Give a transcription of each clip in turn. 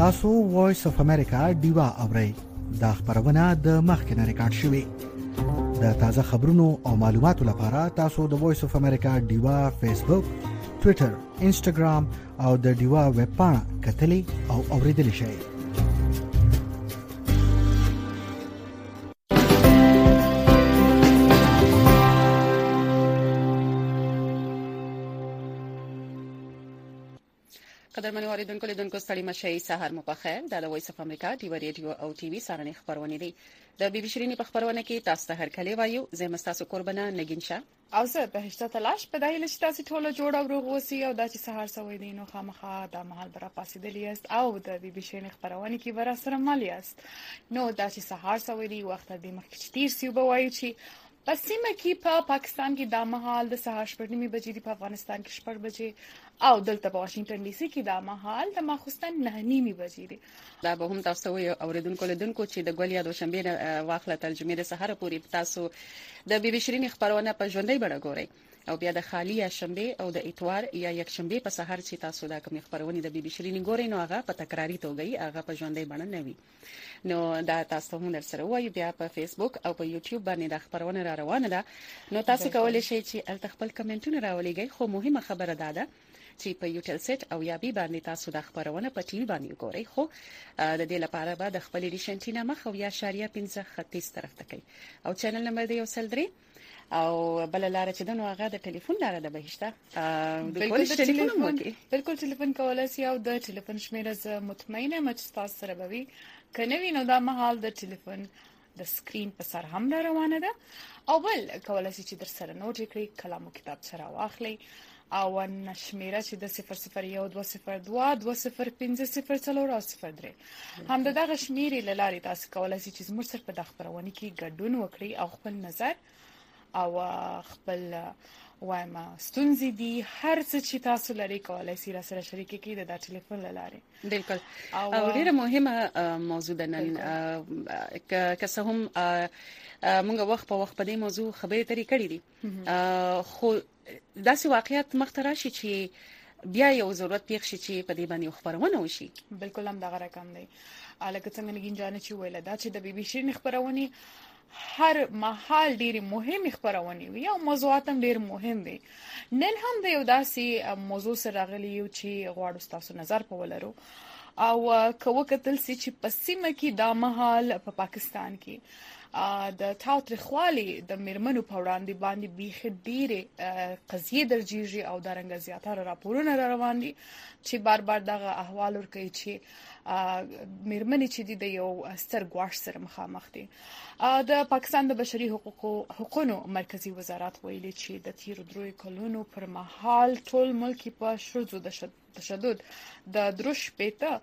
تاسو وایس اف امریکا دیوا اورئ دا خبرونه د مخکنه ریکارډ شوی د تازه خبرونو او معلوماتو لپاره تاسو د وایس اف امریکا دیوا فیسبوک ټوئیټر انسټاګرام او د دیوا ویب پاڼه کتلی او اوریدلی شئ. قدرمنو اوریدونکو لیدونکو ستړي مشي سحر مو په خیر. د وایس اف امریکا ټي ریډیو او ټي وي سارنې خبرونه دي. د بي بي شيرینی په خبرونه کې تاسو ته هر کله وایو زه مستاسو قربانه نگین شاه او زه به هشته تلاش په دایله چې تاسو ټول جوړ او روغ اوسئ او د سحر سوي دي نو خامخا د مهال برا پاسېدلی است او د بي بي شيرینی خبرونه کې برا سره مالی است نو د سحر سوي دي وخت د مخکې تیر سی وبوي چې پسیمه کې په پاکستان کې د مهال د سهار 8:30 بجې دی، په افغانستان کې 8 بجې او دلته په واشنگټن ډي سي کې د مهال د ماخوستن 9:30 بجې دی. دا به هم تاسو وي اوریدونکو لیدونکو چې د ګولیا د شنبه واخله ترجمه د سهار پورې تاسو د بي بي شيرینی خبرونه په ژوندۍ بڼه ګورئ او بیا د خالی شنبه او د اتوار یا یک شنبه په سحر چې تاسو دا کوم خبرونه د بي بي شيرینی ګورئ نو هغه په تکراری توګه هغه په ژوندۍ بڼه نه وي. نو دا تاسو هم سره وایي بیا په فیسبوک او په یوټیوب باندې د خبرونه را روانه ده نو تاسو کولای شئ چې ال خپل کمنټونه راولېږئ. خو مهمه خبره ده چې په یوټل سیټ او یا بي باندې تاسو د خبرونه په ټي وي باندې ګورئ. خو د دې لپاره به د خپل ریشنټینا مخ او یا شاریه 15 خطیس طرف ته کوي او چینل نمبر دی 103 او بل لاره چې دنو هغه د ټلیفون لاره ده بهشته د کول ټلیفون مو کې بالکل ټلیفون کولای شئ او د ټلیفون شمیره ز مطمئنه مچ تاسو سره به وي کنه وینو دا مهال د ټلیفون د سکرین په سر هم روانه ده او بل کولای شئ چې در سره نوٹ کړئ کلام کتاب سره واخلئ او نشمیره چې د 001202050403 هم دغه شمیرې لاري تاسو کولای شئ چې زموږ سره په خبرونه کې ګډون وکړئ او خپل نظر او خپل وایم ستونزې دي هر څه چې تاسو لري کولای شئ را سره شریک کړئ د ټلیفون لاري. بالکل او ډیره مهمه موضوع ده نن که څه هم موږ وخت په وخت په دې موضوع خبرې ترې کړې دي خو داسې واقعیت مخترع شي چې بیا یو ضرورت پیښ شي چې په دې باندې خبرونه وشي. بالکل هم دغه رقم دی الکه څنګه نگین جان چې ویل دا چې د بي بي شيرینی خبرونه هر محل ډېری مهمه خبرونه وي او موضوعات هم ډېر مهم دي. نن هم د یو داسې موضوع سره غلي یو چې غواړو تاسو نظر په ولرو او کوه کتل سي چې پسیمه کې د محل په پاکستان کې د تاوتریخوالي د میرمنو په وړاندې باندې بیخ ډېرې قضیې درجیږي او د رنګ زیاتره راپورونه روان دي چې بار دغه احوال ورکوي چې میرمنې چې د یو ستر ګواښ سره مخامخ دي. د پاکستان د بشري حقوقو مرکزی وزارت ویلي چې د تیر 3 کلونو پر مهال ټول ملک په شذو د تشدد د دروش پېته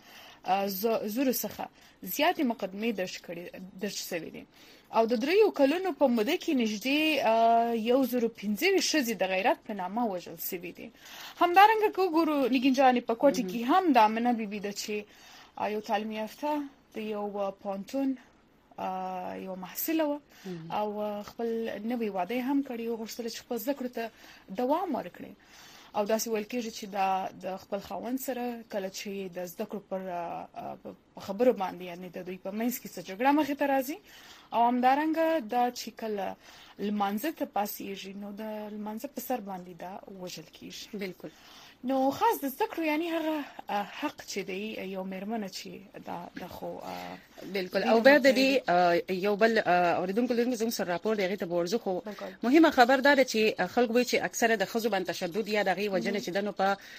زور څخه زیاتې مقدمې درج شوې دي او د 3 کلونو په موده کې نږدې 115 شذې د غیرت په نامه وژل شوې دي. همدارنګه وګورو نگین جانې په کوټه کې هم د امنه بیبي د چې یو تعلیم یافته د یو پونتون یو محصله او خپل نوې واده هم کړی او غوښتل چې خپل ذکر ته دوام ورکړي او داسې ویل کېږي چې د خپل خاوند سره کله چې د ذکر پر خبرو باندې یعنی د دوی په منځ کې څه جګړه مخې ته راځي او همدارنګه دا چې کله لمانځه ته پاسېږي نو د لمانځه په سر باندې دا وژل کېږي. بالکل نو خاص د ذکر یعنی هغه حق چې دی یو میرمنه چې دا خو بالکل او بعد دې یو بل اوریدونکو لږ زموږ سره راپور دی غته ورزو خو مهمه خبر ده چې خلکو وی چې اکثره د خزو باندې تشدد یا دغه وجنه چې دنو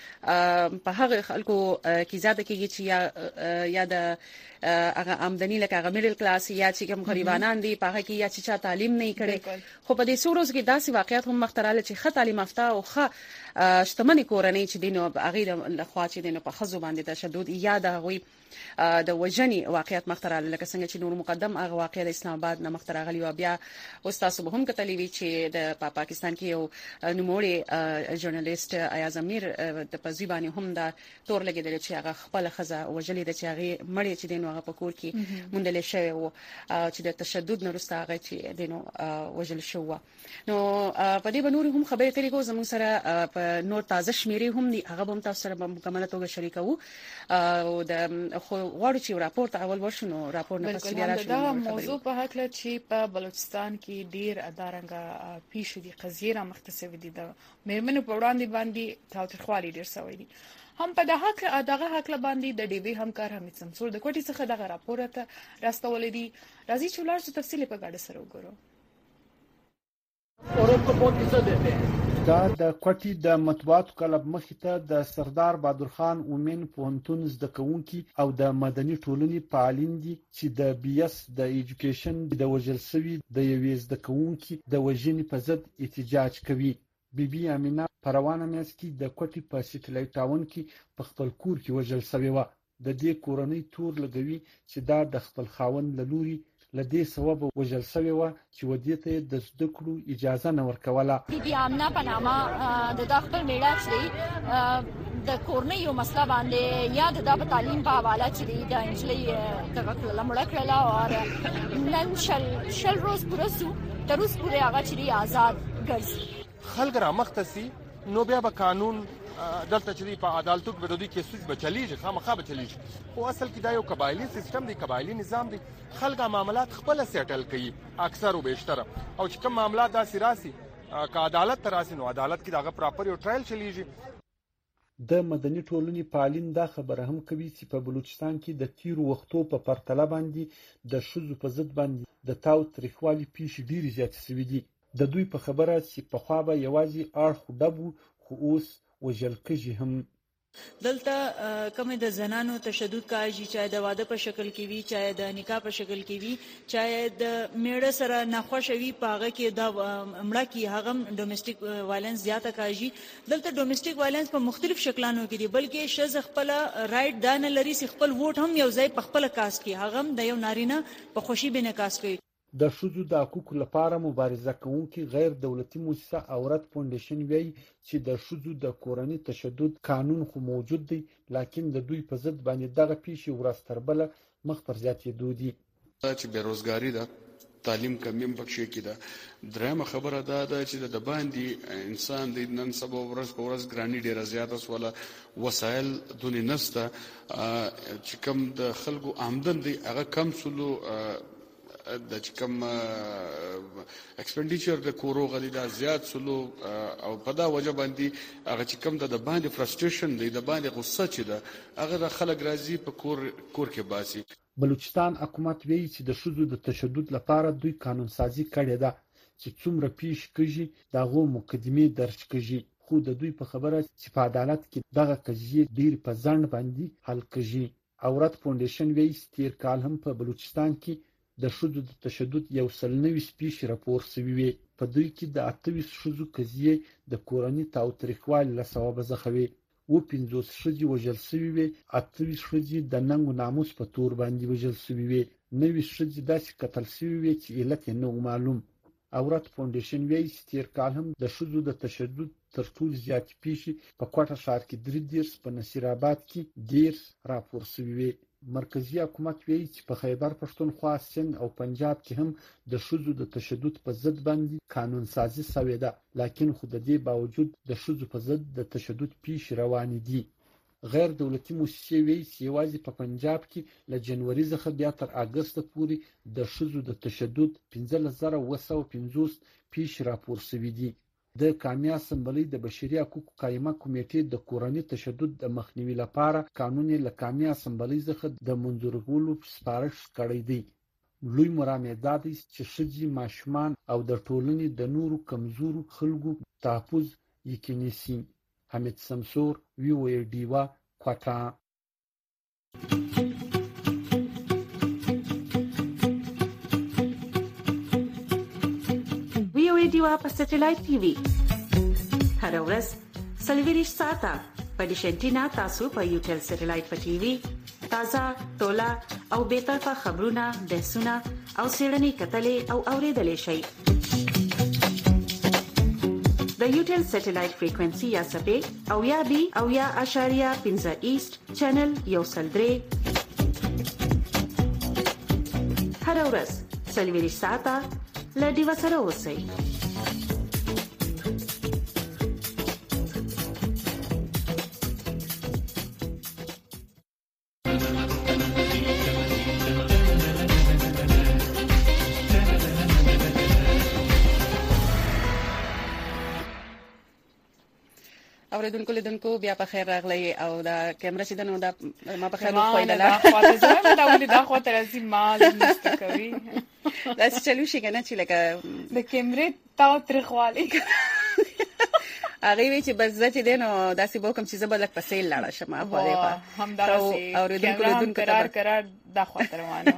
په هغه خلکو کې زیاته کېږي چې یا د هغه آمدنی لکه هغه میډل کلاس یا چې کوم غریبانان دي په هغه کې یا چې تعلیم نه کړي خو په دې سورز کې داسې واقعیت هم مختراله چې خه تعلیم یافته او خه شتمنې کورنۍ چې دینو هغه د خوا چې دینو په خزو باندې تشدد یا د غوي د وجنی واقعیت مختراله لکه څنګه چې نور مقدم هغه واقعیت اسلام آباد نه مختراغلی او بیا استاد به هم کتلی وی چې د پاکستان کې یو نوموړي ژورنالیست ایاز امیر د پزیبانی هم د تور لګیدل چې هغه خپل خزه وجلې د چې هغه مړی چې دینو هغه په کور کې مونډل شوی او چې د تشدد نورسته هغه چې دینو وجل شو نو په دې بنوري هم خبرې ترې کو زموږ سره په نور تازه شمیرې هم دي هغه هم تاسو سره په مکمله توګه شریکو او د غواړو چې راپورټ اول ورشنو راپور نه پس بیا راشو دا موضوع په حق له چې په بلوچستان کې ډیر ادارنګ پیښ دي قضیې را مختصه دي د مېرمنو په وړاندې باندې تاوتریخوالي ډیر سوي دي هم په دغه حق باندې د ډي بي همکار حمید سمسور د کوټي څخه دغه راپور ته راستول دي راځي چې ولر څه تفصیل په ګډه سره وګورو دا د کوټي د مطبوعاتو کلب مخې ته د سردار بهادر خان اومن پوهنتون زده کوونکي او د مدني ټولنې فعالین دي چې د بي اس د ایجوکیشن د وژل شوی د یوې زده کوونکي د وژنې په ضد احتجاج کوي بي امینه پروانه میاس کې د کوټي په سټلایټ ټاون کې په خپل کور کې وژل شوی و د دې کورنۍ تور لګوي چې دا د خپل خاوند لوري لدې سبب وژل شوی و چې ودې ته د زده کړو اجازه نه ورکوله بي امینه پنامه د خپل میړه چې د کورنۍ یو مسله باندې یا د تعلیم په حواله چې د انجلۍ دغه لمړه کړله او نن شل روز پرسو تر اوسه پورې هغه چې آزاد ګرځي خلک را مختصي نو بیا به قانون دلته چې په عدالتو کې ودودي کې سوچ بچلیږي خامخا بچلیږي او اصل کې دا یو قبایلی سیستم دی قبایلی نظام دی خلک معاملات خپل سیټل کوي اکثر او بیشتر او چې کوم معاملات دا سیاسي که عدالت تراسي نو عدالت کې داغه پراپر یو ټرایل چلیږي د مدني ټولنې فعالین دا خبره هم کوي چې په بلوچستان کې د تیرو وختو په پرتله باندې د شذو په ضد باندې د تاوتریخوالي پیښې ډېرې زیاتې شوې دي د دوی په خبره چې په خوا به یوازې اړخ ډبو خو اوس وژل کېږي هم دلته کومه د زنانو تشدد کاږي چې د واده په شکل کې وي چې د نکاح په شکل کې وي چې د میړه سره ناخوشوي پاغه کې دا امړه کې هغه ډومېسټک وایلنس زیاته کاږي دلته ډومېسټک وایلنس په مختلف شکلانو کې دي بلکې شذ خپل رائټ دان لري چې خپل ووټ هم یو ځای په خپل کاست کې هغه د یو نارینه په خوشي بنه کاست کوي د شذو د حقوقو لپاره مبارزه کوونکي غیر دولتي مؤسسه اورت فاونډیشن وایي چې د شذو د کورنۍ تشدد قانون خو موجود دی لکه د دوی په ضد باندې دغه پیښې ورستربله مخ پر زیاتېدو دي چې بیروزګاری ده تعلیم کمی پکې کې ده درېمه خبره ده چې د باندې انسان د نن سبا ورځ په ورځ ګرانی ډیره زیاته سواله وسایل دونی نسته چې کم د خلکو آمدن دی هغه کم سلو د چکم ایکسپنډیچر د کورو غلي دا زیات سلو او په دا وجه باندې هغه چکم د باندې فرستریشن دی د باندې غصه چې ده هغه د خلک راځي په کور کې باسي بلوچستان حکومت وایي چې د شذو د تشدد لپاره دوی قانون سازي کړې ده چې څومره پیښ کیږي دغه مقدمه درج کیږي خو د دوی په خبره چې په عدالت کې دغه قضیه ډیر په ځند باندې حل کیږي اورت فاونډیشن وایي تیر کال هم په بلوچستان کې د شذو د تشدد یو سلنوي پیښې راپور شوی وي په دوی کې د 28 شذو قضیه د کورنۍ تاوتریخوالي له سبب زخوي او 50 شذې وژل شوی وي 28 شذې د ننګ ناموس په تور باندې وژل شوی وي 90 شذې داسې قتل شوی وي چې علت یې نه معلوم اورت فاونډیشن وایي چې تیر کال هم د شذو د تشدد تر ټولو زیات پیښې په کوټه ښار کې 3 په نصیر آباد کې 10 راپور شوی وي مرکزی حکومت وایي چې په خیبر پښتونخوا سند او پنجاب کې هم د شذو د تشدد په ضد باندې قانون سازي شوې ده لکه خو د دې باوجود د شذو په ضد د تشدد پیښې روان دي غیر دولتي مؤسسې وایي چې یوازې په پنجاب کې له جنوري څخه بیا تر اگست پورې د شذو د تشدد 15250 پیښې راپور شوې دي د کامیا اسمبلی د بشري حقوقو قائمه کمیټې د کورنۍ تشدد د مخنیوي لپاره قانون له کامیا اسمبلی څخه د منظورولو سپارښت کړی دی لوی مرامې دا دی چې ښځې ماشومان او د ټولنې د نورو کمزورو خلکو تحفظ یقیني شي حمید سمسور وی ډیوا کوټا ډیوا په سټلایټ ټي وي هر ورځ سلویریش ساعته په ډیشنټینا تاسو په یوټل سټلایټ په ټي وي تازه ټولا او به طرفه خبرونه بحثونه او سیړنی کتلې او اوریدلې شي د یوټل سټلایټ فریکوئنسي یا سپې او یا بي او یا اشاریه 15 ایست چینل یو سل 3 هر ورځ سلویری ساعته له ډیوه سره اوسئ. اوریدونکو لیدونکو بیا په خیر راغلی او دا کیمرا چې دنو دا ما په خیر خویله دا خواته زما دا ولې دا خواته راځي مال نشته کوي دا چلو شي کنه چې لکه د کیمرې تاو ترخوالي هغه وی چې بس ځکه دینو داسې بوکم چې زبر لک پسې لاړه شمه په دې په هم دا اوریدونکو لیدونکو قرار دا خواته روانو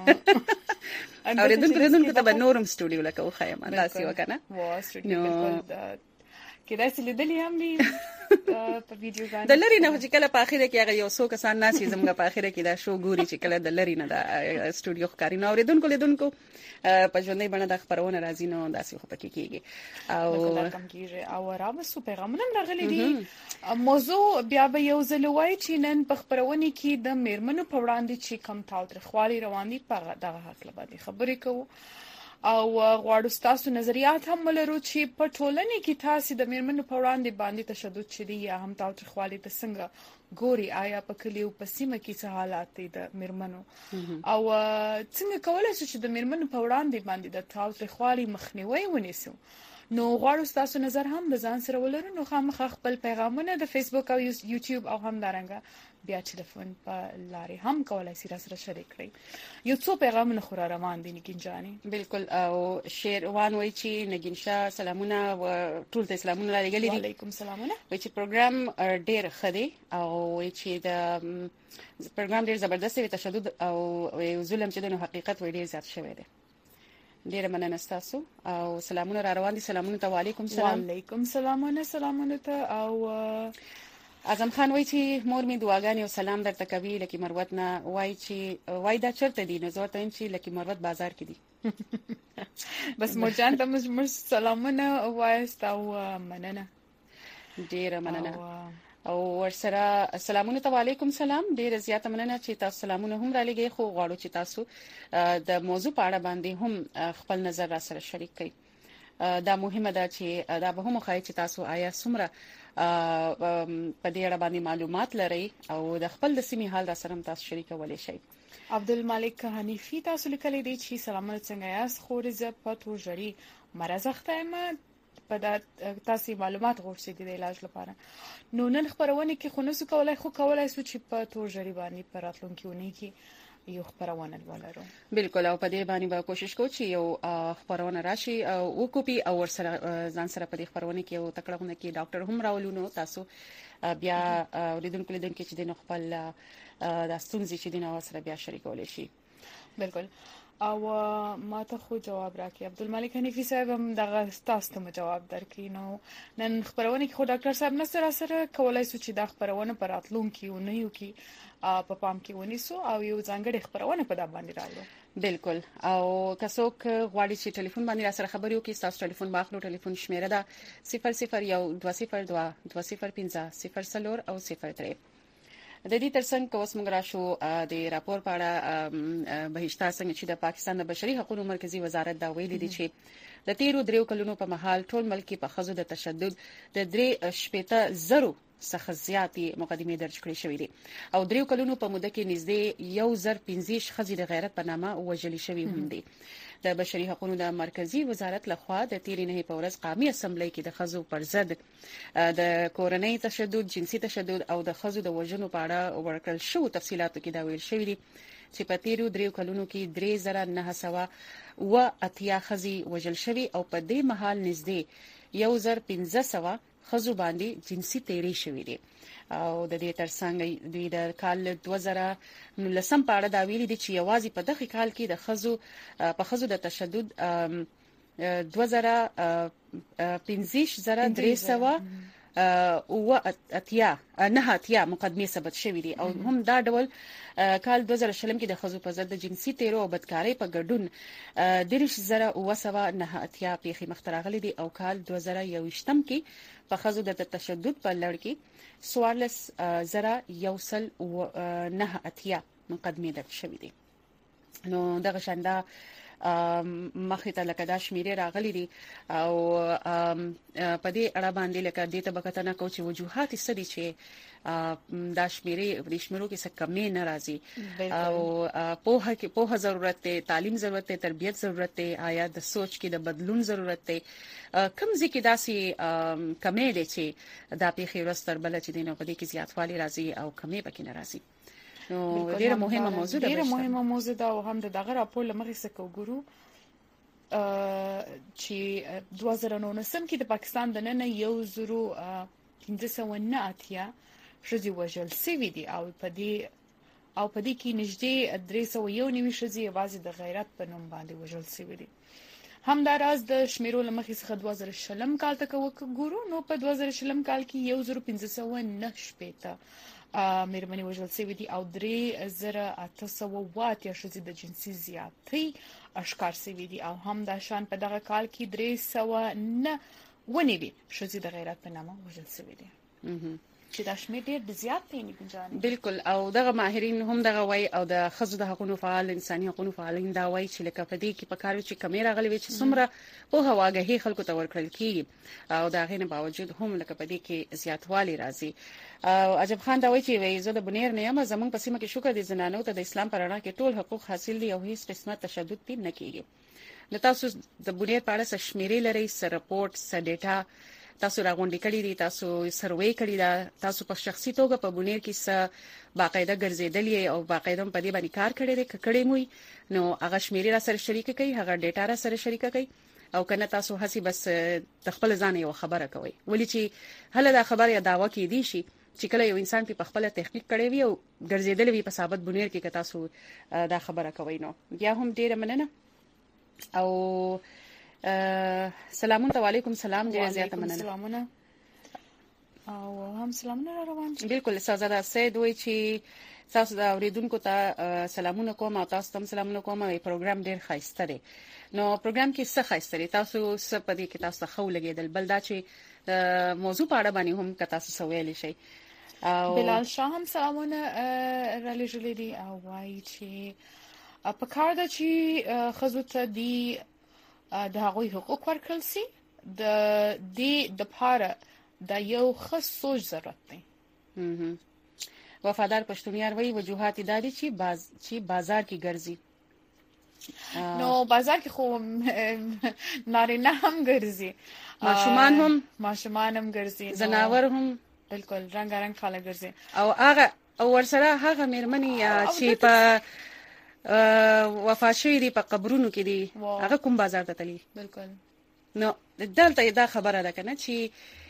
اوریدونکو ته نورم سټوډیو لکه وخایم داسې وکنه وا سټوډیو بالکل کې داسې لیدلې هم دي په ویډیو باندې د لری نه چې کله په اخیره کې هغه یو څو کسان ناسي زموږ په اخیره کې دا شو ګوري چې کله د لری نه دا سټوډیو ښکاری نو اوریدونکو لیدونکو په ژوندۍ باندې د خبرونه راځي نو داسې خو پکې کیږي او کم کیږي او را وسو پیغامونه راغلي دي موضوع بیا به یو ځل وای چې نن په خبرونه کې د میرمنو په وړاندې چې کم تاوتریخوالي روان دي په دغه حق باندې خبرې کوو او غواړو تاسو نظریات هم ولرو چې په ټولنه کې تاسو د میرمنو په وړاندې باندې تشدد چدي یا هم تاوتریخوالي د څنګه ګوري آیا په کلیو په سیمه کې څه حالات دي د میرمنو او څنګه کولای شو چې د میرمنو په وړاندې باندې د تاوتریخوالي مخنیوي ونیسو نو غواړو تاسو نظر هم د ځان سره ولرو نو خامخ خپل پیغامونه د فیسبوک او یوټیوب او هم دارنګه بیا ټلیفون په لارې هم کولای شئ سره شریک کړئ یو څو پیغامونه خو را روان دي نگین جاني بالکل او شیروان وای چې نگین شاه سلامونه او ټول ته سلامونه لګلې دي وعلیکم سلامونه وای چې پروګرام ډېر خدي او وای چې د پروګرام ډېر زبردست دی تشدد او ظلم چې د حقیقت وای ډېر زیات شوی دی ډیره مننه تاسو او سلامونه را روان دي سلامونه ته وعلیکم سلام وعلیکم سلامونه ته او اعظم خان وای چې مور می دعاګانې او سلام درته کوي لکه مروت نه وای چې وای دا چرته دي نو زه ته چې لکه مروت بازار کې دي بس مرجان ته مش سلامونه وایست او مننه ډیره مننه او ورسره سلامونه ته وعلیکم سلام ډیره زیاته مننه چې تاسو سلامونه هم را لګي خو غواړو چې تاسو د موضوع په اړه باندې هم خپل نظر را سره شریک کړئ دا مهمه ده چې دا به هم خای چې تاسو آیا سمره په دې اړه باندې معلومات لرئ او د خپل د سیمې حال را سره تاسو شریکولای شئ عبدالمالک حنیفی تاسو لیکلي دي چې سلامونه څنګه یاست خو زه په تورجری مرز اختیمه په تاسو معلومات غوښتي دي د علاج لپاره نو نن خبرونه کې خو نسو کولای چې په تورجری باندې پراتلونکي کې یو خبرونه ولرو بالکل او په دې باندې به کوشش کوو چې یو خبرونه راشي او کوپی او ورسره ځان سره په دې خبرونه کې یو تکړهونه کې ډاکټر هم راولونو تاسو بیا لیدونکو چې د خپل د ستونزې چې د نو سره بیا شریکول شي بالکل او ما ته خو جواب راکې عبدالمالک حنیفی صاحب هم دغه تاسو ته جواب درکې نو نن خبرونه کې خو ډاکټر صاحب نه سره کولای شو چې دا خبرونه پراتلونکي و نه یو کې په پام کې ونیسو او یو ځانګړي خبرونه په دا باندې راوړو بالکل او کڅوک غواړي چې ټلیفون باندې را سره خبرې وکړي تاسو ټلیفون واخلو ټلیفون شمیره ده 0012022050 او 03 د دې ترڅنګ کوس موږ راشو د راپور په اړه بهشته څنګه چې د پاکستان د بشري حقوقو مرکزی وزارت دا ویلي دي چې د 13 کلونو په مهال ټول ملک په خزو د تشدد د 3.0 څخه زیاتې مقدمې درج کړې شوې دي او 3 کلونو په موده کې نږدې 1015 خزې د غیرت په نامه وژلې شوې هم دي د بشري حقوقو د مرکزی وزارت لخوا د 13 په ورځ قومي اسمبلی کې د خزو پر ضد د کورنۍ تشدد جنسي تشدد او د خزو د وژنو په اړه ورکړل شو تفصيلاتو کې دا ویل شوې دي چې په 13 کلونو کې 3980 خزې وژل شوې او په دې مهال نږدې 1500 خزو باندې جنسي تیری شوې دي او د دې ترڅنګ دوی د کال 2019 په اړه دا ویلي دي چې یوازې په دغه کال کې د خزو په خزو د تشدد 2015 او اتیا مقدمه ثبت شوې دي او هم دا ډول کال 2020 کې د خزو په ضد جنسي تیرو او بدکارۍ په ګډون 30,909 پیښې مختراغلي دي او کال 2021 کې په خزو د تشدد په لړ کې 14,109 مقدمه درج شوې دي نو دغه شاندا مخې ته لکه دا شمیرې راغلي دي او په دې اړه باندې لکه دې ته بکتنه کو چې وجوهات ستدي چې دا شمیرې د شمیرو کې څه کمی ناراضي او په ضرورت ته تعلیم ضرورت ته تربیت ضرورت ته آیا د سوچ کې د بدلون ضرورت ته کوم ځکه داسي کمی دي چې دا پیخي ورستر بل چې دینه په دې کې زیاتوالی راځي او کمی پکې ناراضي نو ډیره مهمه موضوع ده ډیره مهمه موضوع ده او هم دغه راپور لمخې څخه وګورو چې 2019 کې د پاکستان د نن 1509 شذي وجل سوي دي او په دې کې نږدې 391 شذي یوازې د غیرت په نوم باندې وجل سوي دي همداراز د شمیرو لمخې څخه 2020 کال ته وګورو نو په 2020 کال کې 1509 شپېته مېرمنې وژل شوې دي او 3800 شذي د جنسي زیاتۍ اشکار شوې دي او هم د شان په دغه کال کې 309 شذي د غیرت په نامه وژل شوې دي چې دا شمېر ډېر زیات دی نه ګنجان بالکل او دغه ماهرین هم دغه وای او د خزو د حقوقو فعال انساني حقوقو فعالین دا وای چې لکه په دې کې په کار چې کمیره غلې چې څومره په هواګهي خلکو ته ورکړل کیږي او دا غینه باوجود هم لکه په دې کې زیاتوالی راځي او عجب خان دا وای چې زه د بنیر نه یم زمونږ په سیمه کې شکر دي زنانو ته د اسلام پر اړه کې ټول حقوق حاصل دي او هیڅ قسمه تشدد نه کیږي نو تاسو د بنیر په اړه څه شمیرې لري څه رپورټ څه ډیټا تاسو راغونډې کړې دي تاسو سروې کړې ده تاسو په شخصي توګه په بنیر کې څه باقاعده ګرځېدلې او باقاعده په دې باندې کار کړی دی کړې موي نو هغه شمیرې را سره شریک کړئ هغه ډیټا را سره شریک کړئ او کنه تاسو هسي بس تخپل ځان یو خبره کوي ولې چې هله دا خبره یا داوا کې دي شي چې کله یو انسان په خپل تحقیق کړي وي او ګرځېدل وي په ثابت بنیر کې تاسو دا خبره کوي نو بیا هم ډیره مننه او سلامون علیکم سلام ډیر زیاته مننه سلامونه او هم سلامونه روان دي بالکل سازاده سید وای چې تاسو دا اوریدونکو ته سلامونه کوم او تاسو ته سلامونه کوم او پروګرام ډیر خاصه دی نو پروګرام کې څه خاصه دی تاسو څه پدې کې تاسو خو لګیدل بل دا چې موضوع په اړه باندې هم تاسو سوال شي او بلال شاه هم سلامونه را لېږلې دي او وای چې په کار ده چې خزو ته دی د هغوی حقوق ورکړل سي د دې د پاره د یو خاص سوچ ضرورت دی وفادار پښتونیار وی وجوهات دادي چې بازار کې ګرځي نو بازار کې خو نارینه هم ګرځي ماشومان هم ګرځي زناور هم بالکل رنگارنګ خلک ګرځي او هغه او ورسره هغه مېرمنې چې په وفاشي دي په قبرونو کې دي هغه کوم بازار ته تللی بالکل نو دلته دا خبره ده کنه چې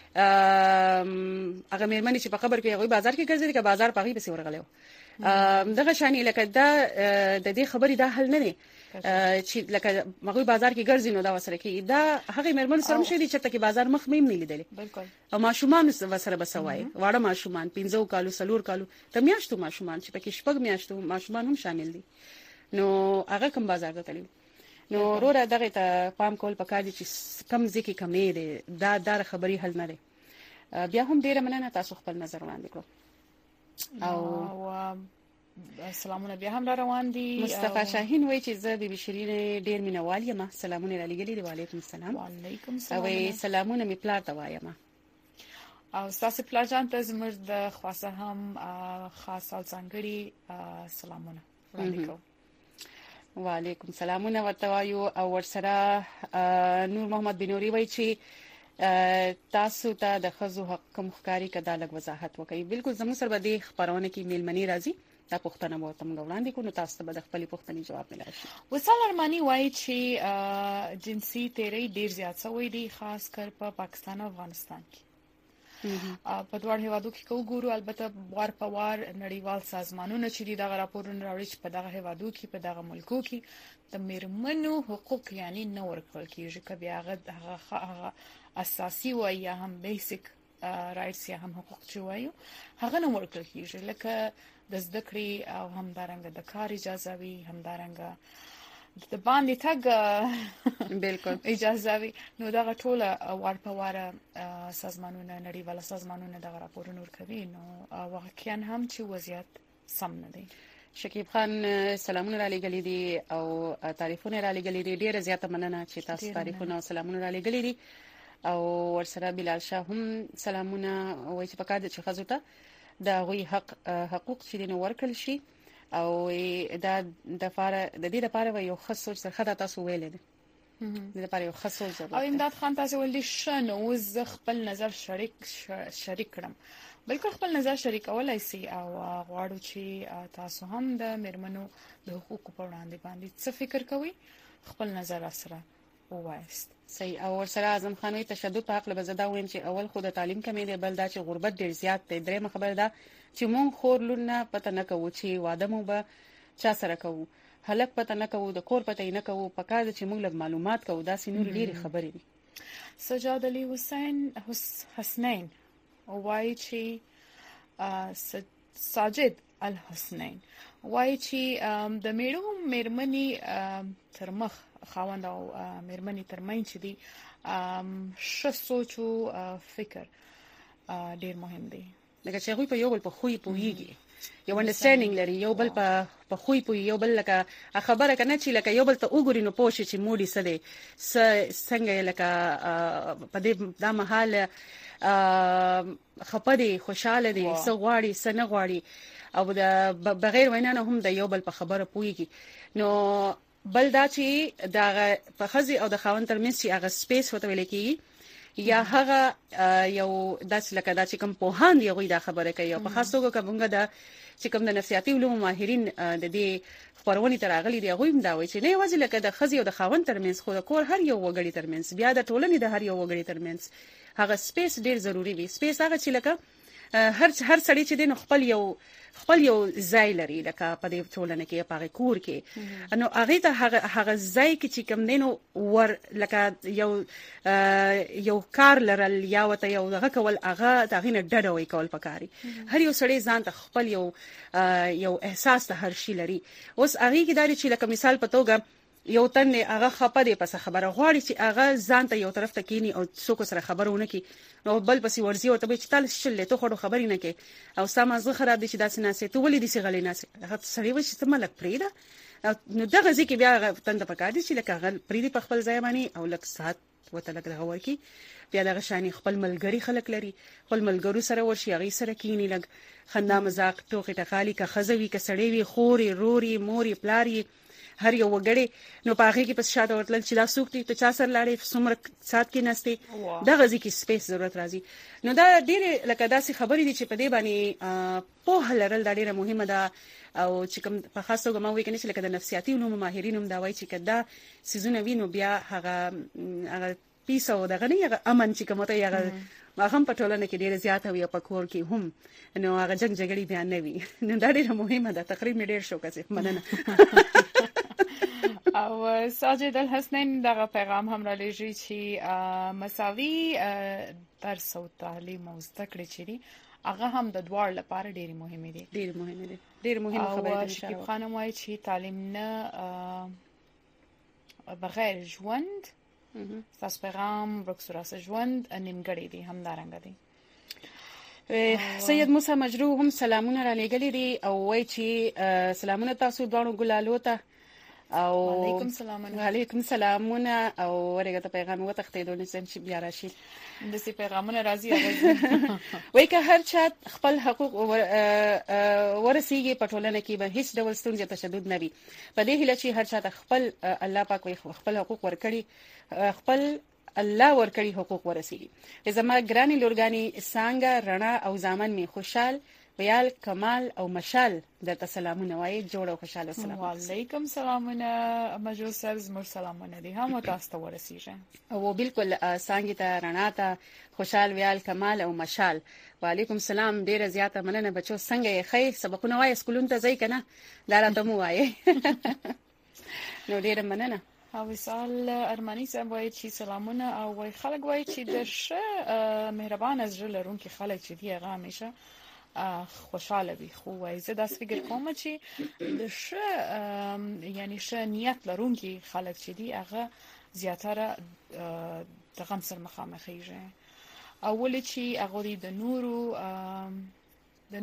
هغه مېرمنې چې په قبر کې هغه بازار کې ګرځي چې بازار پاغي به ورغلو دغه شانی لکه دا د دې خبرې دا حل نه دی چې لکه هغه بازار کې ګرځي نو دا وسره کې دا هغه مېرمن سره مشه دي چې ته کې بازار مخ مې نه لیدل بالکل او ماشومان وسره بسوای واړه ماشومان 15 کالو سلور کالو ته میاشتو ماشومان چې پکې شپږ میاشتو ماشومان هم شامل دي نو هغه کوم بازار ته تللی نو وروره دغه ته پام کول پکار دي چې کم ځکه کمې دي دا خبري حل نه دي بیا هم ډیره مننه تاسو خپل نظر وړاندې کړو او سلامونه بیا هم روان دي مصطفی شاهین وایي چې زه د بشرین ډیر مینوال یم سلامونه را لګیلي دي وعلیکم السلام وعلیکم السلام او سلامونه می پلار ته وایم او تاسو پلار جان ته زموږ د خاصه هم خاص او څنګهړي سلامونه وعلیکم وعلیکم سلامونه ورته وایو او ورسره نور محمد بنوري وایي چې تاسو ته د خزو حق کوم ښکاری کدا لګ وضاحت وکړي بالکل زموږ سره به د خبرونه کې میلمنی راځي دا پښتنه مو تم وړاندې کو نو تاسو ته به د خپل پښتني جواب ملای شي وصال ارمانی وایي چې جنسي تیری ډیر زیات شوی دی خاص کر په پاکستان او افغانستان کې په دوه هیوادو کې وګورو البته وار په وار نړیوال سازمانونه چې دغه راپورونه راوړي چې په دغه هیوادو کې په دغه ملکو کې د میرمنو حقوق یعنی نه ورکړل کیږي کبي هغه اساسي و یا هم بیسیک رائټس یا هم حقوق چې وایو هغه نه ورکړل کیږي لکه د زده کړې او هم دارنګ د کار اجازه وي هم دارنګ د باندې تګ بالکل اجازه وي نو دا ټوله وار په وار سازمانونه نړیوال سازمانونه دا راپورونه ورکوي نو واقعا هم چې وضعیت سم نه دی شکیب خان سلامونه را لګلې دي او تعریفونه را لګلې دي. ډیره زیاته مننه چې تاسو تعریفونه او سلامونه را لګلې دي. او ورسره بلال شاه هم سلامونه وایي چې پکار دي چې خزو ته د غوي حقوق چې دین ورکړل شي او دا د دې لپاره یو خاص سوچ سره تاسو ویلې دي. د لپاره یو خاص سوچ او امداد خان تاسو ولې شنو ز خپل نظر شریک کړم. بلکې خپل نظر شریکولای شي او غواړو چې تاسو هم د میرمنو د حقوقو په وړاندې باندې څه فکر کوئ، خپل نظر سره ووایست. صحیح. او ورسره اعظم خان وی تشدد په حق لبزدا ویم چې اول خو د تعلیم کمی دی، بل دا چې غربت ډیر زیات دی. درېمه خبره ده چې مونږ خورلونه پته نه کوو چې واده مو به چا سره کوو، هلک پته نه کوو، د کور پته نه کوو. پکار ده چې مونږ له معلومات کوو. دا سينور ډیره خبرې دي. سجاد علي حسنین وایي چې ساجد الحسنین وایي چې د میرمنې ترمخ خاوند او میرمنې ترمنځ چې دي ښه سوچ او فکر ډیر مهم دی. لکه چې هغوی په یو بل په خوی پوهیږي، یو انډرستانډینګ لري، یو بل په خوی پوهیږي، یو بل لکه خبره کنه چې لکه یو بل ته وګوري نو پوه شي چې موډي څه دی، څنګه لکه په دې دا محل خپدي خوشاله دي، څه غواړي څه نه غواړي، او د بغیر وینا نه هم د یو بل په خبره پوهیږي. نو بل دا چې د خزي او د خاوند ترمنځ چې هغه سپیس وته ویل کیږي یا هغه یو داس لکه دا چې کوم پوهان دی غوي دا خبره کوي او په خاصو کومګه دا چې کوم د نفسیاتي علوم ماهرین د دې خبرونې تراغلي دی غوي دا وایي چې نه یوازې لکه د خزي او د خاوند ترمنځ خو د کور هر یو وګړي ترمنځ بیا د ټولنې د هر یو وګړي ترمنځ هغه سپیس ډیر ضروری وي. سپیس هغه چې لکه هر سړی چې دین خپل یو ځای لري لکه په دې ټولنه کې په کور کې، نو هغه ته هغه ځای کې چې کوم دینو ور لکه یو کار لرل یا وته یو دغه کول هغه دغه نه ډډه وای کول پکاري. هر یو سړی ځان ته خپل یو احساس ته هر شي لري. اوس هغه کې داري چې لکه مثال په توګه یو تن هغه خپه پس خبره غواړي چې هغه ځان ته یو طرف ته کینی او څوک سره خبرونه کوي، نو بل پسې ورزي او ته به چې تل شلې ته خورو خبرې نه کوي او سمازه خراب دي چې داسې ناسې ته ولې دي سي غلې ناسې هغه سړی و چې ته ملک پریدا. نو دغه ځکه بیا تند پکار دي چې لکه غل پریدي په خپل ځای باندې او لک سات وته لک دغه ورکی بیا دغه شانی خپل ملګری خلک لري، خپل ملګرو سره ورشي هغه سره کینی لګ خندا مزاق ټوکې ټکالي که خزوي که سړی وي خوري روري موري پلاري هر یو وګړي. نو پاغه کې پس شاته ورتل چې دا سوکتي ته چا سره لاړې څومره سات کې نسته دغه ځکه سپیس ضرورت راځي. نو دا ډېر لکه داسې خبرې دي چې په دې باندې په لرل دا ډېره مهمه ده. او چې کوم په خاصه کومه وی کني چې لکه د نفسیاتي علوم ماهرین هم دا وایي چې کدا سيزونه وینو بیا هغه پیسه او دغه نه هغه امن چې کومه ته هغه هم په ټولنه کې ډېر زیات وي په کور کې هم، نو هغه جنگ جګړې بیان نه وي. نو دا ډېره مهمه ده. تقریبا ډېر شو کسه مننه. او ساجد الحسنین دغه پیغام هم را لېږي چې مساوي درس او تعلیم او زده کړې چې هغه هم د دوار لپاره ډېر مهمه دي. ډېر مهمه خبره ده. شکیب خانم وايي چې تعلیم نه بغیر ژوند تاسو پیغام برکسوراسه ژوند نیمګړی دي همدارنګ دي. سید موسی مجروح هم سلامونه را لېږلي دي او وايي چې سلامونه تاسو دوه ګلالو ته او علیکم سلامونه او ورګه پیغام وتختیدو نسم چې بیا راشي د سي پیغامونه راځي وای که هر چا خپل حقوق ورسیږي په ټولنه کې به هیڅ ډول ستونزې تشدد نه وي. په دې هیله چې هر چا خپل الله پاک وي خپل حقوق ورکړي، خپل الله ورکړي حقوق ورسیږي. زما ګراني لورګانی څنګه رڼا او زامن می خوشحال ویال کمال او مشال درته سلامونه وایي. جوړ او خوشاله سلام. وعلیکم سلامونه مجو سرز مر سلامونه دي هم تاسو ته ورسیږي. او بالکل څنګه ته رڼا ته خوشحال ویال کمال او مشال. وعلیکم سلام. ډیره زیاته مننه بچو. څنګه یې خیر سبقونه وایي سکولون ته ځای کنه دا راته مو وایي. نو ډیره مننه. او وصال ارمانی صاحب وایي چې سلامونه او وایي خلک وایي چې د ښه مهربان از زړه لرونکي خلک چې دی هغه همیشه خوشاله وي. خو وایي زه داس فکر کوم چې د ښه یعنی ښه نیت لرونکي خلک چې دی هغه زیاتره د غم سره مخامخېږي. اول چې هغه د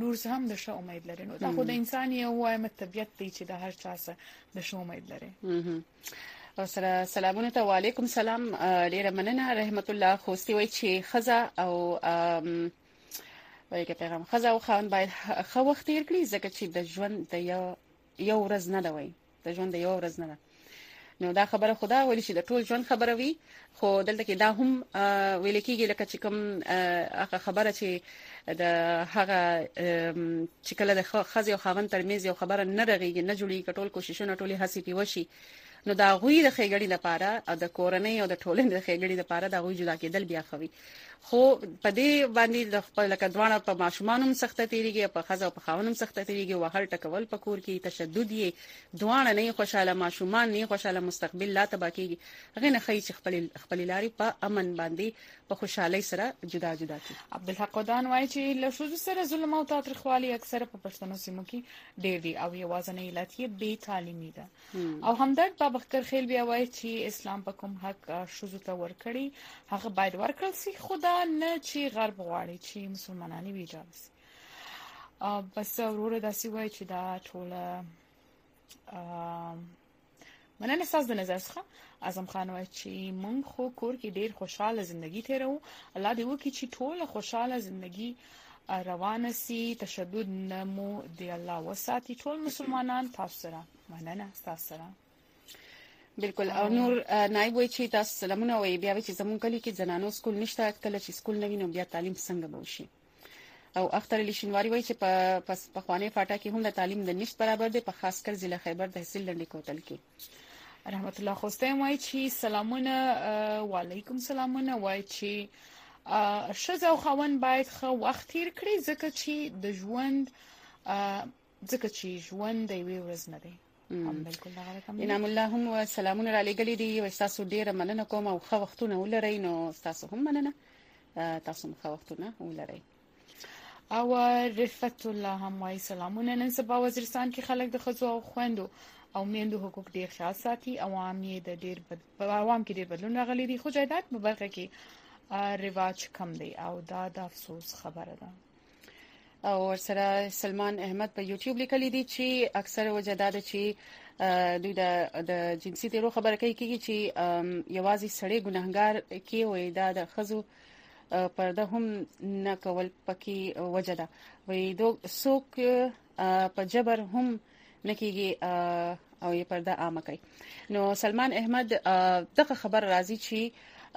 نور څه هم د ښه امید لري. نو دا خو د انسان یو وایم طبيعت دی چې د هر چا څه د ښه امید لري. او سره سلامونه ته وعلیکم سلام. ډیره مننه. رحمت الله خوستي وای چې خزه او وایي کې پیغام خزه او خاوند باید ښه وخت تیر کړي ځکه چې د ژوند د یو ورځ نه ده. وای د ژوند د یو ورځ نه ده. نو دا خبره خدا ویل چې د ټول ژوند خبره وي، خو دلته کې دا هم ویل کېږي لکه چې کوم هغه خبره چې د هغه چې کله د خزه او خاوند ترمنځ یو خبره نه رغېږي نه جوړي، ټول کوششونه ټولي هڅې پیوشي، نو دا غوي د خېګړې لپاره او د کورنۍ او د ټولنې د خېګړې لپاره دا غوي جدا کېدل بیا خوي. خو په دې باندې د خپل لکه دوانه په ماشومانو سخته تیریږي، په خزه او په خاوندم سخته تیریږي، وهل ټکول په کور کې تشدد یې دوانه نه خوشاله، ماشومان نه خوشاله، مستقبل لا تبا کېږي. هغه نه خې چې خپل لاري په امن باندې په خوشحالي سره جدا جدا کی. عبدالحق ودان وایي چې له شوزو سره ظلم او تاریخوالي اکثره په پښتنو سیمو کې ډېر دي او یوازې نه علت یې بې تعلیمي ده. او همدرد بابکر خیل بیا وایي چې اسلام په کوم حق شوزو ته ورکړي هغه باید ورکړل شي، خدا نه چې غرب غواړي چې مسلمانانی ویجاړ شي. بس وروره داسې وایي چې دا ټوله مننه ساز د نظر څخه. اعظم خان وایي چې مونږ خو کور کې ډیر خوشاله ژوندۍ تیرو، الله دې وکړي چې ټوله خوشاله ژوندۍ روانه سي، تشدد نمو دی الله وساتي ټول مسلمانان. تاسو سره مننه تاسو سره. بالکل. او نور نائب وایي چې تاسو سلامونه وایي بیا چې زمون کلی کې زنانو سکول نشته، کله چې سکول نه وینم بیا تعلیم څنګه به وشي. او اختر علی شینواری وایي چې په خوانې فاټا کې هم د تعلیم د نشټ برابر دی، په خاص کر ضلع خیبر تحصیل لنډی کوتل کې. رحمت الله خوسته وایي چې سلامونه وعلیکم سلامونه. وایي چې شزه او خاوند باید ښه وخت تیر کړي ځکه چې ژوند د یوې ورځ نه دی. بالکل انعام الله هم سلامونه را لګلې دي او تاسو ډیره مننه کوم او ښه وختونه ولرئ. نو تاسو هم مننه، تاسو هم ښه وختونه ولرئ. او رفعت الله هم وایي سلامونه. نن سبا وزیرستان کې خلک د ښځو او خويندو او میندو حقوق ډیر خیال ساتي. عوام کې ډیر بدلون راغلی دی، خو جایداد په برخه کې رواج کم دی او دا د افسوس خبره ده. او ورسره سلمان احمد په یوټیوب لیکلی دی چې اکثر وجداد چې دوی د جنسي تیرو خبره کوي چې یوازې سړی ګناهګار کې وي، دا د خزو پرده هم نه کول پکې وجدا وي، دو څوک په جبر هم نکېږي او یې پرده عامه کوي. نو سلمان احمد دغه خبر راځي چې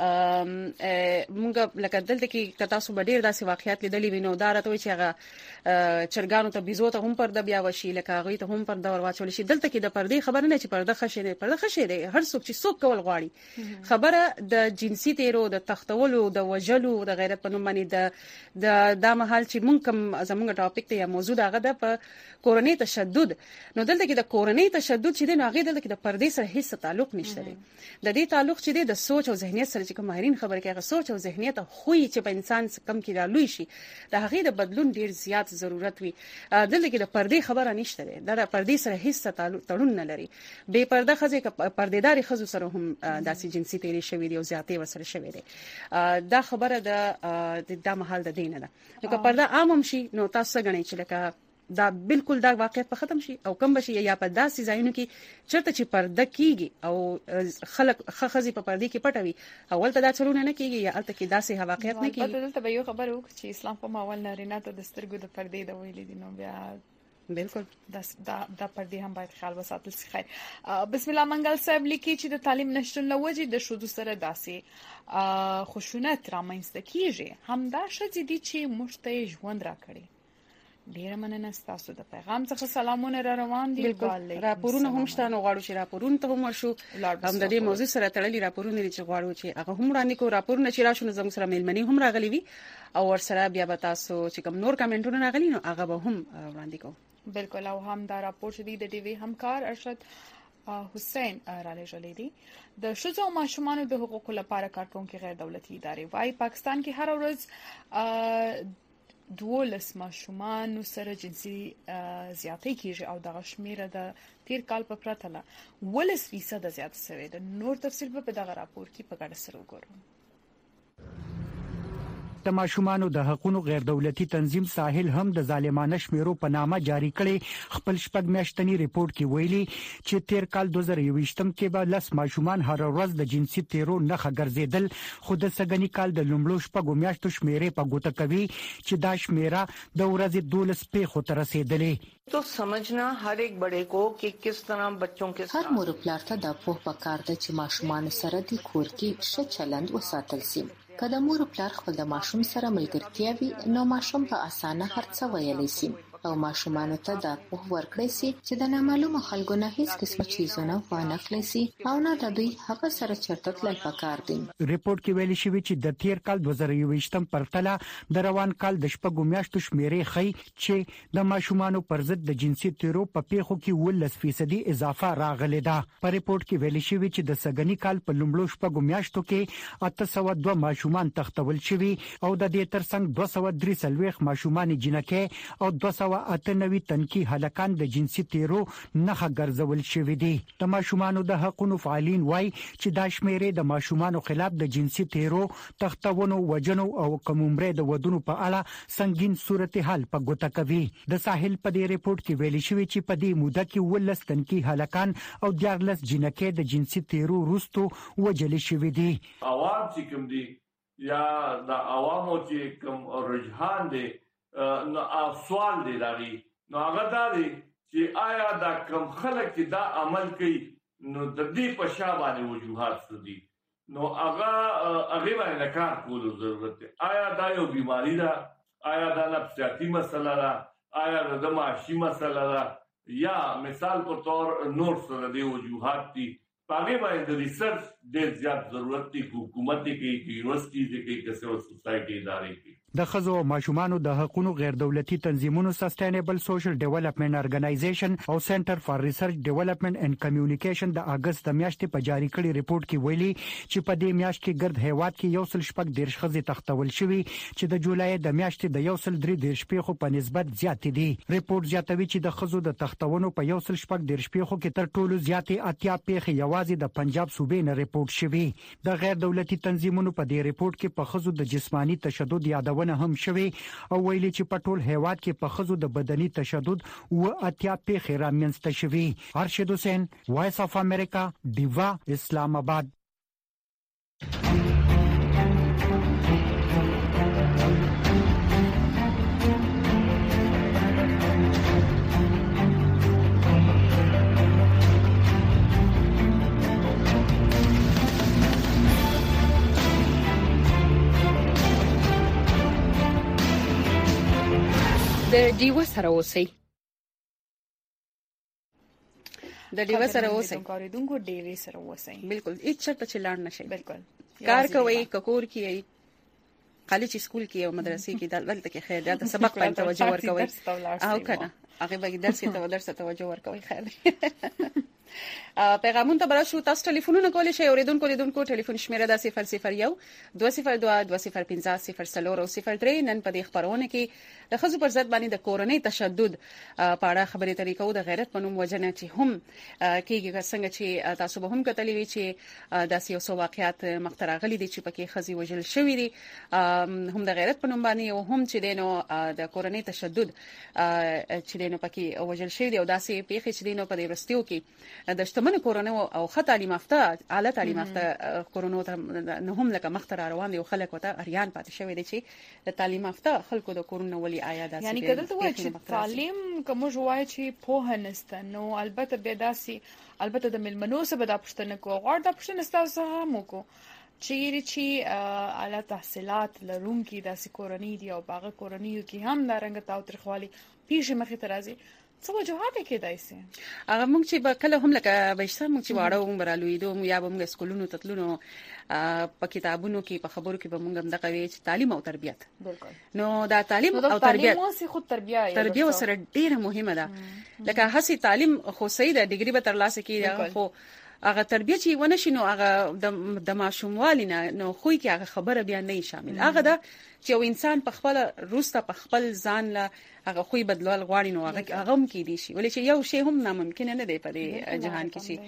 مونږ لکه دلته کې کتا سو ډېر داسې واقعیات لیدلې وینو، دا راته چې هغه چرګانو ته بيزو ته هم پرده بیا وشي، لکه هغه ته هم پرده ورواچول شي. دلته کې د پردې خبر نه چې پرده خشه دی هر څوک چې څوک کول غواړي. خبره د جنسي تیرو، د تختولو، د وجلو، د غیرت په نوم باندې د محل چې مونږ کوم زمونږ ټاپک ته یا موضوع هغه د په کورنۍ تشدد. نو دلته کې د کورنۍ تشدد چې دی نو هغه دلته کې د پردې سره هیڅ تعلق نشته دی. د دې تعلق چې دی د سوچ او ذهنیت سره چې کوم ماهرین خبره کوي، هغه سوچ او ذهنیت خوې چې په انسان کم کې رالوي شي د هغه د بدلون ډیر زیات ضرورت وي. دلته کې د پردې خبره نشته دی، د پردې سره هیڅ تړون نه لري. بے پرده خزه پردیداري خزو سره هم داسې جنسي تیری شوی دی او زیاتې وسره شوی دی. دا خبره د محل د دینه ده. نو که پرده عام شي نو تاسو غنئ چې لکه دا بالکل دا واقعیت په ختم شي او کم بشي، یا په داسې ځایونو کې چرته چې پرده کیږي او خلک خزي په پردې کې پټوي، اول ته دا چلونه نه کیږي یا الته کې داسې واقعیت نه کیږي. دلته به یو خبر وکړي چې اسلام په اول نارینه ته د سترګو د پردې د ویلې دي، نو بیا بالکل دا پردې هم باید خیال وساتل شي. خیر، بسم الله منګل صاحب لیکي چې د تعلیم نشټون لوجې د شودو سره داسې خشونت رامنځته کیږي، همدا شې دي چې مشته ژوند راکړي. ډیر مننه تاسو د پیغام څخه سلامونه را روان دي. راپورونه هم شته، نو غواړو چې راپورونه ته هم ورشو. هم د دې موضوع سره تړلي راپورونه دي چې غواړو چې هغه هم وړاندې کو. راپورونه چې راشو زموږ سره میلمنې هم راغلي وي او ورسره بیا به تاسو چې کوم نور کمنټونه راغلي نو هغه به هم وړاندې کو. بالکل. او هم دا راپور چې د ټي وي همکار ارشد حسین را لېږلی دی. د ښځو او ماشومانو د حقوقو لپاره کارکونکي غیر دولتي ادارې وايي پاکستان کې هر ورځ 12 ماشومان سره جنسي زیاتې کیږي او دغه شمیره د تیر کال په پرتله 10% زیات شوی دی. نور تفصیل په دغه راپور کې په ګډه سره وګورو. د ماشومانو د حقوقو غیر دولتي تنظیم ساحل هم د ظالمانه شمیرو په نامه جاری کړي خپل شپږ میاشتنی ریپورت کې ویلي چې تیر کال 2020م کې به 10 ماشومان هر ورځ د جنسي تیرو نخښه ګرځیدل خو د سګنی کال د لومړو شپږ میاشتو شمیرې په ګوته کوي چې دا شمیره د ورځې 12 پیښو ته رسیدلې तो समझना हर एक बड़े को कि किस तरह बच्चों के هر مور پلار ته د پوه پکار د چې ماشومان سره د کور کې ښه چلند وساتل شي. کله مور پلار خپل د ماشوم سره ملګرتیا وي نو ماشوم په اسانه هرڅه ویلی شي او ماشومان ته د پوه ورکړي شي چې د نامعلومه خلکو نه هیڅ قسمه چیزونه وانه خلی شي او نه د دوی هغه سره چرته تل پکار دي. ریپورت کې ویل شوی چې د تیر کال 2020م پرتله د روان کال د شپږو میاشتو شمیرې خي چې د ماشومان پر ضد د جنسي تیرو په پیښو کې 10% اضافه راغلی ده. په ریپورت کې ویل شوی چې د سګنی کال په لومړو شپږو میاشتو کې 802 ماشومان تختول شوی او د دې ترڅنګ 243 ماشومان جنکه او 298 تنکي هلکان د جنسي تیرو نخښه ګرځول شوی دي. د ماشومان د حقوقو فعالین وایي چې دا شمیرې د ماشومان خلاف د جنسي تیرو تختونو وجنو او کوممرې د ودونو په اړه سنگین صورتحال په ګوته کوي. د ساحل په دې ریپورت کې ویل شوی چې په دې موده کې 12 تنکي هلکان او 14 جنکه د جنسي تیرو وروسته وجل شوی دي. عوام چې کوم دي یا د عوامو چې کوم رجحان دي نو سوال دی راغی نو هغه دا دی چې آیا دا کم خلک چې دا عمل کوي نو د دې په شا باندې وجوهات څه دي نو هغه باندې کار کول ضرورت دی. آیا دا یو بیماری ده آیا دا نفسیاتي مسله ده آیا دا معاشي مسله ده یا مثال په تور نور سره دی وجوهات دي پاګې باندې د ریسرچ ډېر زیات ضرورت دی. حکومت کې یونیورسيټي کې کسه سوسایټي ادارې کې د خزو او ماشومانو د حقوقو غیر دولتي تنظیمونو سستینبل سوشل ډیولپمنٹ ارګنایزیشن او سنټر فار ریسرچ ډیولپمنٹ اینڈ کمیونیکیشن د اگست د میاشتې په جاری کړي ریپورت کې ویلي چې په دې میاشت کې ګرد هیواد کې 114 خزې تختول شوی چې د جولای د میاشتې د 103 پیښو په نسبت زیات دي. ریپورت زیاتوي چې د خزو د تختونو په 114 پیښو کې تر ټولو زیاتې اتیا پیښې یوازې د پنجاب صوبې نه ریپورت شوی. د غیر دولتي تنظیمونو په دې ریپورت کې په خزو د جسمانی تشدد یادونه هم شوی او ویلي چې په ټول هیواد کې په خزو د بدني تشدد او اتیا پیښې رامنځته شوی. ارشد حسین وایس اف امریکا دیوا اسلام آباد. د ډیو سره اوسئ د ډیو سره اوسئ کاریدونکو ډیو سره اوسئ بالکل هیڅ چرته چلان نشي بالکل کار کوي ککور کیي کالج سکول کې او مدرسې کې دلته کې خیر دا سبق باندې توجه ورکوي او کنه هغه به درس ته توجه ورکوي خیر پیغامون ته براشو تاسو ټلیفونونه کولای شئ اوریدونکو ټلیفون شمیره د 001 202 205 003 نن په دې خبرونه کې د خزو پر ضد باندې د کورنۍ تشدد په اړه خبرې طریقو د غیرت پنوم وجنه چې هم کېږي څنګه چې تاسو به هم کتلې وی چې د سیاسو واقعیت مخترغلي دي چې پکې خزي وجل شوې دي هم د غیرت پنوم باندې او هم چې دینو د کورنۍ تشدد چې دینو پکې وجل شوې دي او داسې پیښې چې دینو په دې ورستیو کې د شتمن کورونو او خط تعلیم یافته اعلی تعلیم یافته کورونو ته نه هم لکه مختر روان دي او خلک وته اریان پاتې شوی دي چې د تعلیم یافته خلکو د کورونو ولي آیا داسې یعنی کله ته وایي چې تعلیم کوم جوای چې په نسته نو البته به داسې البته د ملمنو سره د پښتنه کو غواړ د پښتنه تاسو هم کو چې اعلی تحصیلات لرونکي داسې کورنۍ دي او باغ کورنۍ کې هم د رنګ تاو ترخوالي پیښه مخې ته راځي څه وجوهات کې دایسه هغه موږ چې کله هم لکه بهشته موږ چې واړو عمر الویدو یا به موږ سکولونو تتلونو په کتابونو کې په خبرو کې به موږ هم دغه وی چې تعلیم او تربیت بالکل نو دا تعلیم او تربیت مو خود تربیه سره ډیره مهمه ده لکه هسي تعلیم خو صحیح ده ډیګري به ترلاسه کیږي خو هغه تربیه چې ونه شي نو هغه د ماشوموالي نو خو کې هغه خبره بیا نه شامل هغه ده چې یو انسان په خپل روسته په خپل ځان له هغه خو بدلول غواړي نو هغه هم کې دي شي ولې چې یو شی هم ناممکن نه دی په دې جهان کې شي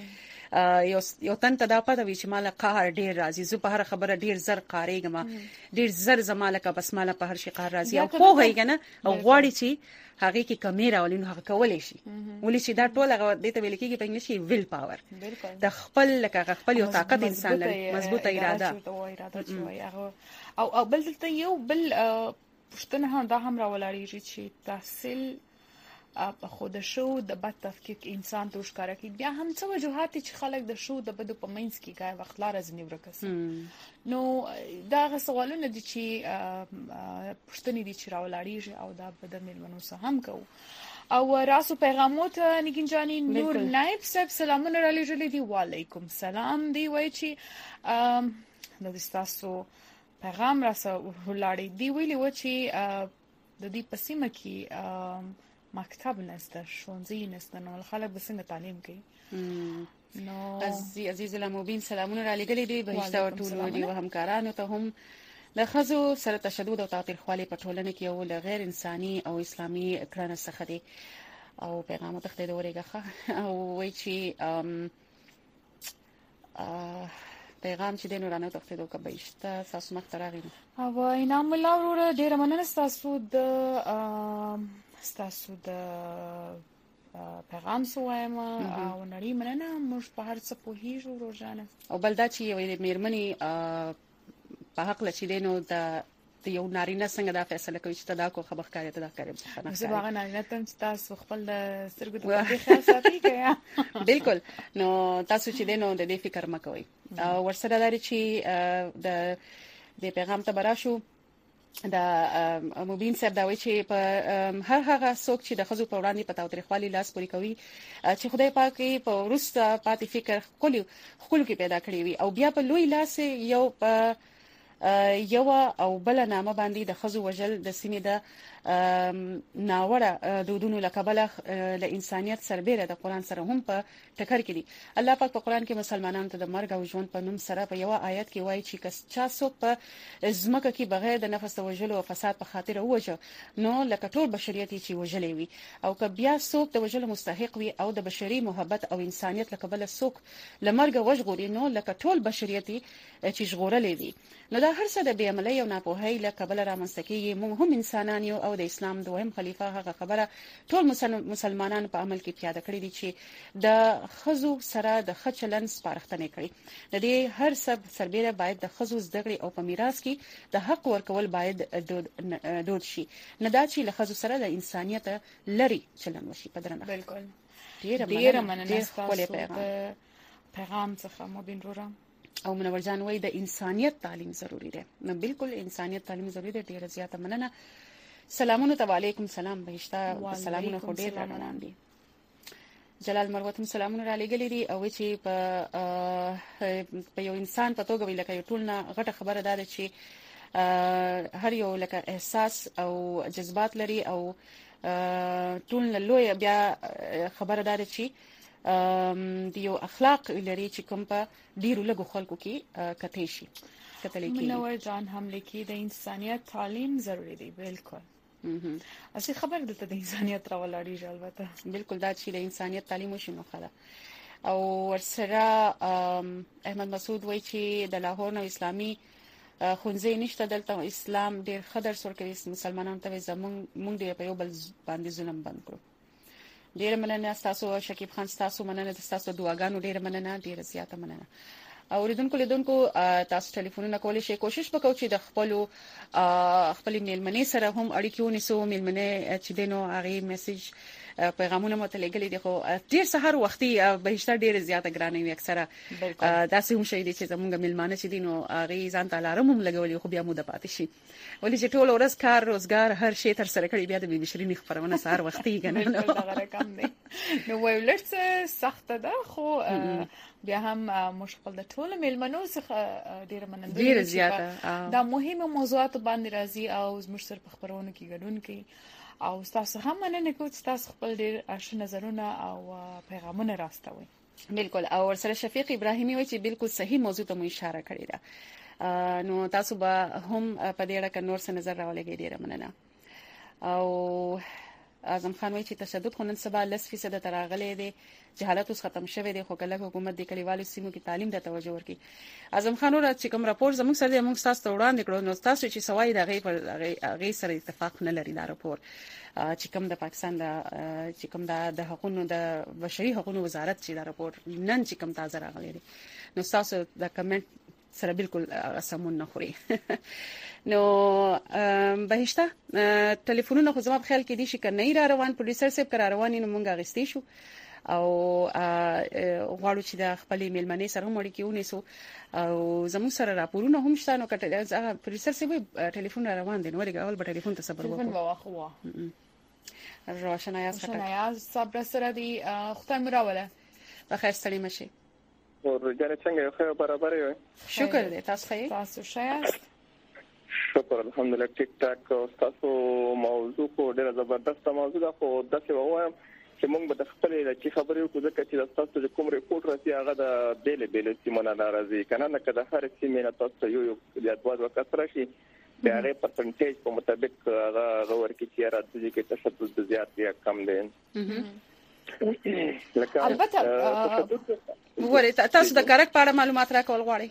یو تن ته دا پته وی چې مال قهر ډیر راځي زه په هر خبره ډیر زر قاریږم ډیر زر زماله کا بس مال په هر شي قهر راځي او خو هی کنه او غواړي چې هغه کې کمیره ولینو هغه کولې شي ولې چې دا ټول هغه د ته ویل کېږي په انګلیسي ویل پاور د خپل لکه خپل یو طاقت انسان لري مضبوطه اراده او بل دلته یو بل پښتنه هم دا هم راولاريږي چې تحصیل په خود شو د بد تفکیک انسان ته ښکارا کی بیا هم څه وجوهات چې خلک د شو د بد په منځ کې غای وخت لار ازنی ورکس نو دا غ سوالونه دي چې پښتني دي چې راولاريږي او دا بد ملمنو سه هم کو او راسو پیغامات نگین جانی نور نائب صاحب سلامونه را لېږلي دي وعلیکم سلام دی وای چې د تاسو پیغام راسو ولاړی دی ویلي و چې د دې پسیمه کې مکتب نسته ښوونځي نسته نو خلک به څنګه تعلیم کوي نو عزیز المبین سلامونه را لېږلي دي بهشته ټول دي همکارانو ته هم د خزو سره تشدد او تاوتریخوالي په ټولنه کې یو غیر انساني او اسلامي کړنه څخه دي او پیغام ته خدای ورېګه او وایي چې پیغام چې دینو رانه تخته دوه بهشته تاسو مخ تراغی او انعام الله ورو ډیر مننه تاسو د پیغام سوایم او نړۍ مننه موږ په هر څه پوهیږو روزانه او بلدا چې یو میرمنې په حق لچې دینو د یو نارینه څنګه دا فیصله کوي چې دا کو خبر کاری ته دا کوي زه باغ نارینه ته تاسو خپل سترګو ته خیال ساتي کیا بالکل نو تاسو چې دینو د دې فکر مکوئ او ورسره لري چې د پیغام ته براشو دا مبین صاحب دا وایي چې په هر هغه څوک چې د خزو په وړاندې په تاوتریخوالي لاس پوري کوي چې خدای پاک په ورسته پاتې فکر خپل کې پیدا کړی وي او بیا په لوی لاس یو او بل نامه باندې د خزو وجل د سیمې د ناوړه دودونو لکبله ل انسانيت سربېره د قران سره هم په ټکر کې دي الله پاک په قران کې مسلمانانو ته د مرګ او ژوند په نوم سره په یو آیت کې وایي چې کس چا څوک په زمکه کې بغیر د نفس وجلو او فساد په خاطر وجه نو لکه ټول بشریت چې وجلې وي او که بیا څوک د وجلو مستحق وي او د بشري محبت او انسانيت لکبله څوک لمرګ وژغوري نو لکه ټول بشریت چې ژغورلې دي نو دا هر څه د بې عملۍ او ناپوهۍ لکبله رامنځته کیږي موږ هم انسانان یو او د اسلام دویم خلیفہ هغه خبره ټول مسلمانانو په عمل کې پیاده کړې دي چې د خزو سره د خچلن سپارښتنه کړي د دې هر سربېره باید د خزو زدهګړي او په میراث کې د حق ورکول باید دود شي نه دا چې له خزو سره د انسانيت لري چلن وشي په درنه بالکل ډیر مننه پیغام څخه مبین رورا او منور جان وای د انسانيت تعلیم ضروری دی نو بالکل انسانيت تعلیم ضروری دی ډیر زیاته مننه سلامونه علیکم سلام بهشته سلامونه خو ډیر روان دي جلال مروت سلامونه را لګلې دي او چې په یو انسان په توګه ویل کوي ټول نه غټه خبره ده چې هر یو لکه احساس او جذبات لري او ټول نه لوی بیا خبره ده چې دیو اخلاق لري چې کوم په ډیرو لګو خلکو کې کته شي کتل کې منور جان هم لیکي د انسانيت تعلیم ضروری دی بالکل اسی خبر ده د انسانيت راولاري البته بالکل دا چې د انسانيت تعلیم وشي نو خلا او ورسره احمد مسعود وایي چې د لاهور نو اسلامي خونځې نشته دلته اسلام ډیر خطر سور کوي مسلمانانو ته زمونږ دی په یو بل باندې ظلم بند کړو ډیر مننه تاسو شکیب خان تاسو مننه تاسو دعاګانو ډیر مننه ډیر زیاته مننه اوریدونکو لیدونکو تاسو ټلیفونونه کولای شئ کوشش وکړئ چې د خپل میلمنې سره هم اړیکې ونیسو میلمنې چې دینو هغه میسج پیغامونه متلګلې دي خو ډیر سحر وختي بهشته ډیر زیاته ګرانې وي اکثره داسې هم شي چې زمونږ میلمانه چې دینو هغه ځان ته لارم هم لګولي خو بیا مو د پاتې شي ولې چې ټول ورځ کار روزګار هر شی تر سره کړی بیا د بشري خبرونه سحر وختي کنه نو ویلټ سخت ده خو بیا هم مشکل د ټول میلمنو څخه ډیر مننه ډیر زیاته دا مهمه موضوعات باندې راځي او زموږ سره په خبرونه کې ګډون کوي او تاسو هم مننه کوم تاسو خپل ډیر اشنا نظرونه او پیغامونه راستوي بالکل او ورسره شفیق ابراهیمي وایي چې بالکل صحیح موضوع ته مو اشاره کړې ده نو تاسو به هم په دې اړه نور څه نظر راولګي ډیر مننه او اعظم خان وایي چې تشدد خو نن سبا 10% تراغلي دي، جهالت اوس ختم شوی دی، خو کله حکومت د کلیوالو سیمو کې تعلیم ته توجه ورکړي. اعظم خان ور چې کوم راپور زموږ سره موږ تاسو ته وړاندې کړو، نو تاسو چې سوای د غي سره اتفاق نه لري دا راپور چې کوم د پاکستان چې کوم د حقوقو د بشري حقوقو وزارت چې دا راپور نن چې کوم تازه راغلی دی، نو تاسو د کمنټ سره بالکل سمون نه خوري. نو بهشته ټلیفونونه خو زما په خیال کې دي چې کنه را روان پروډوسر صاحب کرا روان نو مونږه غستې شو او غواړو چې د خپل میلمنې سره مړ کېونی سو او زموږ سره راپورونه هم شته. نو کټه پروډوسر صاحب ټلیفون روان دي، نو ورګه اول به ټلیفون ته صبر وکړو. روشنایاز صبر سره دی خدای مراوله بخیر ستړي مشي. ورجانه څنګه خو برابر یو؟ شکر دې تاسو ښه؟ تاسو ښه؟ شکر الحمدلله ټیک ټاک. تاسو موضوع خو ډیره زبردست موضوع ده، خو داسې وایم چې موږ به د خپل لکه خبرې کوو ځکه چې تاسو د کوم ریپورت راځي هغه د بیل سیمونه ناراضي کنه نه کده هر سیمه نه تاسو یو د دوه وخت راشي د هغه پرسنټیج په مطابق هغه ورکې چې راځي کې تشدد زیات یا کم دي. البته وګورئ تاسو د کرک په اړه معلومات راکول غواړئ؟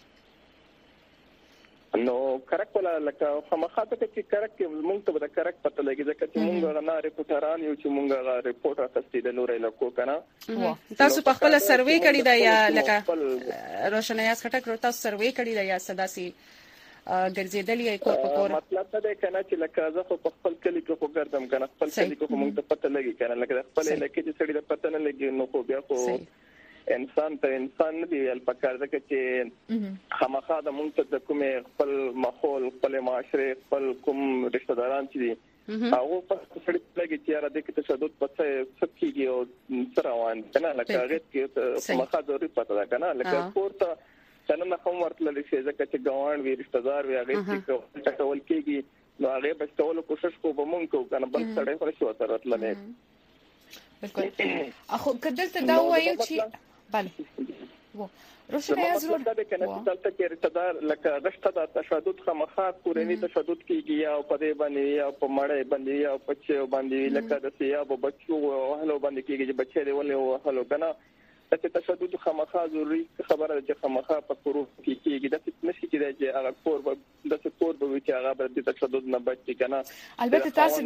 نو کرک ولا لکه خامخاته چې کرک موږ ته د کرک پته لګي ځکه چې موږ نه ریپورټران یو چې موږ ریپورټ راکستې د نورې لکو کنه. تاسو په خپل سروې کړی دا یا لکه روشنایاز خټک تاسو سروې کړی دا یا صداسي ګرځیدلې کور په کور؟ مطلب دا دی کنه چې لکه زه خو په خپل کلی کې خو ګرځم کنه، خپل کلی کې موږ ته پته لګي کنه، لکه خپل لکه چې سړی د پته نه لګي نو خو بیا خو انسان ته انسان نه دی الپکار ځکه چې خامخا د موږ ته د کومې خپل ماحول خپل معاشره خپل کوم رشتہ داران چې دي هغه په سړی لګي چې را دي کې تشدد پڅه سکیږي او سروان کنه لکه هغه کې خامخا ضروري پته ده کنه لکه کوړه څنګه کوم ورتل شي ځکه چې ګاوند وی رشتہ دار وی هغه چې ټکول کېږي نو هغه بچولو کوشش کوو به مونږ کوو کنه بل سړی خو شو سره راتل نه بالکل. اخو کدلته دا وایو چې بله و روشنایاز ورو دا کنه چې دلته کې رشتہ دار لکه رشتہ د تشدد خامخا کورنی تشدد کېږي یا په دې باندې یا په مړې باندې یا په چي باندې لکه د سیاب بچو او هلو باندې کېږي چې بچي دی ولې هلو کنه چې تشدد خامخا ضروري خبره چې خامخا په کورو کې کېږي د نشي کېدای چې هغه کور د کور به چې هغه د تشدد نه بچي کنه. البته تاسو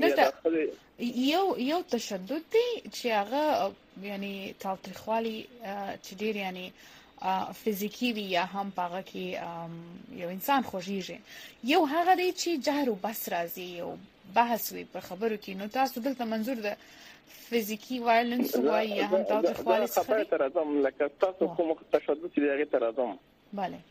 دلته یو تشدد دی چې هغه یعنی تاوتریخوالي چې ډیر یعنی فزیکی وی یا هم پاغه کې یو انسان خوږیږي، یو هغه دی چې جهر او بس راځي یو بحث وي په خبرو کې. نو تاسو دلته منظور ده فزیکی وایلنس وای یا هم تاوتریخوالي څخه خبره تر ازم لکه تاسو کوم تشدد چې هغه تر ازم bale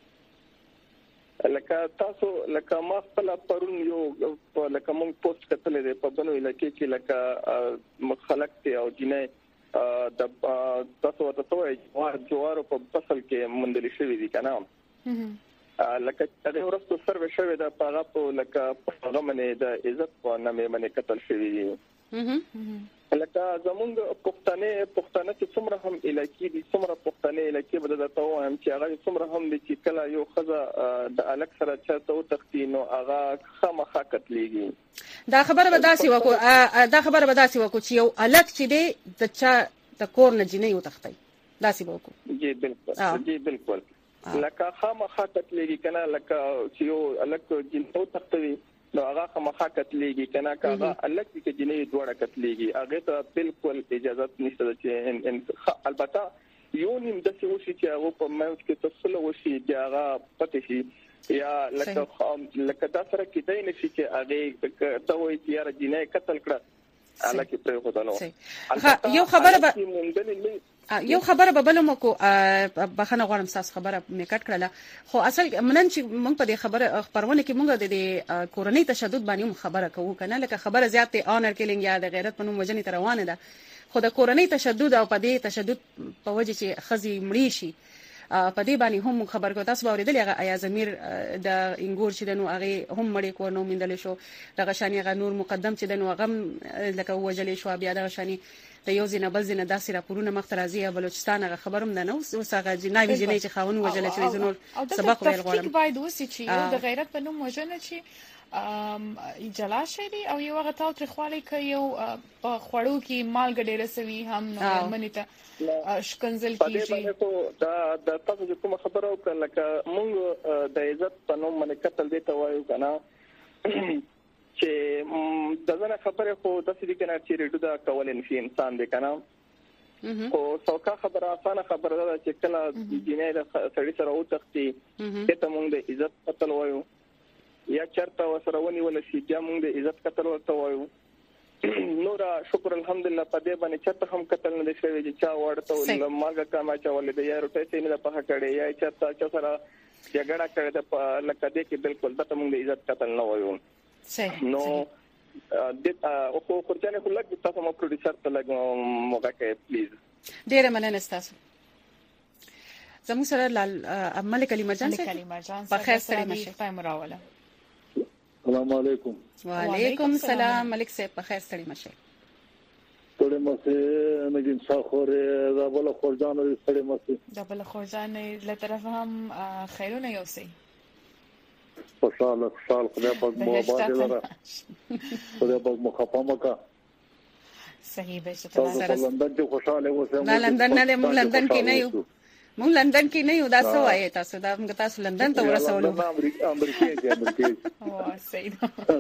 لکه تاسو لکه ما خپل پرون یو لکه مونږ پوسټ کتلې ده په بنو علاقې کې لکه مخالک ته او جنې د تاسو ورته جوار په فصل کې مندل شوی دي کنه لکه هغه ورستو سروې شوی ده په هغه په لکه هغه منې د عزت په نامه باندې قتل شوی دي. لکه زمونږ پښتانه چې څومره هم علاقې دي څومره پښتانه علاقې بده د تاو هم چې هغه څومره هم دي چې کله یو خزه د الک سره چاته او تختینو هغه خامخا قتلېږي. دا خبره به داسې وکړو چې یو الک چې دی د چا د کور نه جنې او تختای داسې به وکړو. جی بالکل لکه خامخا قتلېږي کنه لکه چې یو الک جنې او تختوي نو هغه خامخا قتلېږي کنه هغه الک کې جنې دوړه قتلېږي هغه ته بالکل اجازه نشته چې البته یو نیم د څه وشي چې هغه په مېوت کې تفصیل وشي چې هغه پته شي یا لکه دا سره کې دای نشي چې هغه ته وایي چې یاره جنې قتل کړه الک په خدانو یو خبره به بل مکو بخنه غواړم تاسو خبره مې کټ کړله خو اصل منن چې موږ په دې خبره خبرونه کې موږ د کورنۍ تشدد باندې خبره کوو کنه لکه خبره زیات اونر کیلینګ یا د غیرت په نوم وجنې تر روانه ده خو د کورنۍ تشدد او په دې تشدد په وجه چې خزي مړی شي په دې باندې هم خبر کو تاسو باور دي هغه ایا زمير د انګور چې دنو هغه هم مړی کو نو مندل شو دغه شانی هغه نور مقدم چې دنو غم لکه وجلې شو بیا دغه شانی د یو زینه بل زینه داسې راپورونه مخترازي بلوچستان هغه خبرم نه نو وسغه جنایي جنې چې خاون وجلې چې زنور سبق ویل غواړم باید وسی چې د غیرت په نوم وجنه چې جلا شي او یو هغه تاو ترخوالي کوي یو په خړو کې مالګ ډیره سوي هم نو منی ته شکنزل کیږي دا تاسو کوم خبره وکړه لکه موږ د عزت په نوم باندې قتل دی ته وایو کنه چې دغه خبره خو د سړي کنه چې ریډو دا کول انفي انسان دی کنه او څوکا خبره اسانه خبره ده چې کله جنې د سړي سره وتختی ته موږ د عزت قتل وایو یا چرته وسره ونیول شي چې موږ د عزت قتل ورته وایو نور شکر الحمدلله په دې باندې چرته هم قتل نه شوی چې چا ورته ول ماګه کما چا ولې د یارو ټیسې نه په کړې یا چرته سره جګړه کړې ده لکه دې کې بالکل د موږ د عزت قتل نه وایو صحیح نو د او خورجانه خو لګ تاسو مو پروډوسر ته لګ موګه کې پلیز ډېر مننه تاسو زموږ سره ملک علي مرجان په خیر سره مشه پای مراوله السلام علیکم وعلیکم السلام ملک صاحب په خیر سره مشه ټول مشه نګین څاخوره دا بل خورجان سره مشه دا بل خورجان له طرف هم خیرونه یوسي خوشاله خدای پاک مو آباد لره خدای پاک مو خپامه کا صحیح به ستاسو په لندن کې خوشاله اوسئ نه لندن نه موږ لندن کې نه یو موږ لندن کې نه یو دا څه وایي تاسو دا موږ تاسو لندن ته ورسولو امریکا او صحیح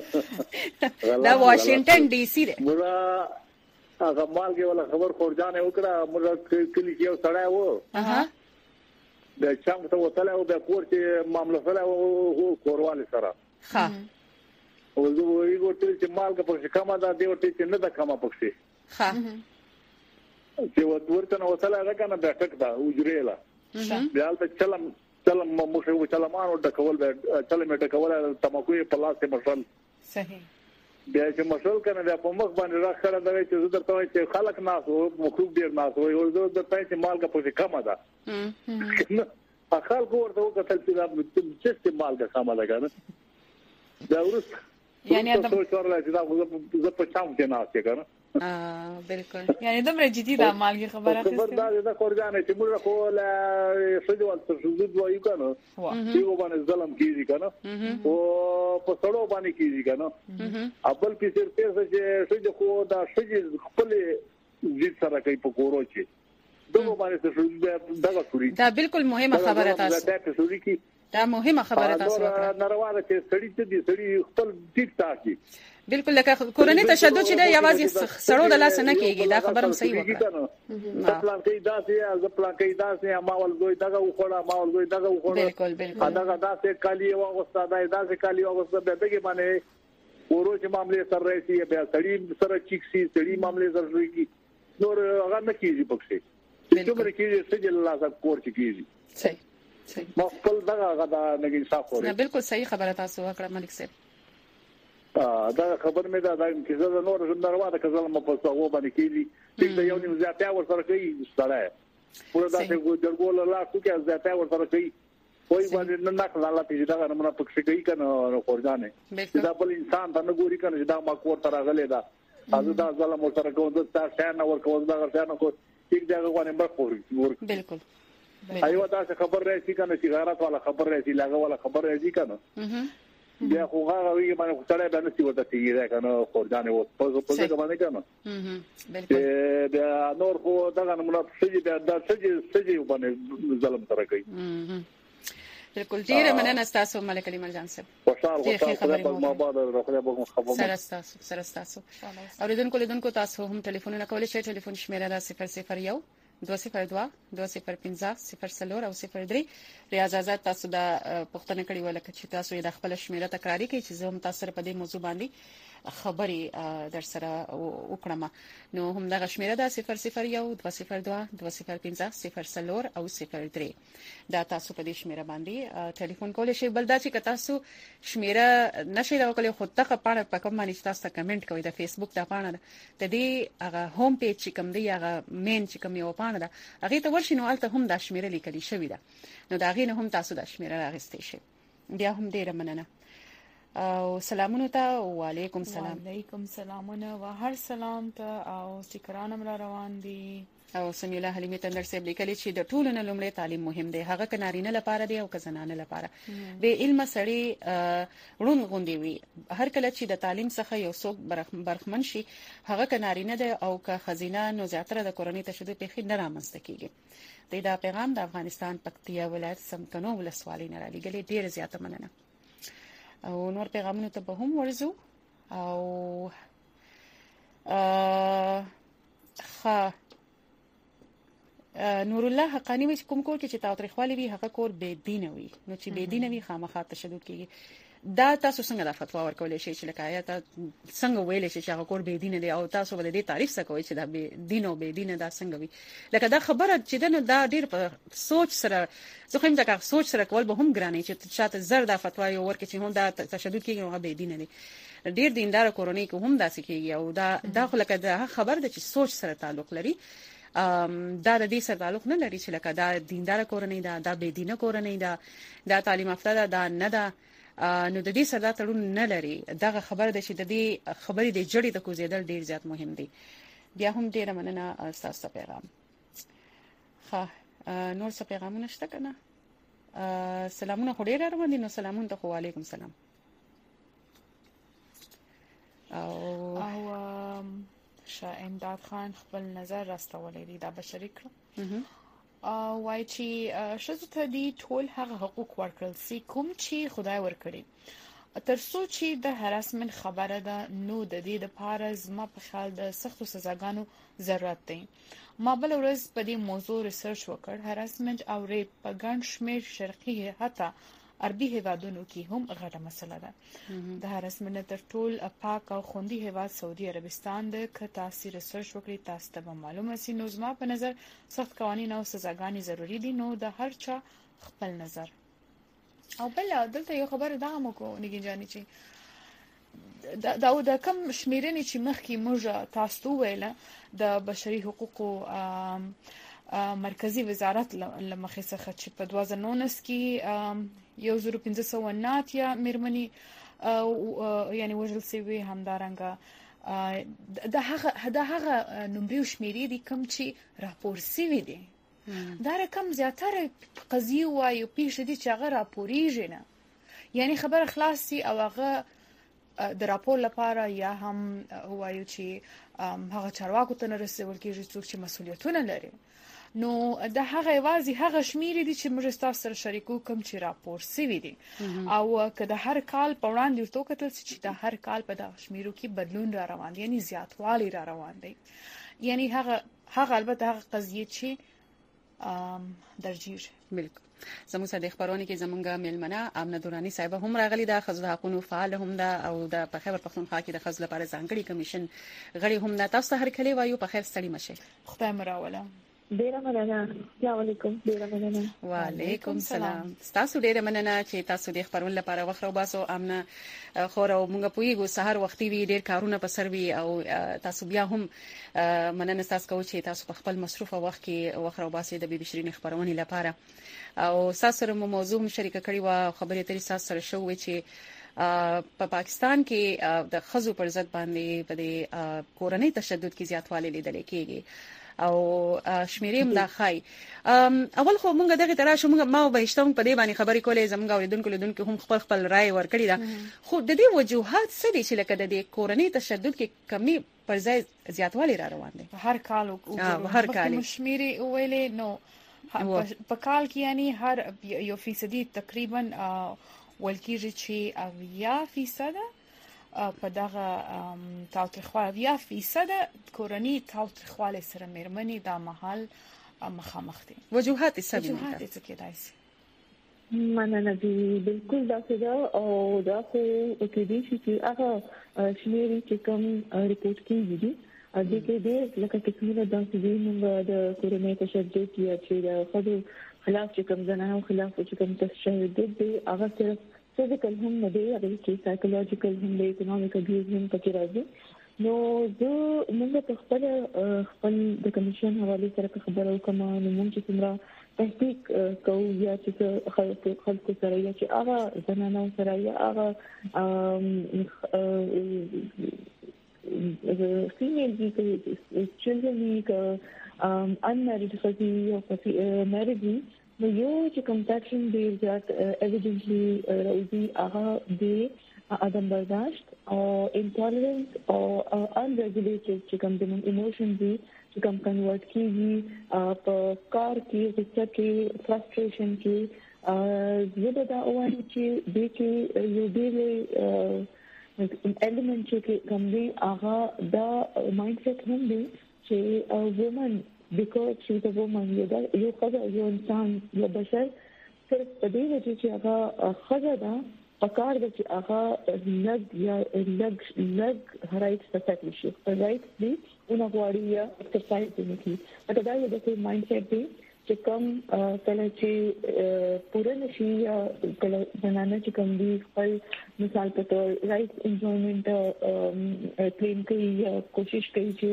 دا واشنگټن ډي سي دی موږ هغه مالګه ولا خبر خورجانه وکړه موږ کلی کې یو سړی وو د چم ته وصله او د کور کې معاملې سره او کورواله سره ها او زه وایي ورته چې مالګه په کومه ده دی ورته چې نه ده کومه پکې ها چې ورته نو وصله هغه کنه د ټک دا وجریلا بیا ته چلم مو شو چلمانو د کول چلم د کول تمکو په لاس کې مشل صحیح بیا چې مشل کنه د په مخ باندې راخره دا چې زه درته وایم چې خلک ناس او مخلوق ډیر ناس وي او زه درته چې مالګه په کومه ده خلک ورته وکتل چې دا چې مالګه کومه ده کنه دا ورس یعنی دا څو راځي دا زه په چم کې ناس کنه بالکل یعنی دمر جدي دا مالګه خبره خبر دا خورجانه چې موږ خو له سجوال تشدد وایو کنه یو باندې ظلم کیږي کنه او په سړو باندې کیږي کنه خپل کې صرف چې سجو خو دا سجو خپل ځید سره کوي په کورو چې دغه باندې تشدد دغه کړی دا بالکل مهمه خبره تاسو دا مهمه خبره تاسو ناروا ده چې سړی ته دي سړی خپل ټیک ټاکي بالکل لکه کورنۍ تشدد چې د یوازې سړو د لاس نه کیږي دا خبره هم صحیح وکړه پلان کې داسې از پلان کې داسې ما ول دوی دغه وخوړه ما ول دوی دغه وخوړه بالکل دغه داسې کالی او استاد داسې کالی او استاد دغه باندې ورو چې معاملې سره راشي بیا سړی سره چیک سي سړی معاملې سره راشي نور هغه نه کیږي پکې چې کومره کیږي چې الله سره کور کیږي صحیح ما خپل دغه غدا نګین صاحب نه بالکل صحیح خبره تاسو وکړه ملک صاحب دا خبر مې دا چې زه نور ناروا ده کزل مې په څو باندې کیږي چې یو نیم زیاته ور سره کوي سره پوره دا چې ګرګول لا څو کې زیاته ور سره کوي کوئی باندې نه نکړه الله پیدا دا نه پکې کوي کنه خورځانه دا بل انسان ته نه ګوري کنه دا ما کور تر غلې دا تاسو دا ظلم ور سره کوو دا څنګه ور کوو دا څنګه کوو یک ځای غوښنه برخوري بالکل ایو دا خبر راځي کنه چې غیرت والا خبر راځي لاغه والا خبر راځي کنه بیا خو هغه وی باندې خړې باندې سی ورته کیږي کنه خورځانه و په څه باندې کنه بالکل بیا نور خو دا نمونه سجي دا سجي باندې ظلم تر کوي بالکل ډیر مننه تاسو ملک علي مرجان صاحب خوشاله ما بعد راخله به خبر سره تاسو اوریدونکو تاسو هم ټلیفونونه کولای شئ ټلیفون شمیره دا 001 202 205 0 او 03 ریاض تاسو دا پښتنه کړي ولکه چې تاسو یې د خپل شمیره تکراری کوي چې زه هم تاسو سره په دې موضوع باندې خبري در سره وکړم نو هم دا شمیره دا 001 202 205 0 او 03 دا تاسو په دې شمیره باندې ټلیفون کولای شئ بل دا چې تاسو شمیره نشئ راوکلی خو تاسو په کوم باندې تاسو کمنټ کوئ د فیسبوک د پاڼه د دې هغه هوم پیج چې کوم دی هغه مین چې کوم یو پاڼه ده هغه ته ورشي نو الته هم دا شمیره لیکل شوی ده نو دا غینه هم تاسو دا شمیره راغستې شي بیا هم ډیره مننه او سلامونه ته وعليكم السلام. وعليكم السلامونه و هر سلام ته او سکرانم را روان دي. او سمي الله حلیمه تندر صاحب لیکلی چې د ټولو نه لومړی تعلیم مهم دی، هغه کنارینه لپاره دی او کزنانه لپاره. به علم سړی رون غوندي وي، هر کله چې د تعلیم څخه یو څوک برخمن شي هغه کنارینه دی او که خزینه نو زیاتره د کورنۍ تشدد په خې نه رامنځته کیږي. دا پیغام د افغانستان پکتیا ولایت سمکنو ولسوالۍ نه را لګلې، ډیر زیاته مننه. او نور پیغامونه ته به هم ورزو او نور الله حقانی وی کوم کور کې چې تاوتریخوالی وي هغه کور بے دینه وي، نو چې بے دینه وي خامخا تشدد کیږي. دا تاسو څنګه د فتوا ورکولې شي چې لکه آیات څنګه ویلې شي چې هغه کور بے دینه دی او تاسو ول دې تعریف سکوي چې دا بے دین او بے دینه دا څنګه وي؟ لکه دا خبره چې دا ډیر په سوچ سره زه خو دا سوچ سره کول به هم ګرانه چې شاته زر دا فتوا یو ورکه چې هم دا تشدد کیږي او بے دینه دی. ډیر دیندار کورنۍ کې هم دا سکیږي او دا خو لکه دا خبر د چې سوچ سره تعلق لري. دا د دې سره تعلق نه لري چې لکه دا دیندار کورنۍ دا بے دینه کورنۍ دا تعلیم یافته دا نه ده، نو د دې سره تړون نه لري. دا خبره ده چې د دې خبرې د جړې د کوزیدل ډیر زیات مهم دي. بیا هم ډیر مننه تاسو ته پیغام. نور څه پیغامونه شته کنه؟ سلامونه خو ډیر روان دي، نو سلامونه ته وعلیکم السلام. او شاه امداد خان خپل نظر راستولې دي دا بشری کړ وای چې شته ته دي ټول هغه حقوق ورکړل سي کوم چې خدای ورکړي. ترڅو چې د هراسمنت خبره ده نو د دې لپاره زما په خیال د سختو سزاګانو ضرورت دی. ما بل ورځ په دې موضوع ریسرچ وکړ. هراسمنت او ریپ په ګڼ شمېر شرقي حتی عربي هیوادونو کې هم غټه مسله ده. د هراسمنت تر ټول پاک او خوندي هیواد سعودي عربستان د ک تاثیر ریسرچ وکړي تاسو ته معلومه سي. نو زما په نظر سخت قوانين او سزاګانې ضروری دي، نو د هر چا خپل نظر. او بل دلته یو خبره دا مو کو نګی جاني چې دا کم شمیرنې چې مخکې موږ تاسو ویله د بشري حقوقو مرکزی وزارت لمخې څخه چې په 2019 کې 1509 یا میرمنی یعنی وژل سوي همدارنګه د هغه نمبر شمیرې دي کوم چې راپور سوي دي. دا رقم زیاتره قضیه وایو پیښ دي چې هغه راپورېږي نه، یعنی خبر خلاصي او هغه د راپور لپاره یا هم وایو چې هغه چارواکو ته نه رسول کېږي څوک چې مسولیتونه لري. نو د هغه وازي هغه شمیرې دي چې موږ تاسو سره شریکو کوم چې راپور سوي دي او که د هر کال په وړاندې ورته کتل چې د هر کال په دغه شمیرو کې بدلون را روان دي، یعنی زیاتوالی را روان دي. یعنی هغه البته هغه قضیه چې درجیږي. بالکل. زموږ سره د خبرونه کې زمونږه ملمنه امنه دورانی صاحب هم راغلي، د خزو حقوقو فعال هم ده او د په خیبر پختونخوا کې د خزو لپاره ځانګړي کمیشن غړي هم ده. تاسو هر کله وایو په خیر ستړي مشه. خدای مراوله. ډیره مننه. السلام علیکم. ډیره مننه. وعلیکم السلام. تاسو ډیره مننه چې تاسو د خبرونو لپاره وخت راوباسو. امنه خور او موږ پویګو سحر وختي وی ډیر کارونه په سر وی او تاسو بیا هم مننه تاسو کوم چې تاسو په خپل مصروفه وخت کې وخت راوباسي د بي شيرين خبرونه لپاره. او تاسو سره موضوع مشارکه کړې و خبرې ترې تاسو سره شو چې په پاکستان کې د خزو پر ضد باندې په کورنۍ تشدد کې زیاتوالی لیدل کېږي او شمیرې مداخای. اول خو مونږ دغه تراشه مونږ ما به اشتم په دې باندې خبرې کولې، زموږ اوریدونکو هم خپل رائے ورکړي دا. خو د دې وجوهات څه دي چې لکه د کورنۍ تشدد کې کمی پر ځای زیاتوالی را روان دي؟ هر کال شمیرې ویلې نو په کال کې یعنی هر 1% تقریبا ولکېږي چې 80% په دغه تاوتریخوالی 80% کورنۍ تاوتریخوالی سره مېرمنې دا محل مخامخ دي. وجوهات څه دي؟ وجوهات څه کېدای شي؟ مننه دي. بالکل دا څه ده او دا خو کې دي چې هغه شمیرې چې کوم ریپورت کېږي دي د کې دې لکه کیسونه دا چې موږ د کورنۍ تشدد یا چې د خځو خلاف چې کوم زنانو خلاف چې کوم تشدد دي هغه صرف فزیکل هم نه دی، هغه کې سایکولوژیکل هم دی، اکونومیک ابیوز هم پکې راځي. نو موږ په خپل د کمیشن حواله سره خبرو کوم نو موږ چې څومره تحقیق کوو یا چې خلکو سره یا چې هغه زنانو سره یا هغه female children unmarried خزي او married نو یو چې کمپټیشن دی ځات evidently راوځي هغه دی عدم برداشت او intolerance او unregulated چې کوم د emotions دي چې کوم کنورټ کیږي په کار کې غصه کې فرستریشن کې زه دا وایم چې د کې یو ډېر element چې کوم دی هغه دا مایند سیټ هم دی چې woman because she's a woman یو خزه یو انسان یو بشر صرف په دې وجه چې هغه خزه ده پکار د چې هغه لګ یا لګ رائټ ستاسو شي رائټ دی اون غواړي یا اکسرسایز کوي دا دا یو د مایند سیټ دی چې کوم کله چې پوره نشي یا کله زنانه چې کوم دی خپل مثال په تور رائټ انجوایمنت کلین کوي یا کوشش کوي چې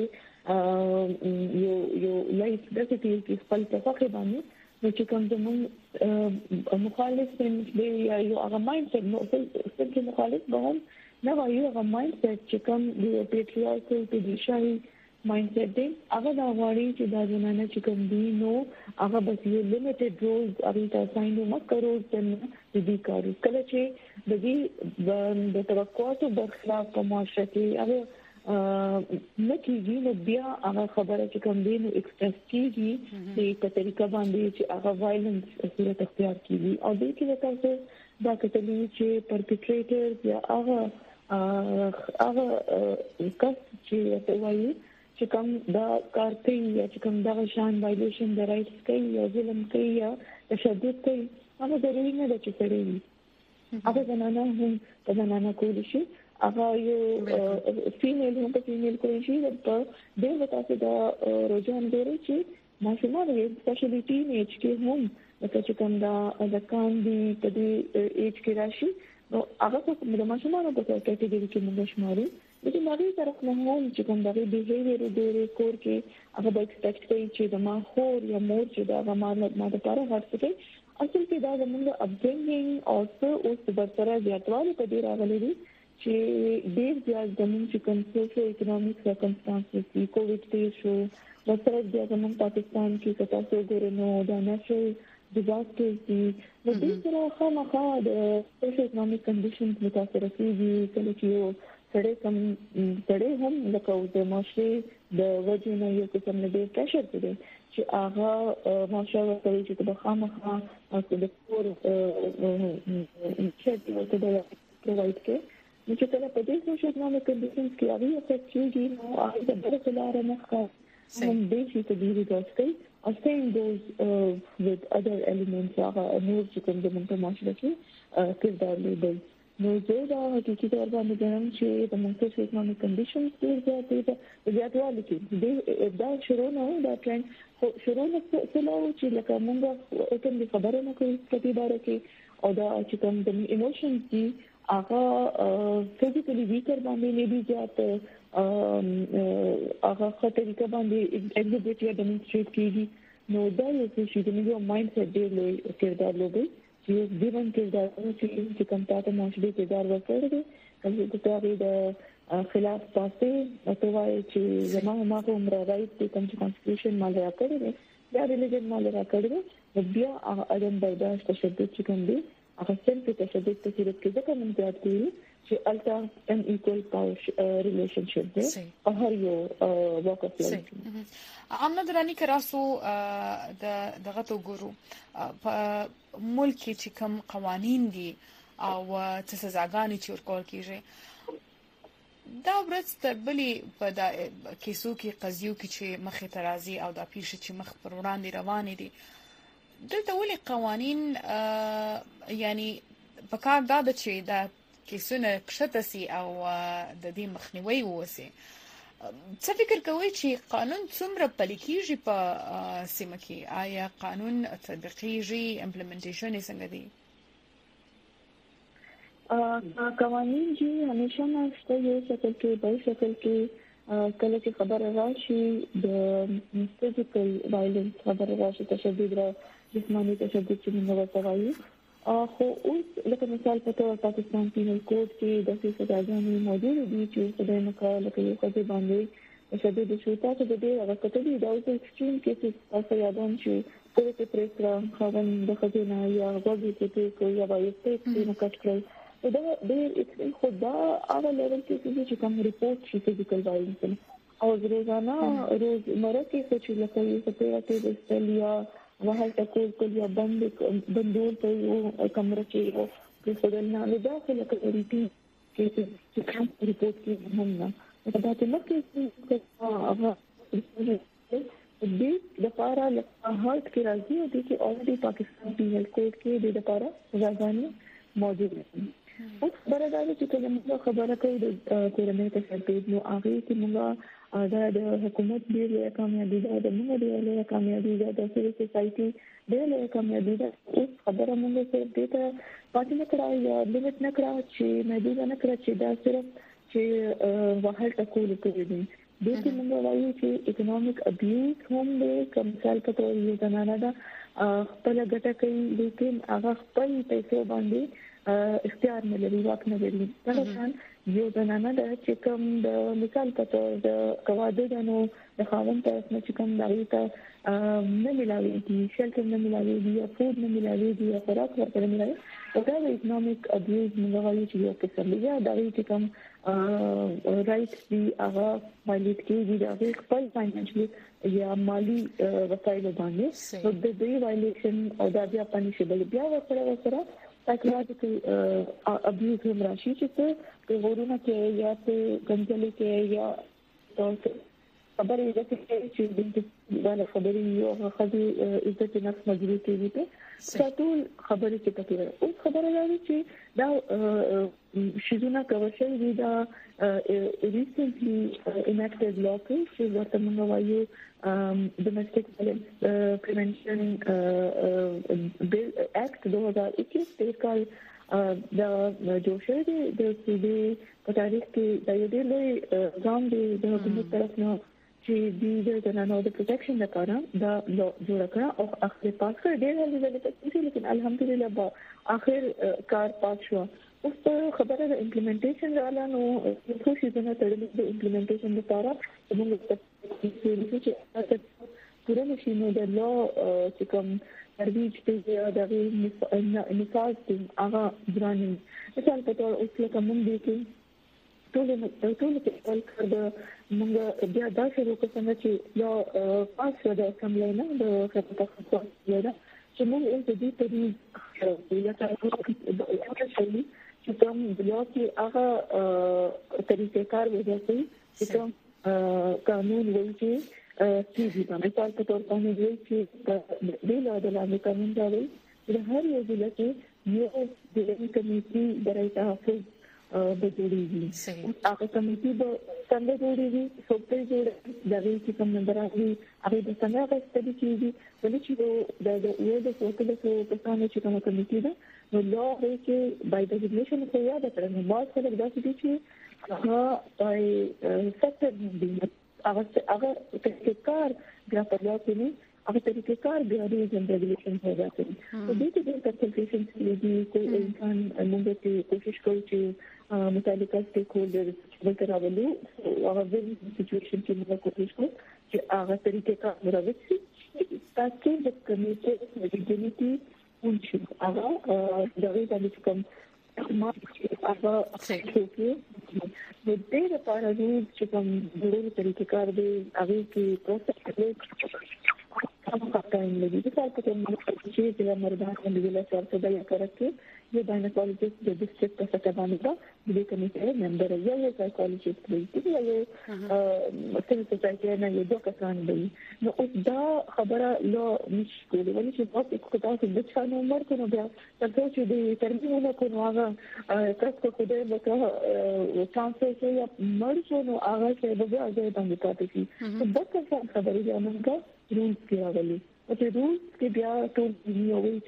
یو لایف د دې خپل تفاخر باندې نو چې کوم زمون مخالف دی یا یو هغه مایند سیټ نو څنګه مخالف به هم نه وایي هغه مایند سیټ چې کوم دی پیټریارکل پیډیشاري مایند سیټ دی هغه دا غواړي چې دا زنانه چې کوم دی نو هغه بس یو لیمیټډ رولز هغه ته ساين نه کړو څنګه دې کارو کله چې د دې د توقعاتو برخلاف په معاشره کې هغه نکیږي نو بیا هغه خبره چې کوم دی نو ایکسپریس کیږي په طریقه باندې چې هغه وایلنس صورت اختیار کیږي او دې کې تاسو دا کتلی چې پرپیټریټر یا هغه کس چې وایي چې کوم دا کار کوي یا چې کوم دا شان وایلیشن د رائټس کوي یا ظلم کوي یا تشدد کوي هغه ضروري نه ده چې سړی هغه زنانه هم په زنانه کولی شي هغه یو فیمیل هم په فیمیل کولی شي په دې وجه ته دا رجحان دی چې ماشومان یې سپیشلی ټین ایج کې هم چې کوم دا د کان دی په دې ایج کې راشي نو هغه د ماشومان په کټګوري کې موږ شمارو د ماغي طرف نه هم چې کوم دا بیهیویر د کور کې هغه به ایکسپیکټ کوي چې د ما خور یا مور چې دا غمانه ما د لپاره هڅه کوي اصل کې دا زموږ اپبرینګینګ او اوس د برتره زیاتوالی په ډیر راغلي دي چې ډیر زیات زموږ چې کوم سوشل اکونومیک سرکمسټانسز دي کووډ تیر شو ورسره بیا زموږ پاکستان کې تاسو ګورئ نو دا نېشنل ډیزاسترز دي نو دې سره خامخا د سوشل اکونومیک کنډیشنز متاثر کیږي کله چې یو سړی هم لکه د معاشري د وجې نه یو قسم نه ډېر پریشر دی چې هغه معاشره کوي چې د خامخا او د کور چې ورته د پرووایډ کې نو چې کله په دې سوشل اکونومیک کنډیشنز کې هغه افیکټ کیږي نو هغه د برخلار نه ښه هم دې چې د دې راځي او same goes with other elements هغه نور چې کوم د معاشره کې کردار لري نو زه دا حقیقي تور باندې ګڼم چې د سوشل اکونومیک کنډیشنز ډېر زیاتوالی کې دا شروع نه دا ټرند شروع نه سلو چې لکه موږ کوم خبره نه کوي په دې باره کې او دا چې کوم د ایموشنز دي هغه فزیکلی ویکر باندې نه دي زیات هغه خطرې باندې ایگزیبټ یا ډیمونستریټ کیږي نو دا یو څه چې د مایند سیټ ډېر لوی کردار لوبي چې ځینې کردار چې کوم تاسو معاشري کردار ورکړي کله چې تاسو د خلاف تاسو ته وایي چې زموږ عمر رائټ د کانسټیټیوشن مال راکړي دا ریلیجن مال راکړي بیا اذن برداشت تشدد چې کوم دی هغه څنګه تشدد ته صورت کې ځکه موږ یاد کړی چې الټا ان ایکوال پاور ریلیشنشپ دی په هر یو واک اف لایف امنه درانی کراسو دغه تو ګورو په ملک چې کوم قوانين دي او سزاګانې چې ورکول کیږي دا ورځ تر بلې په دا کیسو کې قضیو کې چې مخې ترازی او دا پیښه چې مخ پر وړاندې روانې دي دلته ولې قوانين یعنی په کار دا چې دا کیسونه کښته سي او د دې مخنیوي ووسي څه فکر کوئ چې قانون څومره پلي کیږي په سیمه کې آیا قانون تطبیقیږي امپلیمنټیشن یې څنګه دی قوانین چې همیشه نشته یو شکل کې بل شکل کې کله چې خبره راشي د فزیکل وایلنس خبره راشي تشدد را جسماني تشدد چې موږ ورته وایو خو اوس لکه مثال په توګه پاکستان پینل کوډ کې د سزاګانې موجود دي چې خدای مکه لکه یو څه باندې تشدد شوتا ته د دې هغه کتلې دا اوس ایکستریم کیسز تاسو یادوم چې کومه پریکړه خاون د خزینه یا غوږی کې کوي یا وایي چې کټ کړل دا د خدا هغه لیول کې چې کوم ریپورت شي فزیکل وایلنس او روزانه روزمره کې چې لکه یو څه په استرالیا وهل تکول یا بندول په یو کمره کې په خدلنا له داخله کوي چې کوم ریپورت کې هم نه دا چې مکه هغه دې د لپاره هارت کې راځي او چې اوريدي پاکستان پینل کوډ کې د لپاره سزاګانې موجود دي اوس خبره دا چې کله موږ خبره کوو د کورنۍ تشدد نو هغه چې موږ د حکومت ډېر کامیابی ده د موږ ډېر کامیابی ده د سیویل سوسايټي ډېر کامیابی ده اوس خبره موږ صرف دې ته پاتې نه کړای یا لیمټ نه کړای چې محدود نه کړای چې دا صرف چې وهل تکول کوي دي د دې موږ وایو چې اکونومیک ابیوز هم د کمسال په تور یو زنانه ده خپل ګټه کوي لیکن هغه خپل پیسې باندې اختیار نه لري واک نه لري مثلا یو زنانه ده چې کوم د مثال په تور د قواعدونو د خاوند طرف نه چې کوم دغه ته نه ملاويږي شلټر نه ملاويږي یا فود نه ملاويږي یا خوراک ورته نه ملاوي او دا د اکونومیک ابیوز موږ وایو چې یو قسم دی دا چې کوم رائټ دی هغه مالیت کې دی د خپل فاینانشل یا مالی وسایل باندې نو د دې وایلیشن او دا بیا پنیشبل بیا ورسره سایکولوژیکل ابیوز هم راشي چې په ورونه کې یا په کنځلې کې یا خبرې د چې د باندې خبرې یو خدي عزت نفس مجبور کیږي ته ټول خبرې کې پکې او خبره لري چې دا شیزونه کوشل دي دا ریسنټلی اناکټډ لا چې ورته موږ وایو ډومېسټک وایلنس پریونشن بل اکټ 2021 تیر کال دا جوړ شوی دی د سیدي په تاریخ کې د یو ډېر لوی ځان دی د حکومت طرف نه چې د جنانو د پروټیکشن لپاره دا جوړ کړه او اخر پاس کړ ډېر هلي ځلې لیکن الحمدلله په اخر کار پاس شو اوس خبره د امپلیمنټیشن رااله نو څه شي نه تړلې د امپلیمنټیشن لپاره موږ چې پوره نشینو د لا چې کوم ترویج دی د نفاذ دی هغه ځاني مثال په تور اوس لکه موږ دي کې ټول کې کار د موږ بیا دا شروع کوو چې یو پاس د اسمبلی نه د خپل خپل چې موږ یې دې ته یا تاسو چې کوم بیا چې هغه طریقې کار وځي چې کوم قانون وایي چې په مثال په تور باندې وایي چې د لاندې قانون دا وایي چې هر یو ځل کې یو د کمیټي درای تحفظ د جوړیږي هغه کمیټي به څنګه جوړیږي څوک جوړي دا وی چې کوم نمبرونه هغه د څنګه غوښتل کیږي ولې چې د یو د څوک د څه چې کوم کمیټي ده نو لا چې بای ډیزیګنیشن خو یاد کړئ نو ما څه لګا چې هغه بای سیکټر دی هغه کار بیا په لاس کې هغه طریقې کار بیا د ریګولیشن هو راځي په دې کې د کنسلټیشن کې کوئی انسان موږ ته کوشش کوي چې متعلقه سټیک هولډرز ورته راولو هغه د سچويشن کې موږ کوشش کوو چې هغه طریقې کار راوځي تاسو د کمیټې لیګیټیمیټي ونشي هغه د ریګولیشن کوم ما هغه څه د دې لپاره چې کوم ډېر طریقې کار دی هغه کې پروسس هم کارتایم لګي د کار په توګه چې د مردان باندې له څه څه د کارکې یو باینکولوژیست د ډیسټریکټ په څیر باندې د کمیټې ممبر یو سایکولوژیست دی یو سیویل سوسایټي نه یو ډاکټر دی نو اوس دا خبره لا نشي ولې چې تاسو تاسو د څانو عمر کو نو بیا تاسو چې د ترمینونه کو نو هغه تاسو کو د وکړه چانسز یا مرشو نو هغه چې به هغه باندې پاتې شي دا څه خبره ده موږ روز کې راغلي او چې روز کې بیا ټول یو وی چې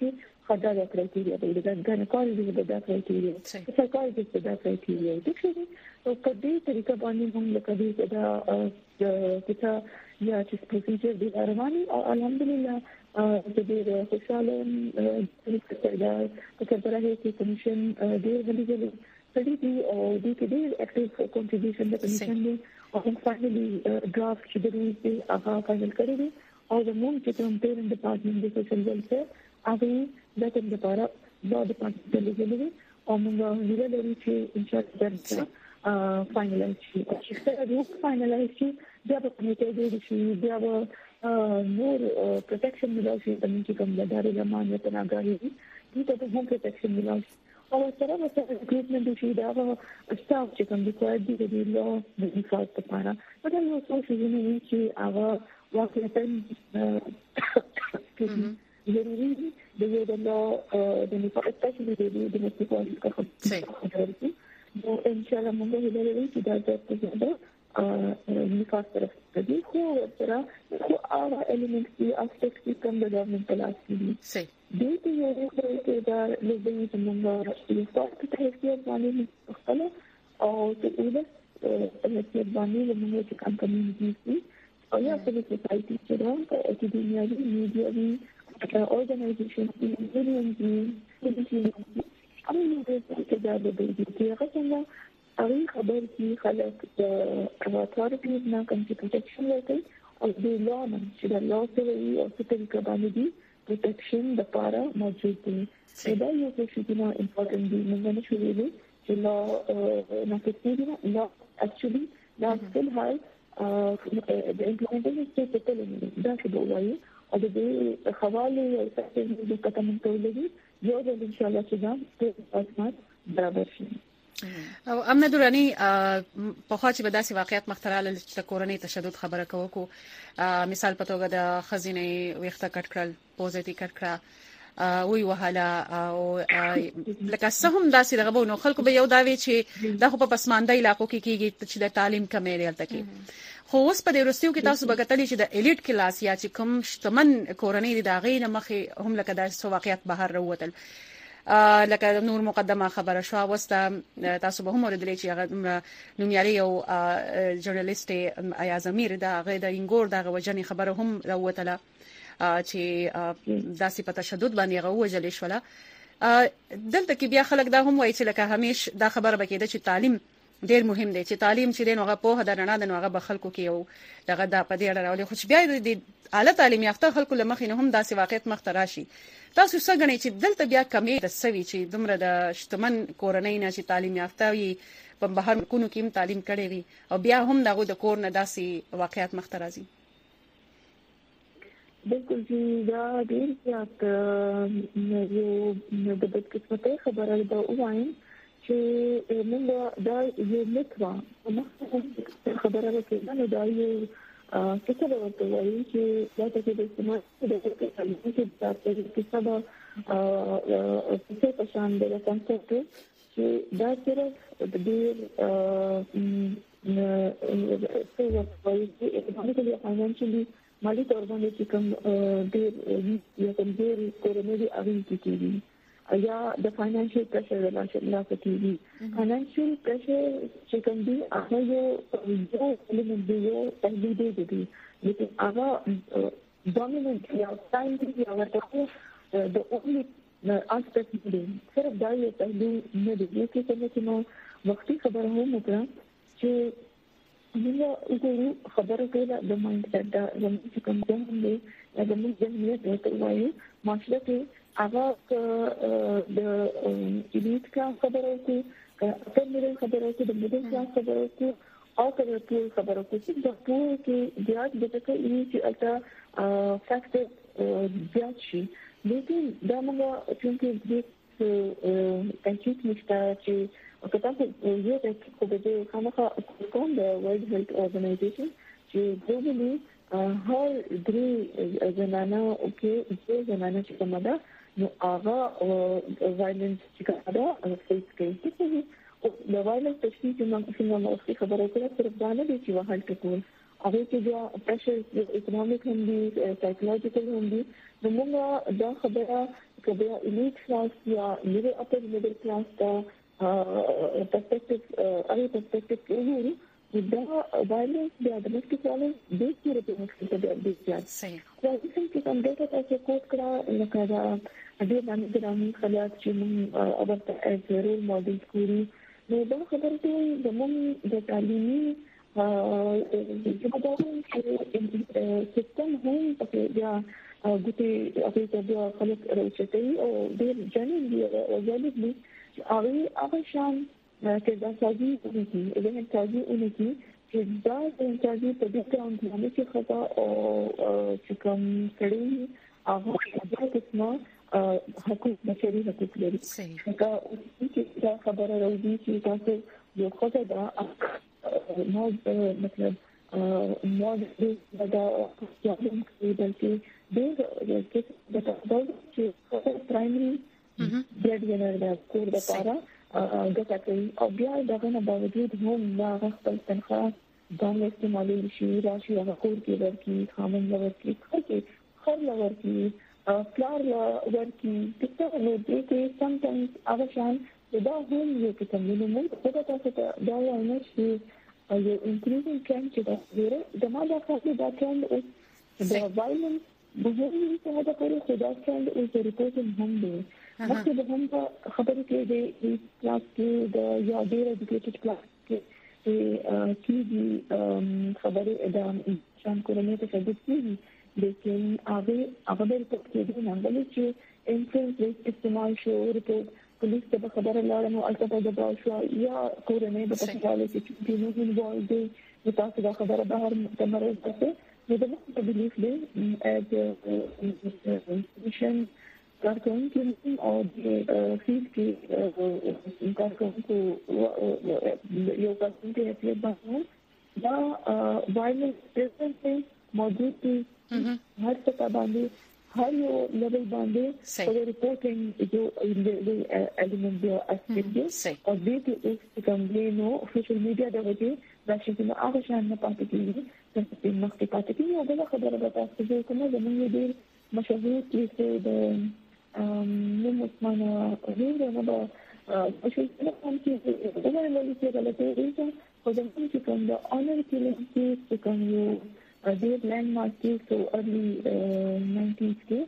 خدای کرایټیریا دی د ګانکالوجي د کرایټیریا سایکالوجي د کرایټیریا د څه او کدي طریقه باندې موږ لکه دا کته یا چې پروسیجر دی رواني او الحمدلله د دې خوشاله دا کتابره کې کمیشن ډېر غلي study او د دې اکټیو کنټریبیوشن د کمیشن دی او فائنلی ډرافټ چې د دې هغه فائنل کړی دی او د موږ چې کوم پیرنټ ډپارټمنټ د سوشل ویلفیر هغه د کوم لپاره د ډپارټمنټ د لګولې او موږ ویل لري چې ان شاء الله فائنلایز شي چې څنګه د فائنلایز شي بیا په کمیټه دی چې بیا نور پروټیکشن ملاشي د موږ کوم د داري لمانه تناګاهي دي ته هم پروټیکشن ملاشي او سره ریکروټمنټ شي دا سټاف چې کوم دی د لو د انفاست لپاره دا یو څه چې هغه واقعا ضروري دی د یو د لو د انفاست اسپیشلی د مستقبل څخه نو ان شاء الله موږ هیله چې دا څه انفاست طرف دی خو سره خو هغه الیمنټس دی اسپیکټ کوم د ګورنمنت په لاس کې دي دې یو څه دا لږه څنګه یو څه ته هیڅ باندې خپل او چې په هیڅ باندې موږ چې کوم کمیونټي دي او یا په سوسایټي کې دا اکیډمیا دي میډیا دي اورګنایزیشن دي یونین دي امي دې چې دا د دې کې راځي اړین خبر کې خلک د اتارټیز نه کوم پروټیکشن ورکړي او د لانم چې د لا سره او څه طریقه باندې دي protection the para موجود دي دا یو څه چې نه امپورټنت دي موږ نه شو ویلي چې لا نه کېږي نه actually دا still has the implementation state ته تللی دا چې وایي او د دې حواله او څه د کتمن تولدي یو د ان شاء الله چې دا اسمات برابر شي او امنه دورانی په خوا چې به داسې واقعیت مختراله چې کورنۍ تشدد خبره کوو مثال په توګه د خزینه ویخته کټ کړل پوزټی کټ کړه وی وهاله او لکه سهم داسې دغه نو خلکو به یو داوي چې د خو په پسمانده علاقو کې کېږي چې د تعلیم کمې لري تلته خو اوس په دې وروستیو کې تاسو بغتلی چې د الیټ کلاس یا چې کوم شتمن کورنۍ د داغې نه مخې هم لکه داسې واقعیت بهر راوتل لکه نور مقدمه خبره شو وسته تاسو به هم اوریدلی چې هغه نومیالي او ژورنالیست آیا زمیر دا غي د انګور د وجنې خبره هم راوتله چې داسې په تشدد باندې غوجل شوله دلته کې بیا خلک دا هم وایي چې لکه همیش دا خبره بکیده چې تعلیم ډیر مهم دی چې تعلیم چې دین هغه په هدا نه د هغه به خلکو کې یو دغه د پدې اړه راولي خو بیا د اعلی تعلیم یافته خلکو لمخې نه هم داسې واقعیت مخ ته راشي تاسو څنګه غنئ چې دلته بیا کمې د سوي چې دومره د شتمن کورنۍ نه چې تعلیم یافته وي په بهر کونو کې تعلیم کړي وي او بیا هم دغه د کور نه داسې واقعیت مخ ته راځي بالکل چې دا ډیر زیات یو د بدقسمتۍ خبره ده وایم چې موږ دا یو متوا خبره وکړه نو دا یو څه به ورته وایي چې دا چې د سیمه د تعلیم کې د کتابه څه په شان د کنسپټ چې دا صرف د ډیر څه وایي چې اکونومیکلی فاینانشلی مالی تور باندې چې کوم ډیر یا کوم ډیر کورنۍ اړین کیږي یا د فاینانشل پریشر لا کېږي فاینانشل پریشر چې کوم دی هغه یو الیمنٹ دی یو پهلو دی لیکن هغه ډومیننٹ یا ساينس یا ورته د اونلی اسپیکټ دی صرف دا یو پهلو نه دی چې نو وختي خبره هم وکړه چې موږ خبره کوله د مایند سیټ دا چې کوم دی د موږ ذهنیت ته وایي معاشره کې هغه د الیټ کلاس خبره کوي کله خبره کوي د میډل کلاس خبره کوي او کله ټول خبره کوي چې د ټول کې بیا د تکي چې البته فاکټ بیا شي لیکن دا موږ چې تنظیم نشته چې کله یو د کومه خامخا کوم د ورلد هیلث اورګنایزیشن چې ګلوبلی هر درې زنانه او کې چې زنانه چې کومه ده نو هغه وایلنس چې کومه ده فیس کوي او د وایلنس تشخیص موږ څنګه خبره کوله صرف دا نه دي چې وهل کول هغه کې بیا پریشر اکونومیک هم دي سایکولوژیکل هم دي نو موږ دا خبره کبه الیټ کلاس یا لیډر اپر میډل کلاس دا پرسپیکټیو کې دا وایلنس د ډومېسټک وایلنس د یورپین کنټرول د ځای صحیح دا چې کوم ډیټا تاسو کوټ کړه لکه دا ډېر باندې ګرامي خلک چې موږ اورته از رول ماډل کوي نو دا خبره دی زموږ د تعلیمي سیستم هم په بیا ګوتې هغه ته بیا خلک راوچتي او ډېر جنین دی او ځلې هغه شان چې دا سازي ونکي د سازي ونکي چې دا د سازي په دې ګراوند باندې چې خطا او چې کوم کړي هغه د قسمه حقوق بشري حقوق لري دا چې خبره راوځي چې تاسو یو خطا دا نو مطلب نو دا یادم کوي چې د چې پرایمري بلډ وینر دا کور د پاره ګټه کوي او بیا دغه نه باوجود هم دا خپل تنخواه باندې استعمالي شي راشي هغه کور کې ورکی خامن ورکی خر ورکی فلار ورکی دغه نو دې کې سم ټایمز هغه شان دا هم یو کې تمرین مو څه تاسو ته دا وایي چې یو انکریزینګ ټرند چې دا ډیره د ما دا خاصه دا ټرند او د وایلنس بهري څه دا کوي خدا ټرند او ریپورټینګ هم دی مخکې د هم خبرې کې د کلاس کې د یا ډېر ایجوکیټډ کلاس کې د خبرې د شان کورنۍ ته تشدد کیږي لیکن هغه د ریپورټ کې د ننګلې چې انفلوئنس ریټ استعمال شو ریپورټ پولیس ته خبره لاړه نو البته د باور یا کورنۍ د پښتاله چې د نو انوالو دي نو تاسو دا خبره بهر تمرز کړئ نو د موږ په بلیف دی از انسټیټیوشن کارکونکو او د فیلډ کې کارکونکو یو کارکونکو په باندې دا وایلنس پرزنټ موجود دي هر څه باندې هر یو لیول باندې او ریپورټینګ یو ایلیمنٹ دی اسپیکټ او دې کې کوم دی نو سوشل میډیا د وجې راشي چې هغه شان نه پاتې کیږي چې مخکې پاتې کیږي او دا خبره به تاسو ته کومه زموږ ډېر مشهور کیسه د نو مسمانه ورته نه به سوشل میډیا باندې دا نه لري چې غلطه وي خو د موږ کوم د اونر کیلینګ چې کوم یو ډېر لینډمارک کیس او ارلی 90s کې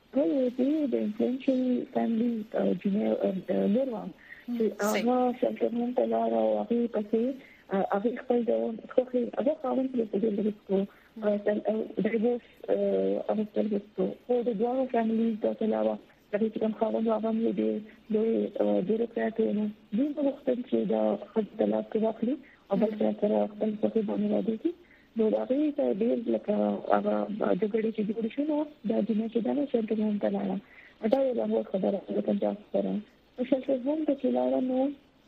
د انفلوئنشل فیملی جنرال نوروان چې هغه شلټر هوم ته لاړ او هغه پسې هغه خپل د خوخي هغه قانون په دې لګو ډایورس هغه تلګو او د دوه فیملی د علاوه د دې کوم خاوند هغه دې دوی بیروکرات نو دې په وخت کې دا خپل واخلي او بل سره خپل څه باندې راځي نو دا غوښتل چې ډېر لکه هغه د غړي چې جوړ شو نو دا د نه چې دا نه شرط هم تلاله دا یو خبره ده چې تاسو سره شرط هم د کلاله نو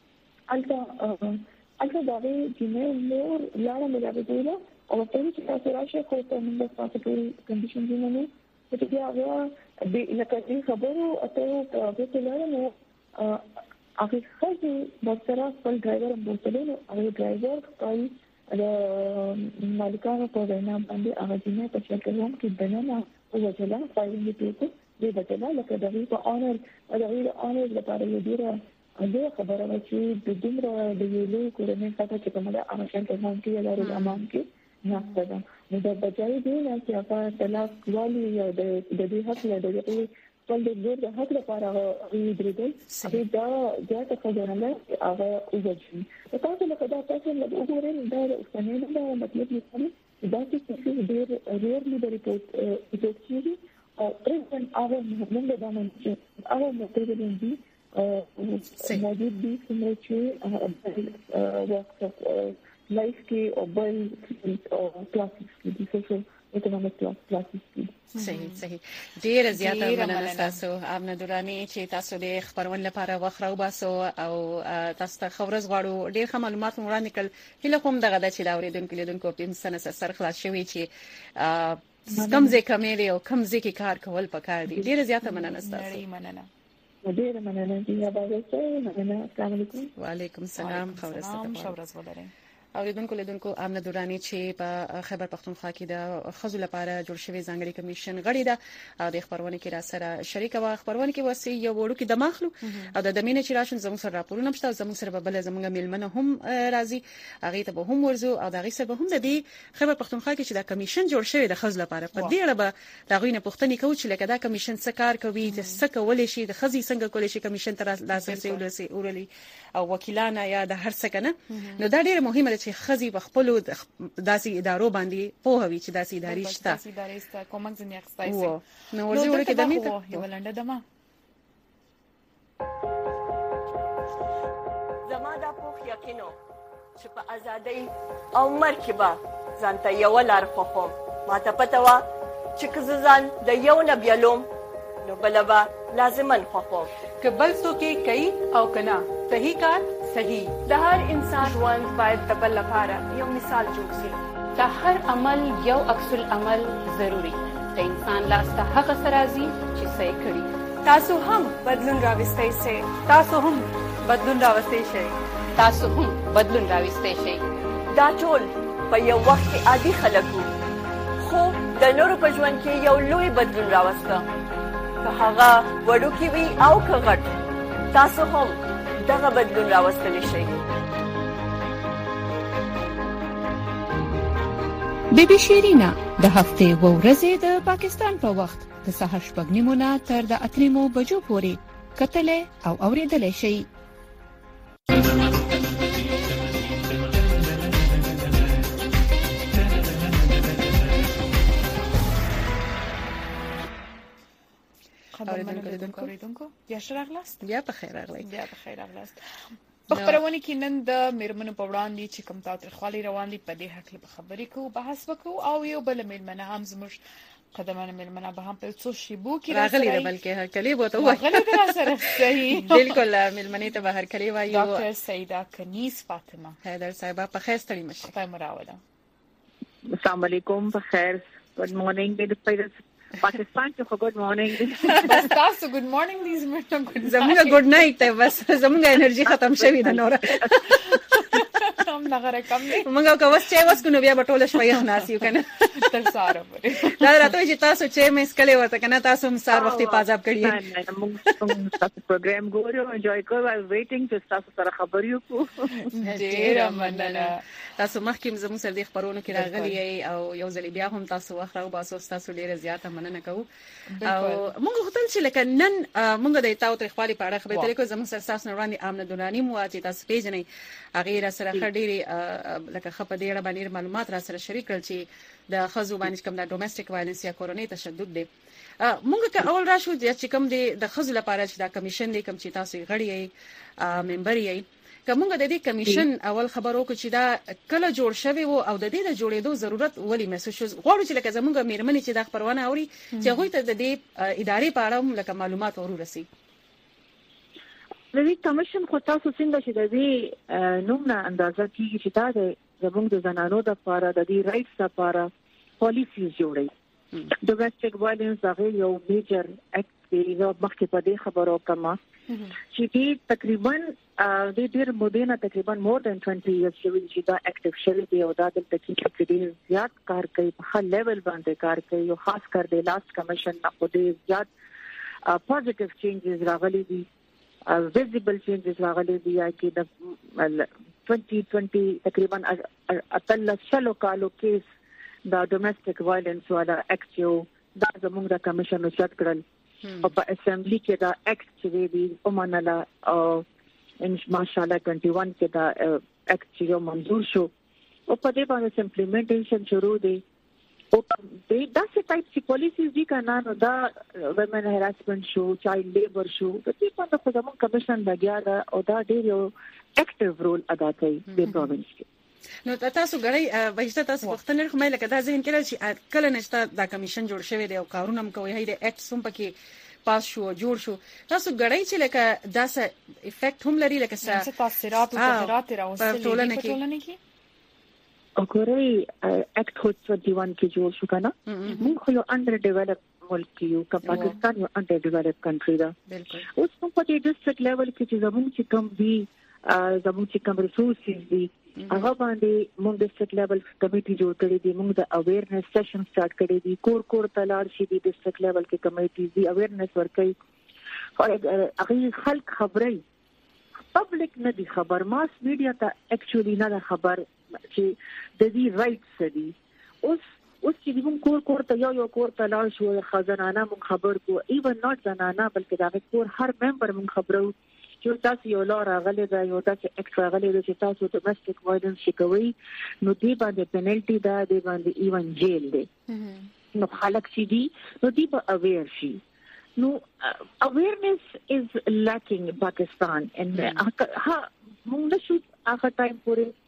البته دا غي چې نور لاړه مې راځي او په دې چې تاسو راشي خو ته موږ تاسو ټول کنډیشن دي نو چې بیا هغه د لکه خبرو اته په کلاله نو هغه خځې د سره خپل ډرایور بوتلو او ډرایور خپل د مالکانو په وینا باندې هغه جنې په شکل هم کې دننه او وجلا فایلینګ پیټو دې بدله لکه د وی په اونر لپاره یو ډیره خبره و چې د دومره د یو کورنۍ څخه چې کومه هغه شکل هم کې لري امان کې نه ده نو د بجای دی نه چې هغه طلاق والی یا د دې حق لري ټول د ډېر د حق لپاره ریډل دا ته خبره نه هغه وځي تاسو له دا تاسو له وګورئ دا اوسنۍ دا مطلب یې دا چې ډېر ریرلی د ریپورت کیږي او پرېږدم هغه موږ دا نه چې هغه مطلب دی موجود دي چې وخت لایف کې او بل او کلاسیک کې سوشل اکونومیک کلاسیک صحیح ډیر زیاته مننه تاسو امنه دورانی چې تاسو د خبرون لپاره وخرو باسو او تاسو ته خبرز غواړو ډیر معلومات وړاندې کړل هله کوم دغه د چې دا اوریدونکو په انسان سره خلاص شوی چې کم ځای کمې او کم ځای کې کار کول پکار دي ډیر زیاته مننه تاسو مننه ډیر مننه چې دا به څه مننه السلام علیکم وعلیکم السلام خبرز ولرئ اوریدونکو لیدونکو امنه دورانی چې په خیبر پختونخوا کې د خزو لپاره جوړ شوی ځانګړي کمیشن غړي ده او د خبرونه کې را سره شریک و خبرونه کې وسی یو وړو کې د ماخلو او د دمینه چې راشن زموږ سره راپورونه مشته زموږ سره بل زموږ میلمنه هم راځي هغه ته به هم ورزو او دغه سره به هم د دې خیبر پختونخوا کې چې د کمیشن جوړ شوی د خزو لپاره په دې اړه به دا غوینه پوښتنه کوي چې لکه دا کمیشن څه کار کوي څه کولای شي د خزي څنګه کولای شي کمیشن تر لاسرسي ولري او وکیلانه یا د هر څه کنه نو دا ډیره مهمه ده چې خزي په خپل داسې ادارو باندې پوهوي چې داسې ادارې شته داسې ادارې شته کومک ځنې اخستای شي نو ورځي ورکه د میته یو لنډه دمه زما دا پوښ یقینو چې په ازادۍ او مرکبه ځانته یو لار خوخم ما ته پته و چې که ځان د یو نه بیلوم نو بلبا لازمن خوخم که بل څوک کوي او کنا صحیح کار صحیح د هر انسان ژوند باید د بل لپاره یو مثال جوړ شي د هر عمل یو عکس العمل ضروری د انسان لاس ته هغه سرازي چې صحیح کړي تاسو هم بدلون راوستئ شئ تاسو هم بدلون راوستئ شئ تاسو هم بدلون راوستئ شئ دا ټول په یو وخت کې عادي خلک وو خو د نورو په ژوند کې یو لوی بدلون راوسته که هغه وړوکی وي او که غټ تاسو هم دغه بدلون راوستلی شئ بیبي شیرینا د هفتې و ورځې د پاکستان په وخت د سهار 8:30 تر د 8:00 بجو پورې کتلې او اوریدلې شئ اوریدونکو یا شراغلاست یا په خیر راغلی په خبرونه کې نن د میرمنو په وړاندې چې کوم تاوتریخوالي روان دي په دې حق له خبرې کوو بحث وکړو او یو بل میرمنه هم زموږ قدمانه میرمنه به هم په څو شیبو کې راغلی ده بلکې هر کلی بوته وای راغلی ده سره صحیح بالکل میرمنه ته به هر کلی وای ډاکټر سیدا کنیز فاطمه حیدر صاحب په خیر ستړي مشه خیر مراوله السلام علیکم په خیر ګډ مورنینګ د پاکستان کې خو ګډ مورنینګ بس تاسو ګډ مورنینګ دې زموږ ګډ نایټ ته بس زموږ انرژي ختم شوی ده نور هم لغره کم دی موږ کو وس چې وس کو نو بیا بټول شوی ناسیو کنه تر ساره دا راته چې تاسو چې مس کله وته کنه تاسو هم سار وختي پازاب کړی موږ تاسو پروګرام ګورو انجوای کوو او ویټینګ چې تاسو سره خبرې وکړو ډیر مننه تاسو مخکې زموږ سره د خبرونو کې راغلی او یو ځل بیا هم تاسو واخره باسو تاسو ډیر زیاته مننه کوو او موږ غوښتل چې لکه نن موږ د تاوتریخوالي په اړه خبرې کوو زموږ سره تاسو وړاندې امنه دورانی مو چې تاسو پیژنئ هغه را سره خډيري لکه خپه دې اړه باندې معلومات را سره شریک کړل چې د خزو باندې کوم د ډومېسټک وایلنس یا کورونی تشدد دی موږ که اول راشو چې کوم د خزو لپاره چې دا کمیشن دی کوم چې تاسو غړي یې ممبر یې کومه د دې کمیشن اول خبرو کو چې دا کله جوړ شوی وو او د دې د جوړېدو ضرورت ولې محسوس شو غواړو چې لکه زموږ میرمنې چې دا خبرونه اوري چې هغه ته د دې ادارې په اړه لکه معلومات ورورسي د دې کمیشن خو تاسو څنګه چې د دې نوم نه اندازه کیږي چې دا زموږ د زنانو د لپاره د دې رائټس لپاره پالیسي جوړي ډومېسټک وایلنس هغه یو میجر اکټ دی نو مخکې په دې خبرو کما چې دې تقریبا د ډیر مودینه تقریبا مور دان 20 years چې دا اکټیو شوی دی او دا د تکلیف کې ډیر زیات کار کوي په هر لیول باندې کار کوي او خاص کر د لاست کمیشن نه خو ډیر زیات پوزټیو چینجز راغلي دي visible changes راغلي دي چې د 2020 تقریبا اتل شلو کالو کیس دا ډومېسټک وایلنس والا اکټیو دا زموږ د کمیشن نشات کړل او په اسمبلی کې دا اکټ چې دی ومنله او ان ماشاءالله 21 کې دا اکټ یو منظور شو او په دې باندې امپلیمنټیشن شروع دی او دا څه ټایپ سی پالیسیز دي کنه نو دا وومن هراسمنت شو چایلډ لیبر شو د دې په اړه زموږ کمیشن لګیا دا او دا ډیر یو اکټیو رول ادا کوي د پروینس کې نو تاسو غړي بهشته تاسو وختونه خو مې لکه دا ذهن کې چې کله نشته دا کمیشن جوړ شوی دی او کارونه هم کوي هي د اکټ سم پکې پاس شو جوړ شو تاسو غړي چې لکه دا څه افیکټ هم لري لکه څه تاثیرات او تغیرات راوستل په ټولنه کې وګورئ اکټ خو 21 کې جوړ شو کنه موږ خو یو انډر ډیولپ ملک یو که پاکستان یو انډر ډیولپ کنټری ده اوس په دې ډیسټریکټ لیول کې چې زموږ چې کوم دی زموږ چې کوم ریسورسز دي هغه باندې موږ د ډیسټریکټ لیول کمیټي جوړ کړی دی موږ د اویرنس سیشن سٹارټ کړی دی کور تلار شي د ډیسټریکټ لیول کې کمیټي دی اویرنس ورکړي هغه خلک خبري پبلک نه دي خبر ماس میډیا ته اکچولی نه خبر چې د دې رائټس دي اوس چې موږ کور ته یو کور ته لاړ شو خزانانه موږ خبر کو ایون ناٹ زنانه بلکې دا کور هر ممبر موږ خبرو چې تاسو یو لار غلې دا یو تاسو ایکسترا غلې چې تاسو ډومېسټک وایلنس شکوي نو دی باندې پینلټي دا دی باندې ایون جیل دی نو خلک چې دي نو دی په اویر شي نو awareness is lacking in Pakistan and موږ نشو هغه ټایم پورې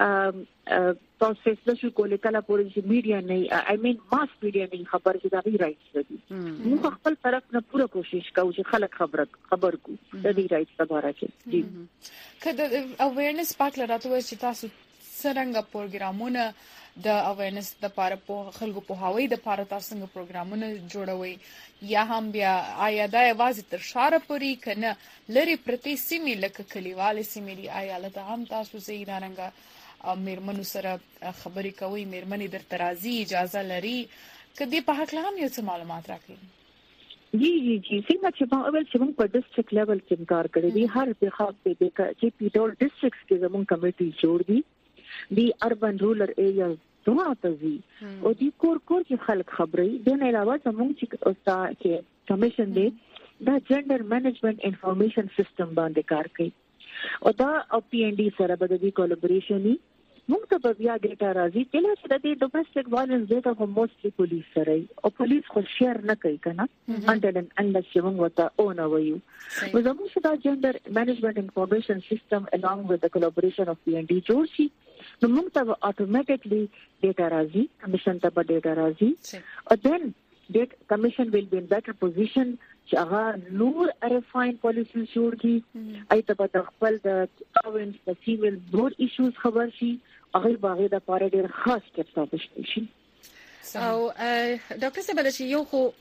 تاسو څه کولای کله پورې چې میډیا نه I mean ماس میډیا نه خبر چې دا غي رائټس دي موږ خپل طرف نه پوره کوشش کوو چې خلک خبر کو د دې رائټس په اړه کې جی کله اویرنس پاک لراته وای چې تاسو څنګه پروګرامونه د اویرنس د لپاره په خلکو په هواي د لپاره تاسو څنګه پروګرامونه جوړوي یا هم بیا آیا دا واځي تر شاره پوری کنه لری پرتی سیمې لکه کلیواله سیمې دی آیا لته هم تاسو زه ایرانګه میرمنو سره خبرې کوي میرمنې در ترازی اجازه لري کدی په حق هم یو څه معلومات راکړي جی څنګه چې په اول چې موږ په ډیسټریکټ لیول کې کار کړی دی هر په خاص په چې په ټول ډیسټریکټس کې زموږ کمیټي جوړ دي دی اربن رولر ایریا دوه تزي او دی کور کې خلک خبري د نه علاوه زموږ چې اوستا کې کمیشن دی دا جندر مینجمنت انفارمیشن سیستم باندې کار کوي او دا او پی ان ډي سره به د کولیبریشن ني موږ ته بیا ډیټا راځي چې د ډومېسټک وایلنس ډیټا خو موستلی پولیس سره او پولیس خو شیر نه کوي کنه انټل ان انلس چې موږ وته او نه وایو نو زموږ دا جندر مینجمنت انفارمیشن سیستم along with the collaboration of PND جوړ شي نو موږ ته اتوماتیکلی ډیټا راځي کمیشن ته به ډیټا راځي او then that commission will be in better position چې هغه نور ریفاین پالیسی جوړ کړي ایته په خپل د اوینس د فیمیل بروډ ایشوز خبر شي هغه باغې د پاره ډېر خاص کې تاسو شي او ډاکټر صاحب چې یو خو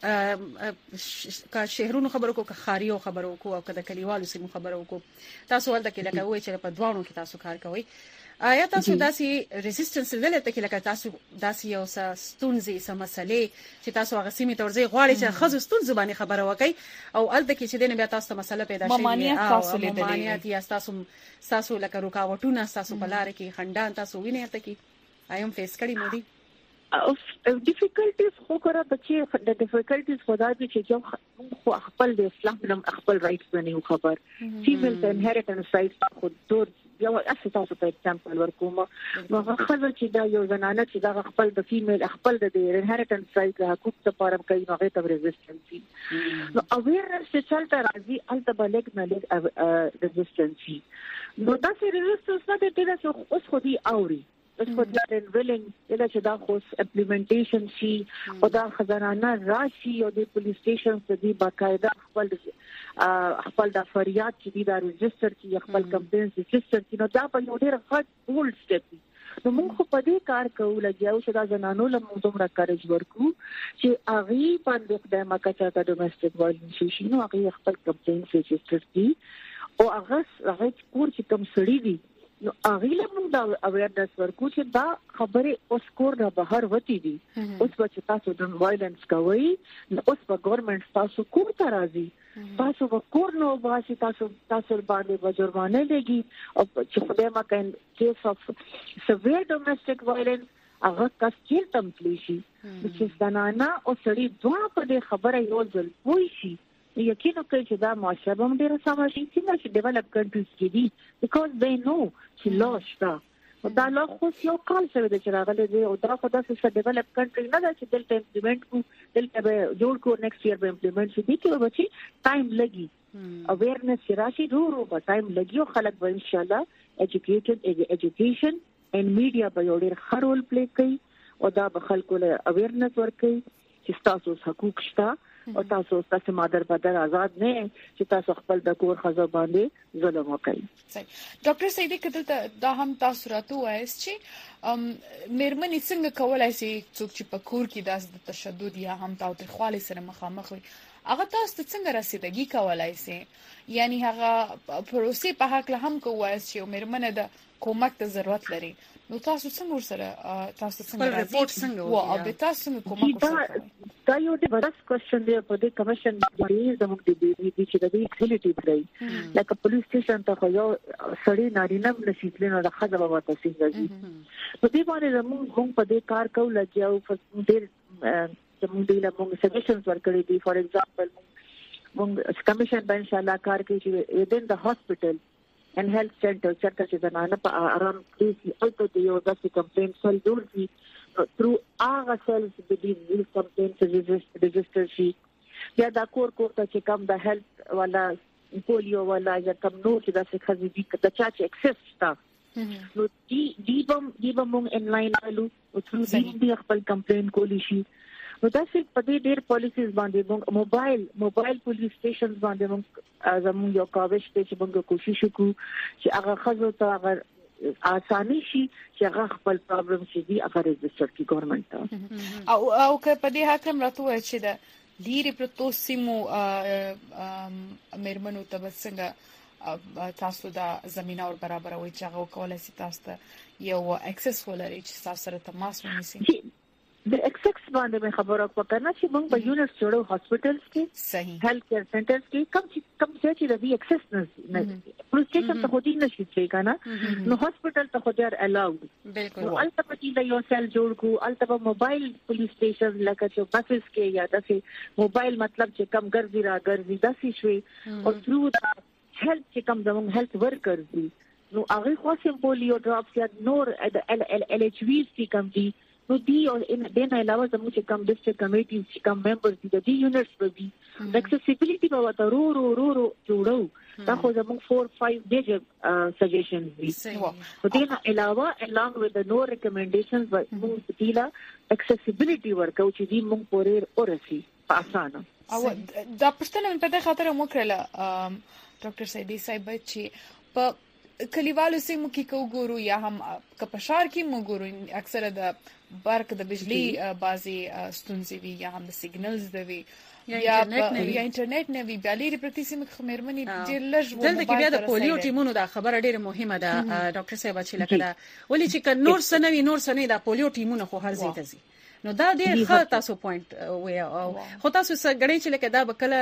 کا شهرونو خبرو کو کا خاريو خبرو کو او کله کلیوالو سیمو خبرو کو تاسو ولته کې لکه وای چې په دوانو کې تاسو کار کوي آیا تاسو داسې ریزिस्टنس لرئ چې لکه تاسو داسې یو ستونزې سم مسلې چې تاسو هغه سیمه تورځي غواړي چې خزو ستونزې باندې خبره وکړي او الته کې چې دنه بیا تاسو ته مسله پیدا شي او ممانعت یا تاسو لکه رکاوټونه تاسو په لار کې خندان تاسو وینئ ته کې ایم فیس کړی مو دي او ډیفیکلټیز خو کړه بچي د ډیفیکلټیز خدای دې چې یو خپل د اسلام د خپل رائټس باندې خبر فیمیل د انهریټنس رائټس خو دور یو اساس تاسو په ایگزامپل ورکوم نو هغه چې دا یو زنانه چې دا خپل د فیمیل خپل د انهریټنس رائټ حقوق ته پاره کوي نو هغه ته ریزिस्टنس نو اویرنس چې چلته راځي الته بلګ نه لګ ریزिस्टنس نو دا چې ریزिस्टنس نه دی دا اوس خو دی اوري اس کو د ویلنګ دا چې دا خو امپلیمنټیشن شي او دا خزانه راشي او د پولیس سټیشن ته دی باقاعده خپل د فریاد چې دا ريجستر کی خپل کمپاین ريجستر کی نو دا په یو ډیر غټ بولډ سټپ نو موږ په دې کار کوو لګیاو چې دا زنانو له موږ دومره کارج ورکو چې اغي باندې خدای ما کچا ته ډومېسټک وایلنس شي نو اغي خپل کمپاین ريجستر کی او هغه کور چې کم سړی دی نو هغه له موږ دا اویرنس ورکو چې دا خبره اوس کور نه بهر وتی دي اوس چې تاسو د وایلنس کوي نو اوس په ګورنمنت تاسو کور ته راځي تاسو په کور نو واسي تاسو باندې وجرمانه لګي او چې خدای ما کین کیس اف سیویر ډومېسټک وایلنس هغه کاسکیل تمپلیشي چې زنانه او سړي دوه په دې خبره یو ځل وای شي یقینا کوي چې دا معاشره هم ډیره سم شي چې ډیولپ کنټریز کې دي بیکاز they know چې لاشتا او دا لا خو یو کال سره د چراغله دی او دا خو دا څه ډیولپ کنټری نه ده چې دلته امپلیمنٹ کو دلته به جوړ کو نیکسټ ایئر به امپلیمنٹ شي کې بچي ټایم لګي اویرنس راشي رو په ټایم لګي او خلک به ان شاء الله ایجوکیشن ان میډیا به یو ډیر خرول پلی کوي او دا به خلکو له اویرنس ورکوي چې تاسو حقوق شته او تاسو تاسو مادر بدر آزاد نه چې تاسو خپل د کور خزو باندې ظلم وکړي. صحیح. ډاکټر سیدی کدل دا هم تاسو راته وایي چې مېرمنې څنګه کولای شي څوک چې په کور کې داس د تشدد یا هم تاوتریخوالي سره مخامخ وي هغه تاسو ته څنګه رسیدګي کولای شي، یعنی هغه پروسې په حق له هم کوی چې مېرمنه د کومک ته ضرورت لري، نو تاسو څنګه سره تاسو څنګه رپورټ څنګه او به تاسو څنګه کومک وکړئ؟ دا یو ډېر بڑا کوېشن دی په دې کمیشن باندې زموږ د دې چې د ایکټیویټي دی لکه پولیس سټیشن ته یو سړی نارینه نشیتل نو د خځه به تاسو راځي په دې باندې زموږ په دې کار کوو لږه ډېر زموږ د لمون سجیشنز ورکړي دي. فور ایگزامپل موږ کمیشن به ان شاء الله کار کوي چې within the hospital and health center چې د نه په آرام کې الته د یو داسې کمپاین سل جوړ شي through our cells the disease complaints register شي یا دا کور ته چې کوم د health ولا پولیو ولا یا کوم نو چې داسې خزي دي د چا چې اکسس تا نو دی بم ان لاین الو او through دی خپل کمپاین کولی شي. نو تاسو په دې ډېر پالیسیز باندې موبایل پولیس سټیشنز باندې زموږ یو کاوش ته چې موږ کوشش وکړو چې هغه خزو ته هغه آسانی شي چې هغه خپل پرابلم شي دی هغه ريجستر کی ګورنمنت ته او که په دې حکم راته وایي چې د ډېری پروتو سیمو مېرمنو ته څنګه تاسو دا زمينه ور برابروي چې هغه کولای شي تاسو ته یو اکسس ولري چې تاسو سره تماس ونیسي. د ایکسس باندې خبره وکړه چې موږ په یونټ جوړو هاسپټلز کې صحیح هیلث کیر سنټرز کې کم چې د ایکسس نه پولیس سټیشن ته خو دې نشي چې کنه نو هاسپټل ته خو دې الاود بالکل البته په دې یو سیل جوړ کو البته موبایل پولیس سټیشن لکه چې بسز کې یا داسې موبایل مطلب چې کم ګرځي را ګرځي داسې شوي او ثرو هیلث چې کم زموږ هیلث ورکرز دي نو هغه خو سیمپولیو ډراپس یا نور ال ایچ وی سي کم دي نو دی او ان دین علاوه زموږ چې کم ډیسټریکټ کمیټیز چې کم ممبرز دي د دې یونټس په دي د اکسسیبিলিټي په وته رو جوړو دا خو زموږ 4-5 ډیجر سجیشنز دي په دې علاوه along with the no recommendations موږ ستیلا اکسسیبিলিټي ورکو چې دې موږ پورې اورسي اسانه. او دا پښتنه په دې خاطر مو کړله ډاکټر سیدی صاحب چې په کلیوالو سیمو کې وګورو یا هم کپشار کې وګورو اکثره د برق د بجلی بازي ستونزې وي یا هم د سیګنلز دی یا انټرنیټ نه وی بیا لري پرتی سیمه خمرمنې ډیر لږ دلته کې بیا د پولیو ټیمونو دا خبره ډیره مهمه ده ډاکټر صاحب چې لکه دا ولې چې نور سنوي دا پولیو ټیمونه خو هر ځای ته ځي نو دا ډیر ښه تاسو پوینټ وی او خو تاسو غړي چې لکه دا بکله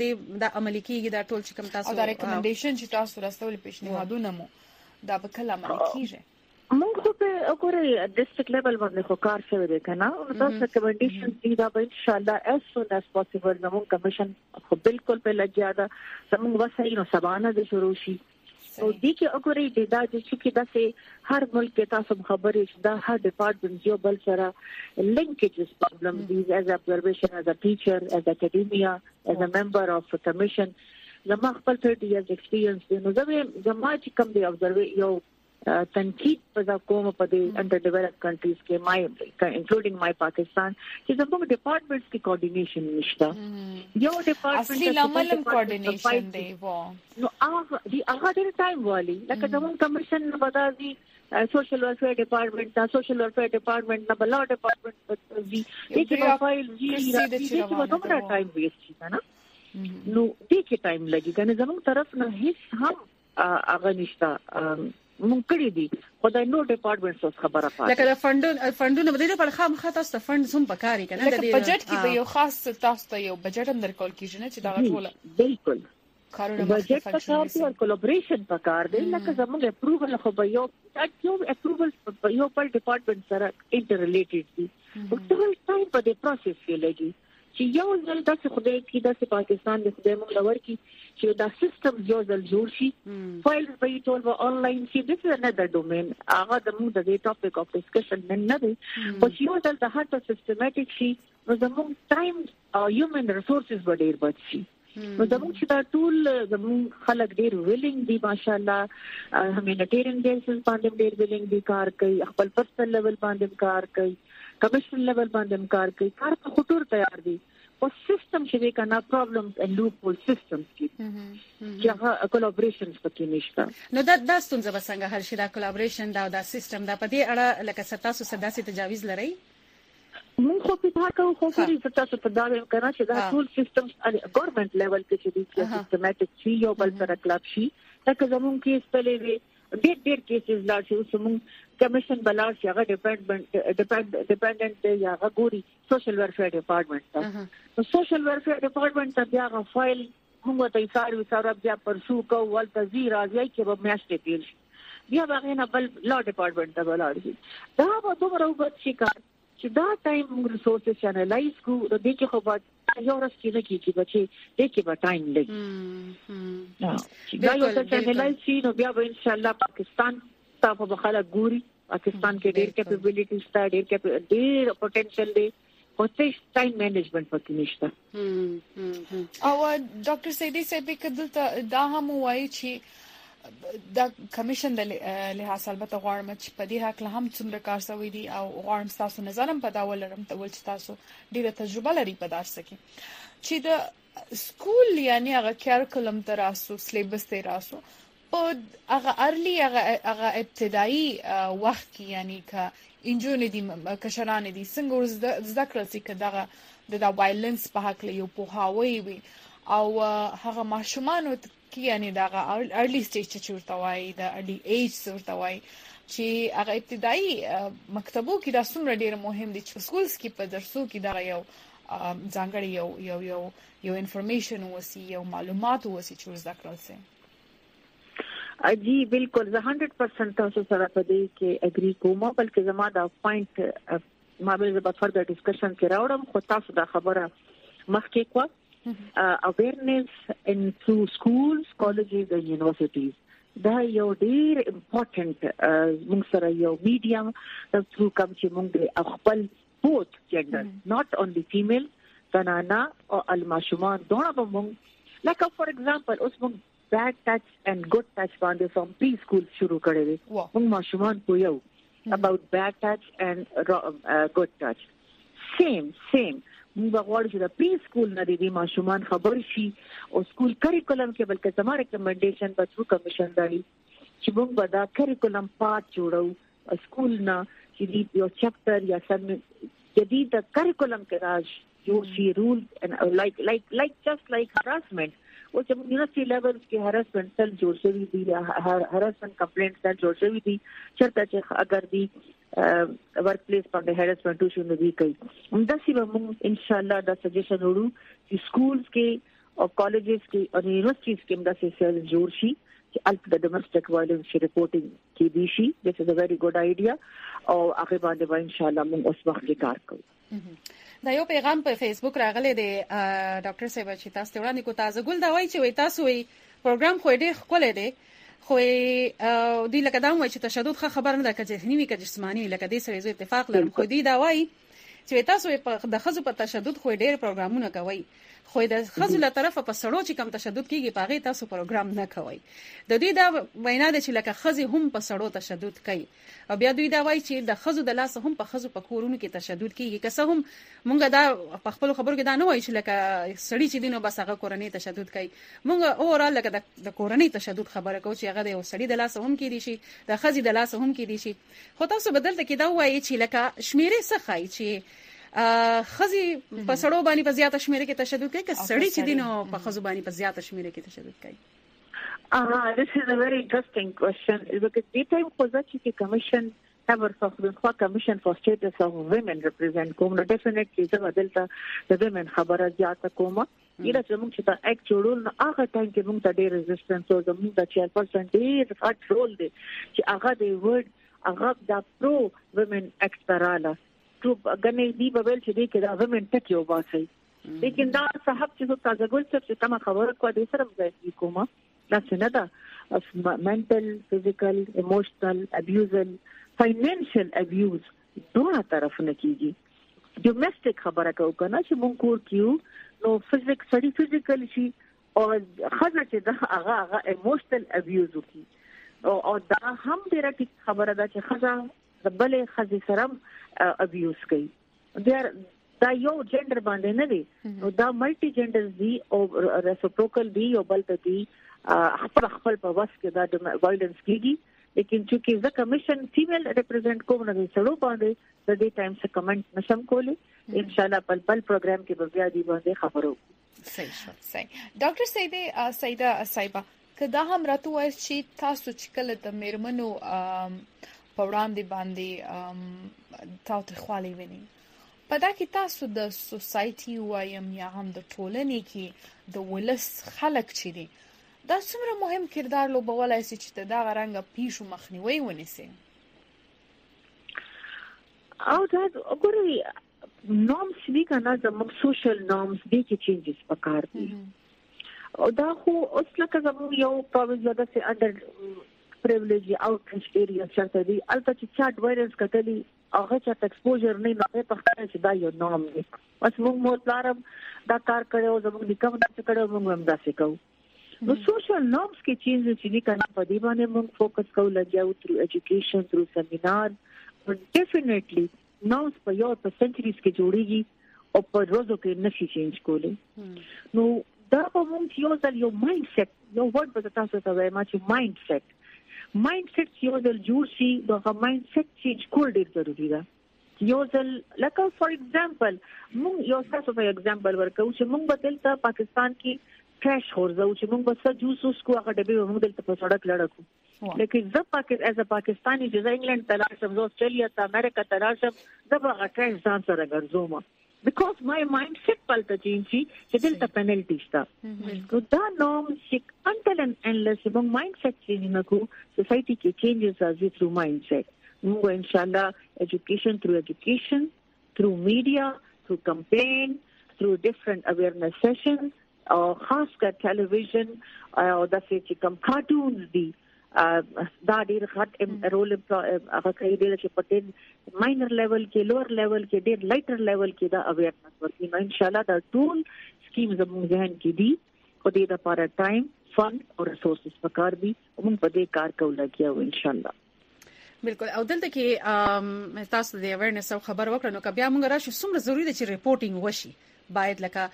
د عملي کیږي دا ټول چې کوم تاسو دا ریکمنډیشن چې تاسو راستول پیشنهادونه مو دا بکله عملي کیږي موږ په وګورئ ډیسټریکټ لیول باندې خو کار شوی دی کنه او تاسو ریکمنډیشن دي دا به ان شاء الله as soon as possible زموږ کمیشن خو بالکل په لګیا ده زموږ وسایل نو سبانه د شروع شي او دې کې وګورئ دا چې داسې هر ملک کې تاسو خبرې دا هر ډپارټمنټ یو بل سره linkages problem these as observation as a teacher as academia as a member of a commission زما خپل 30 years experience دی نو زما چې کوم دی observe یو تنقید په کومه په دې انډر ډیولپډ کنټریز کې انکلودینګ مای پاکستان چې زموږ ډپارټمنټس کې کوارډینیشن نشته یو ډپارټمنټ اصلي لامل کوارډینیشن دی نو هغه ډېر ټایم والی لکه زموږ کمیشن بدازي سوشل ویلفیر ډپارټمنټ دا سوشل ویلفیر ډپارټمنټ نه بل ډپارټمنټ دی چې فایل جی چې دومره ټایم ویسټ شي کنه نو دې کې ټایم لګي کنه زموږ طرف نه هیڅ هم هغه نشته مونږ کړی دي خدای نو ډپارټمنټ څخه خبره پاتې لکه د فندونه بدله پر خام خاطر ست فند زوم پکاري کنه د بجټ کې به یو خاص تاسو ته یو بجټ هم درکول کیږي نه چې دا ټول بالکل کارونه بجټ پکار دی او کولیبریشن پکار دی لکه زموږ اپروول خو به یو اپروول یو پر ډپارټمنټ سره انټر ریلیټډ دي او ټول ټایم په دې پروسس کې لګي چې یو ځل داسې خدای کې داسې پاکستان د خدای موږ لور کې چې دا سیستم یو ځل جوړ شي فایل به ټول به آنلاین شي this is another domain هغه د موږ د ټاپک اف ډسکشن نه دی خو چې یو ځل د هر څه سیستماتیک شي نو زموږ ټایم او هیومن ریسورسز به ډیر بچ شي نو زموږ چې دا ټول زموږ خلک ډیر ویلینګ دي ماشاءالله هیومانیټیرین بیسز باندې ډیر ویلینګ دي کار کوي خپل پرسنل لیول باندې کار کوي کمیشن لیول باندې کار کوي کار په خطر تیار دي او سیستم چې کنا پرابلمز اند لوپ هول سیستمز کې چې هغه کولابریشنز پکې نشته. نو دا ستونزه به څنګه حل شي دا کولابریشن دا سیستم دا په دې اړه لکه ستاسو سداسي تجاویز لري؟ مونږ خو په تاسو خو چې تاسو په دا ویم کنه چې دا ټول سیستمز ګورنمنت لیول کې چې دي سیستماتیک شي یو بل سره کلب شي لکه زموږ کې استلې ډېر کیسز لا چې زموږ کمیشن بلار چې هغه ډیپندنت یا هغه ګوري سوشل ویلفیر ډپارټمنټ ته. نو سوشل ویلفیر ډپارټمنټ ته بیا هغه فایل موږ ته ایثار وساره بیا پرسو کو ولته زی راځي چې به میاشتې تیر شي بیا هغه نه بل لا ډپارټمنټ ته بلار شي. دا به دومره وخت شي چې دا ټایم موږ ریسورسز چینلایز کو د دې کې خو به یو ورځ کې نه کیږي بچي دې کې به ټایم لګي. دا یو څه چینلایز شي نو بیا به ان شاء الله پاکستان تاسو به خلک ګوري پاکستان کې ډېر کیپابلیټیز ته ډېر پوتنشل دی خو څه ټایم مینجمنټ پکې نشته. او ډاکټر سیدی صاحب کله دا هم وایي چې دا کمیشن د لحاظ البته غواړم چې په دې حق له هم څومره کار شوی دی او غواړم تاسو نظرم په دا ولرم ته ول چې تاسو ډیره تجربه لري په دارس کې چې د سکول یعنی هغه کریکولم تراسو سلیبس تراسو په هغه ارلی هغه ابتدایي وخت کې یعنی کا انجونې دي کشران دي څنګه ذکر سي کداغه د وایلنس په حق له یو پوهاوی وي او هغه ماشومان کې یعنی دا ارلی سټیج چې ورته وایي د ارلی ایج ورته وایي چې هغه ابتدایي مکتبو کې دا څومره ډیر مهم دي چې سکولز کې په درسو کې دا یو ځانګړی یو انفارمیشن وسی یو معلومات وسی چې زده کړل سي. جی بالکل زه 100% تاسو سره په دې کې اګری کوم بلکې زما دا پوینټ ما به په فردر ډسکشن کې راوړم خو تاسو دا خبره مخکې کو awareness in through schools, colleges and universities. دا یو ډیر امپورټنت موږ سره یو میډیم through کوم چې موږ خپل both gender not only female زنانا او الماشومان دونه به موږ like for example اوس موږ bad touch and good touch باندې from preschool شروع کړی دی موږ ماشومان کو یو about bad touch and good touch same موږ غواړو چې د پری سکول نه دي ماشومان خبر شي او سکول کریکولم کې بلکې زموږ ریکمنډیشن په ټرو کمیشن دی چې موږ به دا کریکولم پات جوړو سکول نه چې یو چپټر یا سم جدید کریکولم کې راځي یو شی رول like just like harassment او چې موږ یونیورسيټي لیول کې harassment سل جوړ شوی دی harassment complaint سل جوړ شوی دی چرته چې اگر دی ورک پلیس باندې هراسمنت شونه دی کوي همدا سی به موږ ان شاء الله دا سجیشن وړو چې سکولز کې او کالجز کې او یونیورسيټیز کې همدا سیل جوړ شي چې الټ د ډومېسټک وایلنس ریپورټینګ کې دی شي this is a very good idea او هغه باندې ان شاء الله موږ اوس وخت کار کوو. دا یو پیغام په فیسبوک راغلی دی ډاکټر صاحب چې تاسو ته وړاندې کو تاسو ګل دا وایي چې تاسو پروګرام خو ډېر ښکلی دی خو دی لکه دا وایي چې تشدد خبر نه ده که ذهني وي که جسماني لکه دې سره زه اتفاق لرم خو دی دا وایي چې تاسو د ښځو په تشدد خو ډېر پروګرامونه کوي خو د ښځو له طرفه په سړو چې کم تشدد کیږي په هغه تاسو پروګرام نه کوي د دې دا وینا ده چې لکه ښځې هم په سړو تشدد کوي او بیا دوی دا وایي چې د ښځو د لاس هم په ښځو په کورونو کې تشدد کیږي که څه هم مونږ دا په خپل خبرو کې دا نه وایي چې لکه سړی چې دینو بس هغه کورنۍ تشدد کوي مونږ اورال لکه د کورنۍ تشدد خبره کوو چې هغه د سړی د لاس هم کیدي شي د ښځې د لاس هم کیدي شي خو تاسو بدلته کې دا وایي چې لکه شمیرې څه خای چې خزي په سړو باندې په زیاته شمیره کې تشدد کوي که سړی چې دینو په خزو باندې په زیاته شمیره کې تشدد کوي. This is a very interesting question because the time for that commission ever of the commission for status of women represent کوم definitely the بدلته the women خبره زیاته کومه یره چې موږ چې تا اکټ جوړول نو هغه ټایم کې موږ ته ډېر ریزिस्टنس او زموږ د 4% ډېر هارد رول دی چې هغه د ورډ هغه د پرو وومن اکټ تراله تو غنې دی په ول چې دی کې دا وومن ټک یو باسي لیکن دا صاحب چې تاسو ګول څه کوم خبره کو دې سره ځای کومه دا څنګه دا mental physical emotional abuse financial abuse دوه طرف نه کیږي ډومېسټک خبره کو کنه چې مونږ کور کیو نو فزیکل شي او خزه چې دا هغه ایموشنل ابیوز وکي او دا هم ډیره خبره ده چې خزه د بلې خزې سره ابیوز کوي دا یو جندر باندې نه دی نو دا ملټي جندرز دي او ریسپروکل دي او بل ته دي خپل په واسه کې دا وایلنس کیږي لیکن چې زه کمیشن فیمیل ریپرزینټ کوم نه سړو باندې د دې ټایم څخه کمنټ نشم کولی ان شاء الله بل پروګرام کې به بیا دی باندې خبرو صحیح ډاکټر سیده صاحبہ کدا هم راته وایي چې تاسو چې کله د میرمنو په وړاندې باندې تاوتریخوالی ویني پدا کې تاسو د سوسايټي وایم یا هم د ټولنې کې د ولس خلک چي دي دا څومره مهم کردار لوبولای شي چې دا غرانګه پیښو مخنیوي ونیسي او دا وګورئ نورمز دي کنه زموږ سوشل نورمز دي چې چینجز پکار دي او دا خو اوس لکه زموږ یو پروینس ده چې انډر پریویلیج اوټ ریچ ایریا چرته دي البته چې چاټ وایرس کتلی هغه چې ایکسپوژر نه نه په خاطر چې دا یو نورم دی اوس موږ مطلب دا کار کړو زموږ نکم دا کړو موږ هم دا سکو نو سوشل نورمز کې چینجز چې کنه په دې باندې موږ فوکس کوو لګیاو تھرو ایجوکیشن تھرو سیمینار ډیفینیټلی نورمز په یو په سنچریز کې جوړیږي او په ورځو کې نشي چینج کولی نو دا په موږ یو مایند سیټ یو ورډ به تاسو ته وایم چې مایند سیټ یو ځل جوړ شي دا مایند سیټ چینج کول ډیر ضروری ده یو ځل لکه فور ایگزامپل موږ یو تاسو په ایگزامپل ورکو چې موږ بدلته پاکستان کې ټریش خورځو چې موږ بس جوس کو هغه ډبه موږ دلته په سړک لړکو لیکن زه ایز ا پاکستانی چې انګلند ته لاړم زه استرالیا ته امریکا ته راشم زه به ټریش ځان سره ګرځوم because my mindset palta change چې دلته penalty شته نو دا نوم چې until and unless موږ mindset change نکو society کې changes راځي through mindset موږ ان شاء الله education through media through campaign through different awareness sessions او خاص کر television او داسې چې کوم cartoons دي دا ډیر غټ رول هغه کوي چې په ماینر لیول کې لوور لیول کې ډیر لایټر لیول کې دا اویرنس ورکړي نو ان شاء الله دا ټول سکیم زموږ ذهن کې دي په دې لپاره ټایم فند او ریسورسز پکار دي موږ په دې کار کوو لګیاو ان شاء الله بالکل او دلته کې تاسو د اویرنس او خبر وکړو نو بیا موږ راشو څومره ضروری ده چې ریپورټینګ وشي باید لکه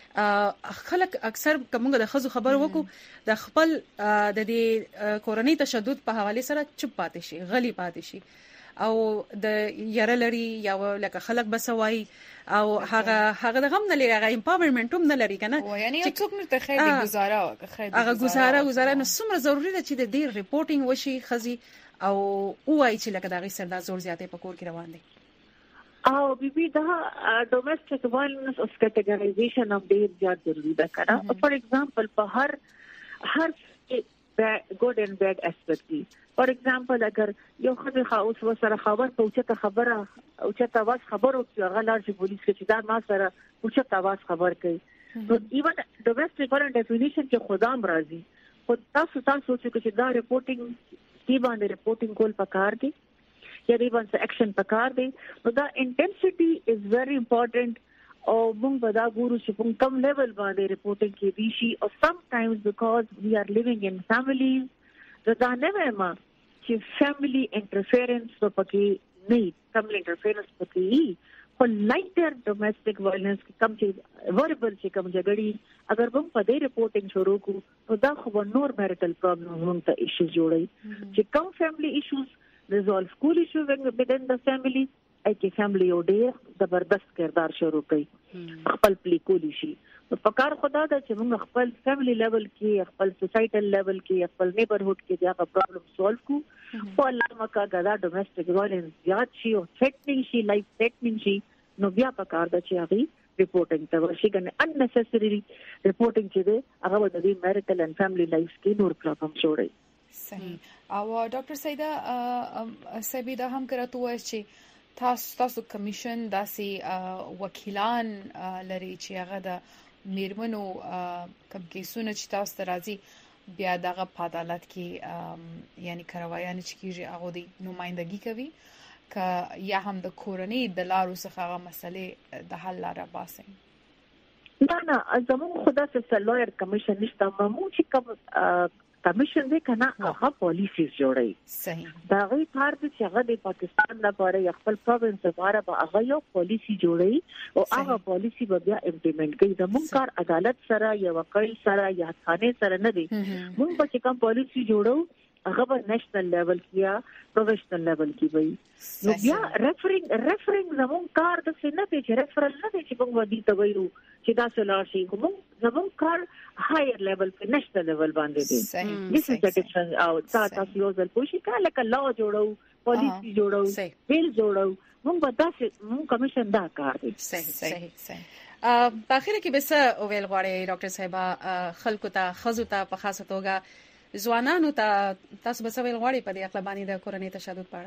خلک اکثر کومه د خزو خبر وکړو د خپل د دې کورنۍ تشدد په حواله سره چپ پاتې شي غلي پاتې شي او د يرلري یا لکه خلک بسوي او هغه د غم نه لري هغه امپاورمنت هم نه لري کنه یعنی څوک نه ته خیر دی گزاره هغه گزاره نو څومره ضروری ده چې د دې ریپورټینګ وشي خزي او وای چې لکه دا غي سر د زور زیاتې په کور کې روان دي او بيبي دا ډومېسټک وایلنس او کټګورایزیشن اف ډیر زیات ضروری ده کنه فور ایگزامپل په هر ګډ اند بیډ اسپیکټ دی فور ایگزامپل اگر یو خبر خاص وسره خبر پوښتنه خبره او چې تاسو خبرو چې غلار چې پولیس کې دا ما سره پوښتنه تاسو خبر کوي نو ایون ډومېسټک وایلنس ډیفینیشن کې خدام راضي خو تاسو چې دا ریپورټینګ کی باندې ریپورټینګ کول پکار دي یا ریبن سے ایکشن پکار دی نو دا انټنسټی از ویری امپورټنٹ او موږ به دا ګورو چې په کوم لیول باندې ریپورټینګ کې دي شي او سم ټایمز بیکاز وی آر لیوینګ ان فیملیز دا نه ما چې فیملی انټرفیرنس پکې نه فیملی انټرفیرنس پکې خو لایټر ډومېسټک وایلنس کم چې وربل چې کم جګړې اگر موږ په دې ریپورټینګ شروع کو نو دا خو نور میریټل پرابلم موږ ته ایشوز جوړي چې کم فیملی ایشوز resolve school issue within the family اکی فیملی او ډیر زبردست کردار شروع کړي خپل پلی کولی شي په کار خدا دا چې موږ خپل فیملی لیول کې خپل سوسایټل لیول کې خپل نیبرهوډ کې دا پرابلم سولف کو په لامه کا غدا ډومېسټک وایلنس زیات شي او ثریټنینګ شي لایف ثریټنینګ شي نو بیا په کار دا چې هغه ریپورټینګ ته ورشي کنه unnecessary ریپورټینګ چې دی هغه د میریټل اند فیملی لایف کې نور پرابلم جوړي صحیح او ډاکټر سیدا سبیدا هم کراتو چې تاسو کمیشن داسي وکیلان لري چې هغه د میرمنو کم کیسونه چې تاسو ته راځي بیا دغه په عدالت کې یعنی کاروایان چې کیږي هغه د نمائندګي کوي ک یا هم د کورنۍ د لارو څخه هغه مسلې د حل لاره باسي نه زموږ خدا څخه لویر کمیشن نشته مو چې کوم کمیشن دې کنه هغه پالیسیز جوړي. صحیح. دا غي کار دې چې هغه د پاکستان لپاره خپل پروینس لپاره به هغه یو پالیسی جوړي او هغه پالیسی به بیا امپلیمنٹ کوي. زموږ کار عدالت سره یا وکیل سره یا ثاني سره نه دی. موږ به کوم پالیسی جوړو هغه په نېشنل لیول کې یا پروفیشنل لیول کې وي. نو بیا ریفرنګ زموږ کار د څه نه دی چې ریفرل نه دی چې موږ ودی ته وایو چې دا سلار شي. زموږ کار هایر لیول په نېشنل لیول باندې دی. This is the difference. او تاسو یو ځل پوښی کله کله لا جوړو پالیسی جوړو بیل جوړو موږ به تاسو موږ کمیشن دا کار دی. صحیح. په اخر کې به څه ویل غواړي ډاکټر صاحبہ خلکو ته خزو ته په خاصه توګه ځوانانو ته تاسو به څه ویل غواړي په دې اړه باندې د کورنۍ تشدد په اړه؟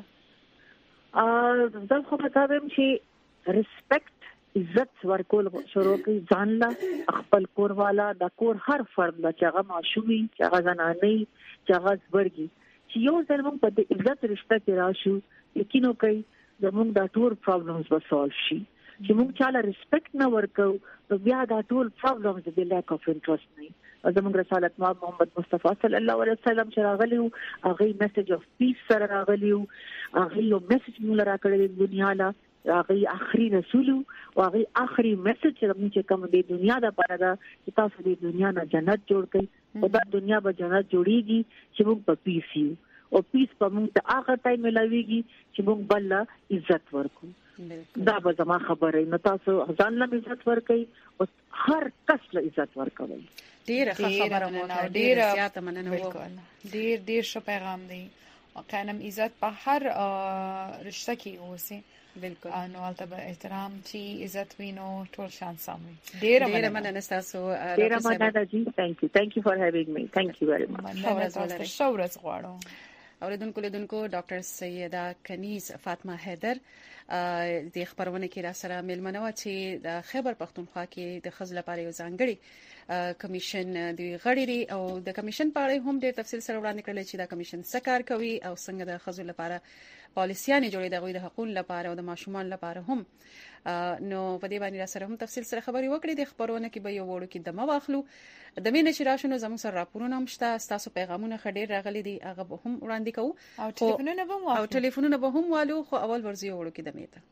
زه خو مطابق چې ریسپیکټ عزت ورکول شروع کی ځان لا خپل کور والا د کور هر فرد لا چې هغه معشومي چې هغه زنانه چې هغه زبرګي چې یو ځل موږ په دې عزت رشتہ کې راشو یقینو کوي زموږ د ټول پرابلمز به سولف شي. چې موږ چاله ریسپیکټ نه ورکو نو بیا دا ټول پرابلمز د لیک اف انټرست نه. زموږ رسالت محمد مصطفی صلی الله علیه وسلم چې راغلی او هغه میسج اف پیس سره راغلی او هغه یو میسج موږ راکړی د دنیا لا هغه اخري رسول او هغه اخري میسج چې کوم د دنیا د لپاره دا چې تاسو د دنیا نه جنت جوړ کړئ او دا دنیا به جنت جوړیږي چې موږ په پیس یو او پیس په موږ ته هغه ټایم ملاويږي چې موږ بل عزت ورکو. دا به زما خبره نه تاسو ځان له عزت ورکړئ او هر کس له عزت ورکړئ. ډیر خبره مو ډیر زیاته مننه وو. ډیر ښه پیغام دی. واقعا عزت په هر رشتہ کې اوسه. بالکل. نو البته احترام چې عزت وینو ټول شان سامي. ډیر مننه تاسو. ډیر مننه جی. thank you for having me. thank you very much. شاورز غواړو. اوریدونکو ډاکټر سیده کنیز فاطمه حیدر د خبرونه کې را سره ملمنه و چې د خیبر پختونخوا کې د خزل لپاره یو ځانګړي کمیشن د غړي او د کمیشن په اړه هم ډېر تفصیل سره وړاندې کړل چې دا کمیشن څه کار کوي او څنګه د خزل لپاره پالیسيانې جوړې د غوي د حقوقو لپاره او د ماشومان لپاره هم. نو په دې باندې را سره هم تفصیل سره خبري وکړې. د خبرونه کې به یو وړو کې دمه واخلو د مینه چې راشنو زموږ سره راپورونه هم شته. تاسو پیغامونه خډیر راغلي دي هغه به هم وړاندې کوو او ټلیفونونه به هم والو. خو اول ورزي وړو کې دمه ته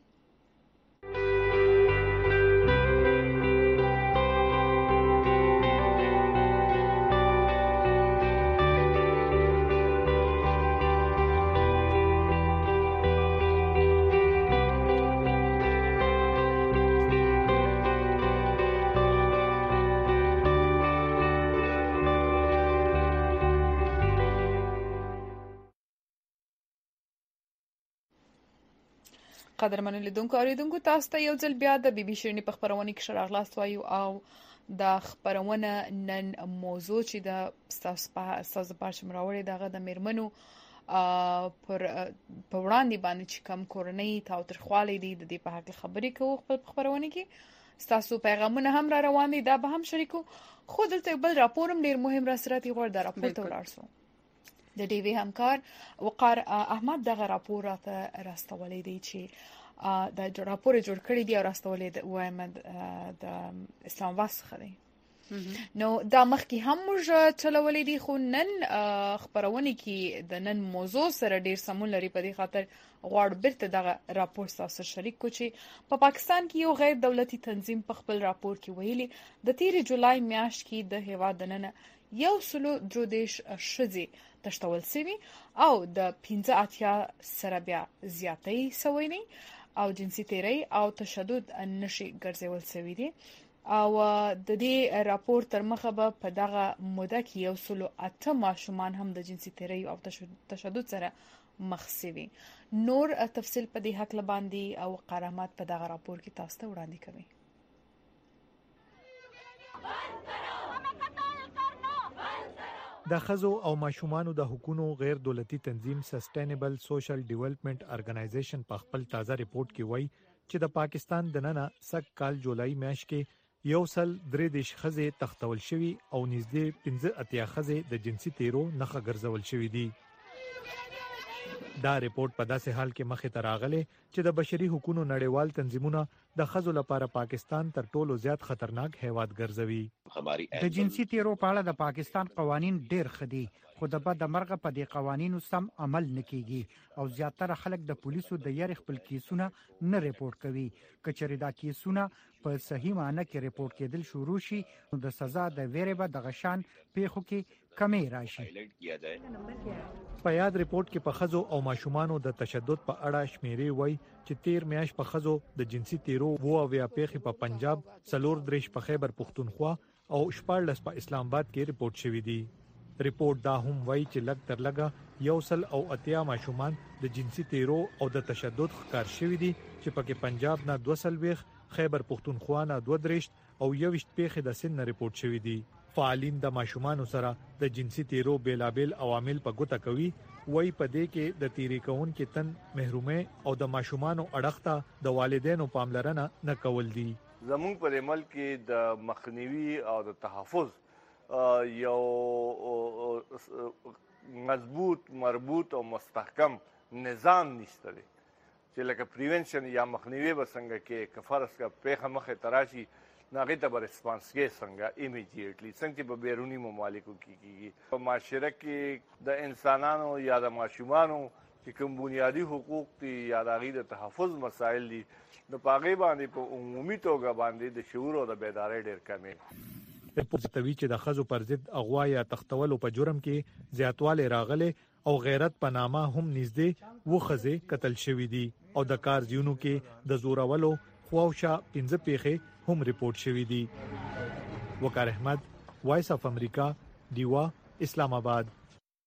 قدرمن لیدونکو اوریدونکو تاسو ته یو ځل بیا د بي بي شيرني په خبرونه کې شراغلاست وایو او د خبرونه نن موضوع چې د استاد پاشم راوړي دغه د میرمنو پر وړاندې باندې چې کم کورنۍ تاوترخوالي دي د دې په حق خبرې کوو خپل خبرونه کې. تاسو پیغامونه هم را روان دي دا به هم شریکو. خو دلته بل راپورم ډیر مهم را سره دی غوړ د راپور ته ورسو. د ډي وی همکار وقار احمد دغه راپور راته راستولې دی چې د راپور جوړ کړی دی او راستولې د وایم د اسلام واس خري. نو دا مخکې هم موږ چلولې دي خو نن خبرونه کې د نن موضوع سره ډیر سمون لري. په دې خاطر غواړ برته دغه راپور تاسو شریک کو چې په پاکستان کې یو غیر دولتي تنظیم په خپل راپور کې ویلي د 13 جولای میاشت کې د هیواد دننه 130 شذي تشتول سوي او د 15 سره بیا زیاتې سوي نه او جنسي تیری او تشدد نشي ګرځول سوي دي. او د دې راپور تر مخه په دغه موده کې 108 ماشومان هم د جنسي تیری او تشدد سره مخ سوي. نور تفصیل په دې حق لباندي او قرامات په دغه راپور کې تاسو ته وړاندې کوي. د ښځو او ماشومانو د حقوقو غیر دولتي تنظیم سسټینبل سوشل ډیولپمنٹ ارګنایزیشن په خپل تازه ریپورت کې وایي چې د پاکستان دننه سږ کال جولای میاشت کې 103 ښځې تختول شوي او نږدې 15 ښځې د جنسي تیرو نښه ګرځول شوي دي. دا ریپورت په داسې حال کې مخې ته راغلی چې د بشري حقوقو نړیوال تنظیمونه د ښځو لپاره پاکستان تر ټولو زیات خطرناک هیواد ګرځوي. د جنسي تیرو په اړه د پاکستان قوانین ډېر ښه دي، خو د بد مرغه په دې قوانینو سم عمل نکېږي او زیاتره خلک د پولیسو د یاري خپل کیسونه نه ریپورت کوي. کچېرې دا کیسونه په صحیح معنی کې ریپورت کېدل شروع شي نو د سزا د ویرې به د غشان پیښو کې کمی راشي. په یاد ریپورت کې په ښځو او ماشومانو د تشدد په اړه شمیرې وایي چې 13 میاشت په ښځو د جنسي تیرو وو پیښې په پنجاب، 4 په خیبر پختونخوا او 14 په اسلام آباد کې ریپورت شوې دي. ریپورت دا هم وایي چې لږ تر لږه 180 ماشومان د جنسي تیرو او د تشدد ښکار شوي دي چې پکې پنجاب نه 240، خیبر پختونخوا نه 32 او 21 پیښې د سن ریپورت شوي دي. فعالین د ماشومان سره د جنسي تیرو بیلابل عوامل په ګوته کوي. وایي په دې کې د تیری کون کې تن محرومه او د ماشومان اړخته د والدینو پاملرنه نه کول دي. زموږ په عمل کې د مخنیوي او د تحفظ یو مضبوط مربوط او مستحکم نظام نشته دی چې لکه پریونشن یا مخنیوي به څنګه کې کفارس کا پیخه مخه تراشي ناغه ته ریسپانس کې څنګه ایمیډیټلی څنګه په بیرونی ممالکو کې کیږي. په معاشره کې د انسانانو یا د ماشومانو چې کوم بنیادی حقوق دي یا د غیر تحفظ مسائل دي د پاغي باندې په عمومي توګه باندې د شعور او د بیدارۍ ډېر کمی. ریپورت کوي چې د ښځو پر ضد اغوا یا تختولو په جرم کې زیاتوالی راغلی او غیرت په نامه هم نږدې و ښځې قتل شوې دي او د کار ځایونو کې د زورولو خواوشا 15 پیښې هم ریپورت شوې دي. وقار احمد، وایس اف امریکا، دیوا، اسلام آباد.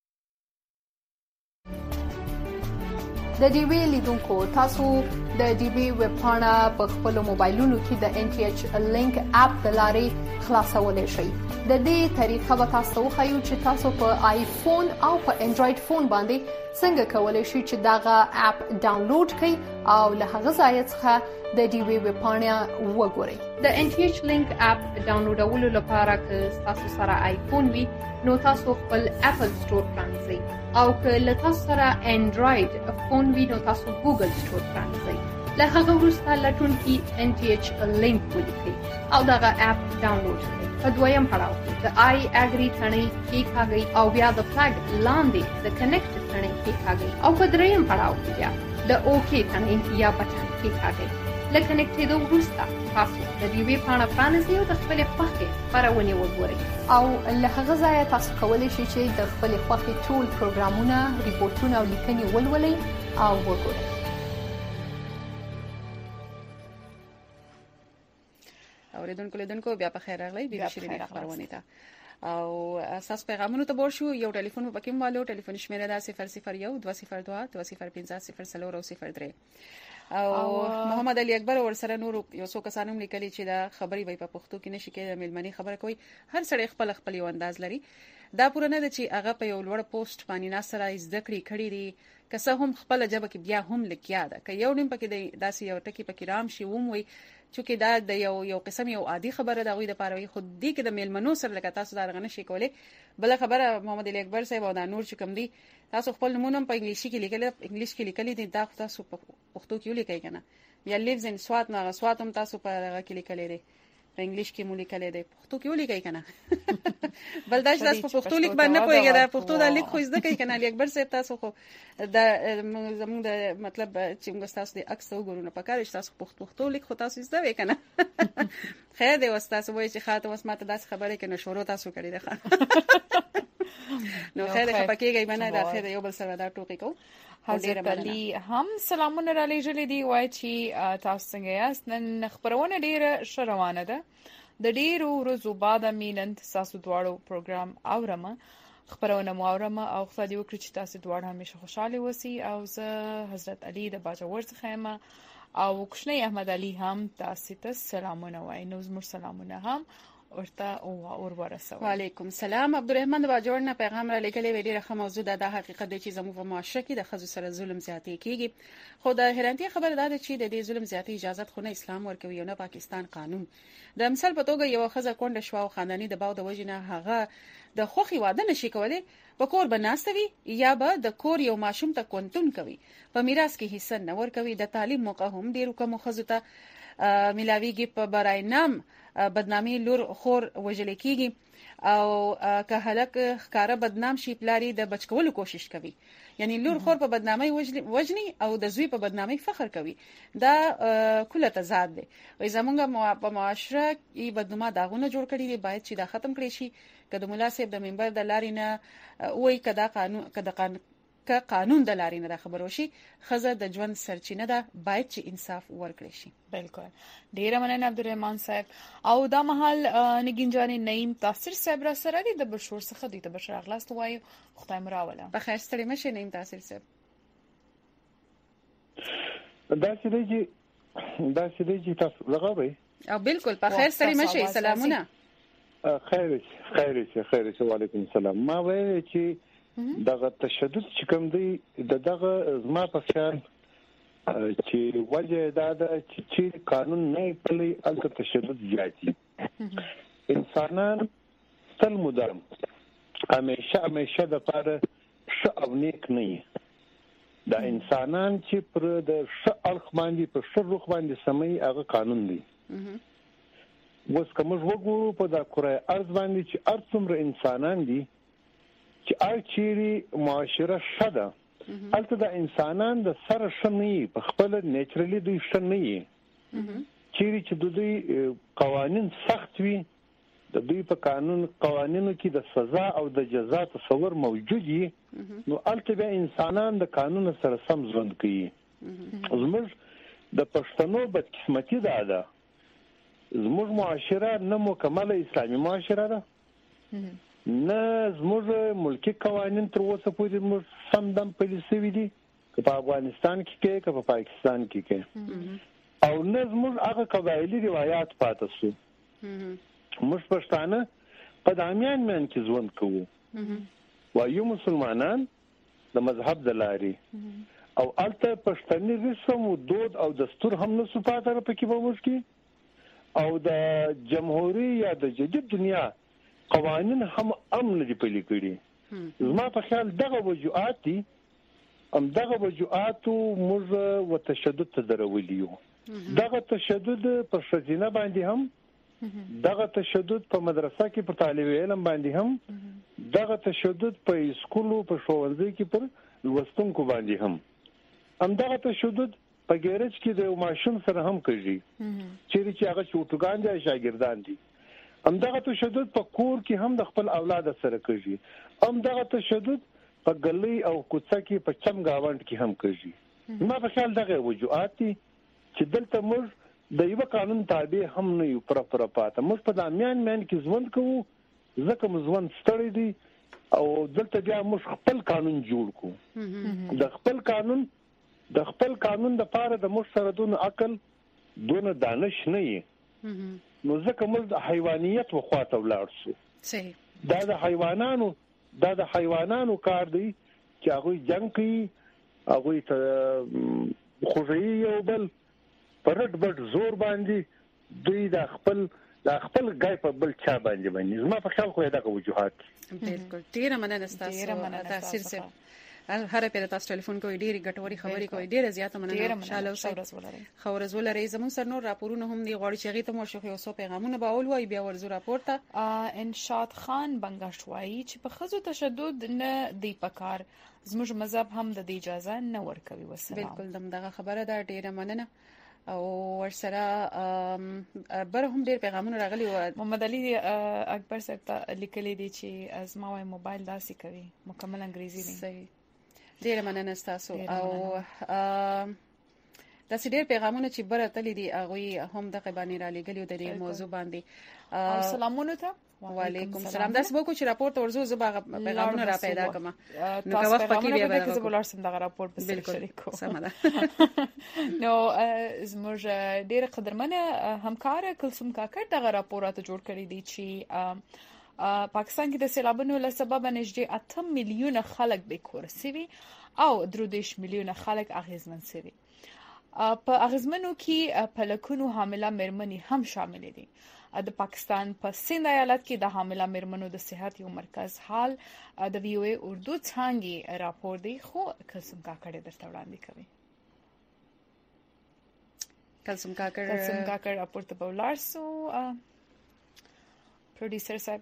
د ډیوی لیدونکو تاسو د ډیوی ویب پاڼه په خپل موبایلونو کې د ان ټي ایچ لینک اپ د لارې خلاصولای شئ. د دې طریقه به تاسو وښایو چې تاسو په آیفون او په انډراید فون باندې څنګه کولای شئ چې داغه اپ ډاونلوډ کړئ او له هغه ځای څخه د ډیوی ویب پاڼه وګورئ. د ان ټي ایچ لینک اپ ډاونلوډولو لپاره که تاسو سره آیفون وي نو تاسو خپل اپل سٹور پرانځئ او که له تاسو سره انډراید فون وي نو تاسو ګوګل سٹور پرانځئ. له هغه وروسته لټون کې ان ټي ایچ لینک ولیکئ او دغه اپ ډاونلوډ کړئ. په دویم پړاو کې د آی اګری ثنې کېکاږئ او بیا د فلګ لاندې د کنیکټ ثنې کېکاږئ او په دریم پړاو کې بیا د اوکی ثنې یا بټن کېکاږئ. له کنیکټېدو وروسته تاسو د ډیوی پاڼه پرانیزئ او د خپلې خوښې خپرونې وګورئ او له هغه ځایه تاسو کولی شئ چې د خپلې خوښې ټول پروګرامونه، ریپورتونه او لیکنې ولولئ او وګورئ. اوریدونکو لیدونکو بیا په خیر راغلی بي بي شيرين خبرونه ته او اساس پیغامونو ته بور شو. یو ټلیفون په کوم والو ټلیفون شمیره ده 001 202 205 003 او محمد علي اکبر ورسره نور یو څو کسانو لیکلي چې دا خبري وای په پښتو کې نشي کېدای، ملمني خبره کوي. هر سړی خپل یو انداز لري. دا پوره نه چې هغه په یو لوړ پوسټ باندې ناسره زده کړې دي که څه هم خپل جبه کې بیا هم لیکیا ده که یو نیم پکې داسې یو ټکی پکې رام شي وموي چې دا د یو قسم یو عادي خبره ده غوي د پاره خو دې کې د ملمنو سره لکه تاسو دا غنه شي کولای. بل خبره محمد علي اکبر صاحب او دا نور چې کوم دي تاسو خپل نمونه په انګلیسي کې لیکل دي دا تاسو په پښتو کې ولیکئ کنه. یا لیوز ان سوات نه سوات هم تاسو په هغه کې لیکل دي په انګلیش کې مو لیکل دي پښتو کې ولیکئ کنه. بل دا چې تاسو په پښتو لیک باندې پوهیږئ دا پښتو دا لیک خو زده کوي کنه. علي اکبر صاحب تاسو خو دا زموږ د مطلب چې موږ تاسو د عکس وګورو نه پکاره چې تاسو پښتو لیک خو تاسو زده وې کنه. خیر دی وستاسو وایي چې خاطر وسمات داس خبره کې نشورو تاسو کړی ده نو خیر خپکیږي باندې دا خیر یو بل سره دا ټوکی کو. حضرت علي هم سلامونه را لېږلي دي وایي چې تاسو څنګه یاست. نن خبرونه ډیره ښه روانه ده. د ډیرو ورځو بعد مینن تاسو دواړو پروګرام اورم خبرونه مو اورم او خدای وکړي چې تاسو دواړه همیشه خوشاله اوسئ. او زه حضرت علي د باجوړ څخه یم او کوشنی احمد علي هم تاسو ته سلامونه وایي. نو زموږ سلامونه هم ورته او ورسوي. وعلیکم سلام. عبدالرحمن د باجوړ نه پیغام را لګلې وی ډیره موضوع ده. د حقیقت دی چې زموږ په معاشره کې د خزو سره ظلم زیاتې کیږي، خو د حیرانتي خبره ده چې د دې ظلم زیاتې اجازه خو نه اسلام ورکوي او نه پاکستان قانون. د مثال په توګه یو خزه کونډه شو او خاندانی د باو د وجنه هغه د خوخي واده نشي کولای، په کور بناستوي یا به د کور یو ماشوم ته کونتون کوي، په میراث کې حصہ نه ورکوي، د تعلیم موقع هم ډیرو کوم خزو ته ملاویږي، په برای نام بدنامي لور خور وجل کیږي او که هلک ښکارا بدنام شي پلاری د بچکولو کوشش کوي، یعنی لور خور په بدنامي وجني او د زوی په بدنامي فخر کوي. دا کله تضاد دی. وای زمونږ په معاشره ای بدنما داغونه جوړ کړي دي، باید چې دا ختم کړي شي. که د مولا صاحب د منبر د لارې نه وای که قانون د لارې نه خبرو شي، خزه د ژوند سرچینه ده، باید چې انصاف ورکړي شي. بالکل. ډیره مننه عبدالرحمن صاحب. او دا مهال نگینجانی نعیم تاثیر صاحب را سره دي د بشور څخه دي ته بشر اغلاست وای خدای مراوله. په خیر ستړي مشه نعیم تاثیر صاحب. دا چې دی تاسو لغوي. او بالکل په خیر ستړي مشه. سلامونه. خیر وعلیکم السلام. ما وایي چې دغه تشدد چې کوم دی دغه زما په خیال چې وجه دا ده چې قانون نه پلي الته تشدد زیاتی. انسانان تل مدام همیشه د پاره ښه او نیک نه وي. دا انسانان چې پر د ښه اړخ باندې په ښه روخ باندې سمي هغه قانون دی. اوس کوم وګورو په دا کورای ارز باندې چې ارڅومره انسانان دي چې چیرې معاشره شده البته د انسانان د سره شنی په خپل نیچرلی دوی شنی چیرې چې دوی قوانین سخت وي، د دوی په قوانینو کې د سزا او د جزا تصور موجود وي، نو البته به انسانان د قانون سره سم ژوند کوي. زموږ د پښتنو بدقسمتي ده زموږ معاشره نه مکمله اسلامي معاشره ده، نه زموږ ملکی قوانین تر اوسه پورې موږ سم دم پلي شوي دي، که په افغانستان کې کې که په پاکستان کې کې، او نه زموږ هغه قبایلي روایت پاتې شو. موږ پښتانه په دامیان مین کې ژوند کوو، وایو مسلمانان د مذهب د لارې، او الته پښتني رسم او دود او دستور هم نه سو پاتره پکې به موږ کې، او د جمهوریت یا د جدید دنیا قوانین هم امن دي پلي کړي. زما په خیال دغه وجوهات دي، دغه وجوهات موږ و تشدد ته درولي. دغه تشدد په ښځینه باندې هم، دغه تشدد په مدرسه کې په طالب علم باندې هم، دغه تشدد په اسکولو په ښوونځي کې پر لوستونکو باندې هم، دغه تشدد په ګیرج کې د ماشوم سره هم کوي چې هغه شوټګان دي شاګردان دي. دغه تشدد په کور کې هم د خپل اولاد سره کوي، دغه تشدد په ګلۍ او کوڅه کې په چم گاوند کې هم کوي. ما په خیال دغه وجوهات دي چې دلته موږ د یو قانون تابع هم نه یو پر پاته. موږ په دامیان مین کې ژوند کوو، ځکه موږ ژوند ستړي دي، او دلته بیا موږ خپل قانون جوړ کوو. د خپل قانون د پاره د موږ سره دون عقل دون دانش نه یي، نو ځکه موږ د حیوانیت وخواته ولاړ شو. صحیح. دا د حیوانانو کار دی چې هغه جنگ کوي، هغه ته خوځي یو بل پرټ بټ زور باندې دوی د خپل ګای په بل چا باندې زما په خیال خو دغه وجوهات. بالکل. ډیره مننه تاسو تاثیر سره هر پیره تاسو ټلیفون کوي، ډیره ګټوري خبرې کوي، ډیره زیاته مننه. انشاءالله خورز ولري. زموږ سر نور راپورونه هم دی غواړي چې غي ته مو شوخي اوسو پیغامونه باول وای بیا ورزو راپورته. انشاد خان بنگاشوایی چې په خزو تشدد نه دی پکار، زموږ مذهب هم د اجازه نه ورکوي. وسلام. بالکل دغه خبره ده. ډیره مننه. او ورسره بر هم ډیر پیغامونه راغلي و. محمد علي اکبر صاحب ته لیکلي دي چې از ما وای موبایل داسې کوي، مکمل انګریزي دی. صحیح. ډیره مننه تاسو. او د سړي پیغامونه چې برته لیدي هغه هم د قبانی را لګلیو د دې موضوع باندې سلامونه ته وعلیکم السلام داس بو کو چې راپورټ ورزو زبا پیغامونه را پیدا کما نو وخت پکې بیا به زبولار سم دغه راپورټ په سر شریکو سمه نو زموږ ډېر قدرمنه همکار کلثوم کاکړ دغه راپورات جوړ کړی دی چې پاکستان کې د سیلابونو له سبب نږدې 8 میلیونه خلک بیکور سوي او 3 میلیونه خلک اغیزمن سوي په اغیزمنو کې په لکونو حامله مېرمنې هم شامل دي د پاکستان په سند ایالت کې د حامله مېرمنو د صحت یو مرکز حال د وی او ای اردو څانګې راپور دی خو کلثوم کاکړ درته وړاندې کوي کلثوم کاکړ راپور ته بولار سو پروډوسر صاحب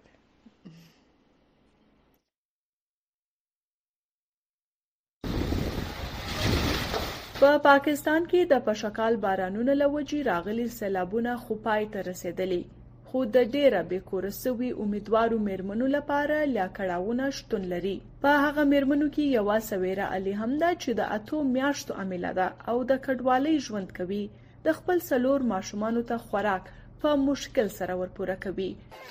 په پاکستان کې د پشکال بارانونو لوجي راغلي سیلابونه خو پای ته رسیدلي خو د ډیره بیکورسوي امیدوارو مېرمنو لپاره لا کړهونه شتون لري په هغه مېرمنو کې یو سویره علي همدا چې د 8 میاشتو عامله ده او د کډوالۍ ژوند کوي د خپل سلور ماشومانو ته خوراک په مشکل سره ورپوره کوي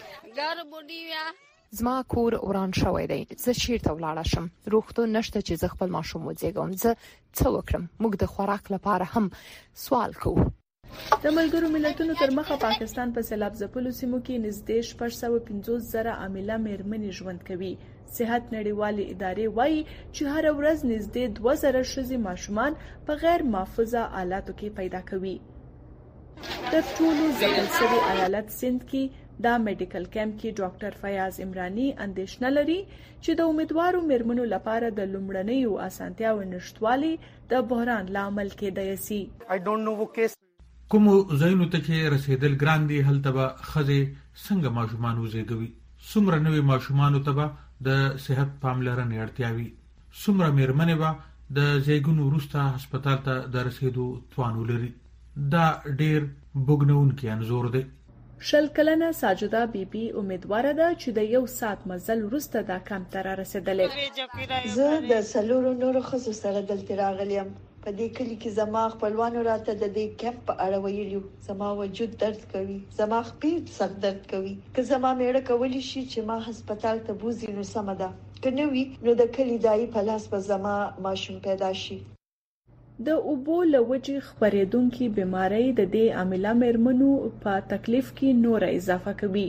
زما کور وران شوی دی زه چیرته ولاړ شم روغتون نشته چې زه خپل ماشوم وزېږم زه څه وکړم موږ د خوراک لپاره هم سوال کوو د ملګرو ملتونو تر مخه پاکستان په سیلاب ځپلو سیمو کې نږدې 450,000 عامله مېرمنې ژوند کوي صحت نړیوالې ادارې وایي چې هر ورځ نږدې 2000 ښځې ماشومان په غیر محفوظه حالاتو کې پیدا کوي د ټولو ځپل شوي ایالت سند کې دا میډیکل کیمپ کې ډاکټر فیاض عمرانی اندېښنه لري چې د امیدوارو مېرمنو لپاره د لومړنیو اسانتیاو نشټوالي د بحران لامل کېدای شي کوم زینو ته چې رسیدل ګران دي هلته به خزه څنګه ماشومان وزېږوي څومره نوې ماشومان ته به د صحت پاملرنې اړتیاوي څومره مېرمنې به د زیږون وروسته هسپتال ته د رسیدو توان ولري دا ډېر بوګنونکي انزور دی شل کلنه ساجده بیبي امیدواره ده چې د یو سات مزل وروسته دا کم تر رسیدلې زه د سلورو نورو خصو سره دلته راغلم په دې کلی کې زما خپلوانو راته د دې کیمپ په اړه ویلو زما وجود درد کوي زما خپې سر درد کوي که زما میړه کولی شي چې ما هسپتال ته بوزي نو سم ده کنه وی نو د کلی دای په لاس په زما ماشوم پیدا شي د اوبو لوجي خبرېدونکو بيمارۍ د دې عامله مېرمنو په تکلیف کې نور اضافه کوي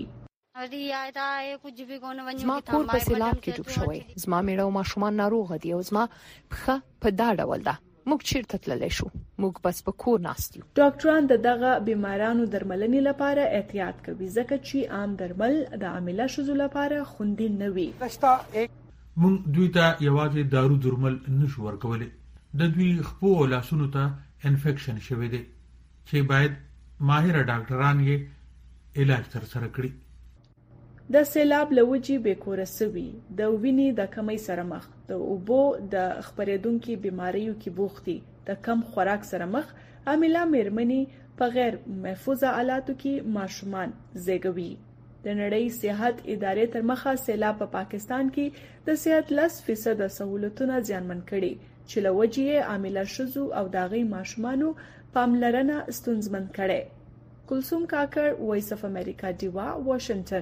زما کور په سیلاب کې ډوب شوی زما میړه او ماشومان ناروغ دي او زما پخه په دا ډول ده موږ چیرته تللی شو موږ بس په کور ناست یو ډاکټران دغه بیمارانو درملنې لپاره احتیاط کوي ځکه چې عام درمل د عامله شذو لپاره خوندي نه وي موږ دوی ته یوازې دارو درمل نشو ورکولای د دوی خپو لاسونو ته انفیکشن شوی دی چې باید ماهر ډاکټران یې علاج ترسره کړي د سیلاب لوجي بیکورسوي د وینې د کمی سره مخ د اوبو د خبرېدونکو بیماریو کې بوختي د کم خوراک سره مخ عامله مېرمنې په غیر محفوظه حالاتو کې ماشومان زېږوي د نړۍ صحت ادارې تر مخه سیلاب په پاکستان کې د صحت 10% سہولتونه ځانمن کړي چې لوجي عامله شذو او داغي ماشومانو پاملرنه ستونزمن کړي کلثوم کاکړ وایس اف امریکا دیوا واشنگټن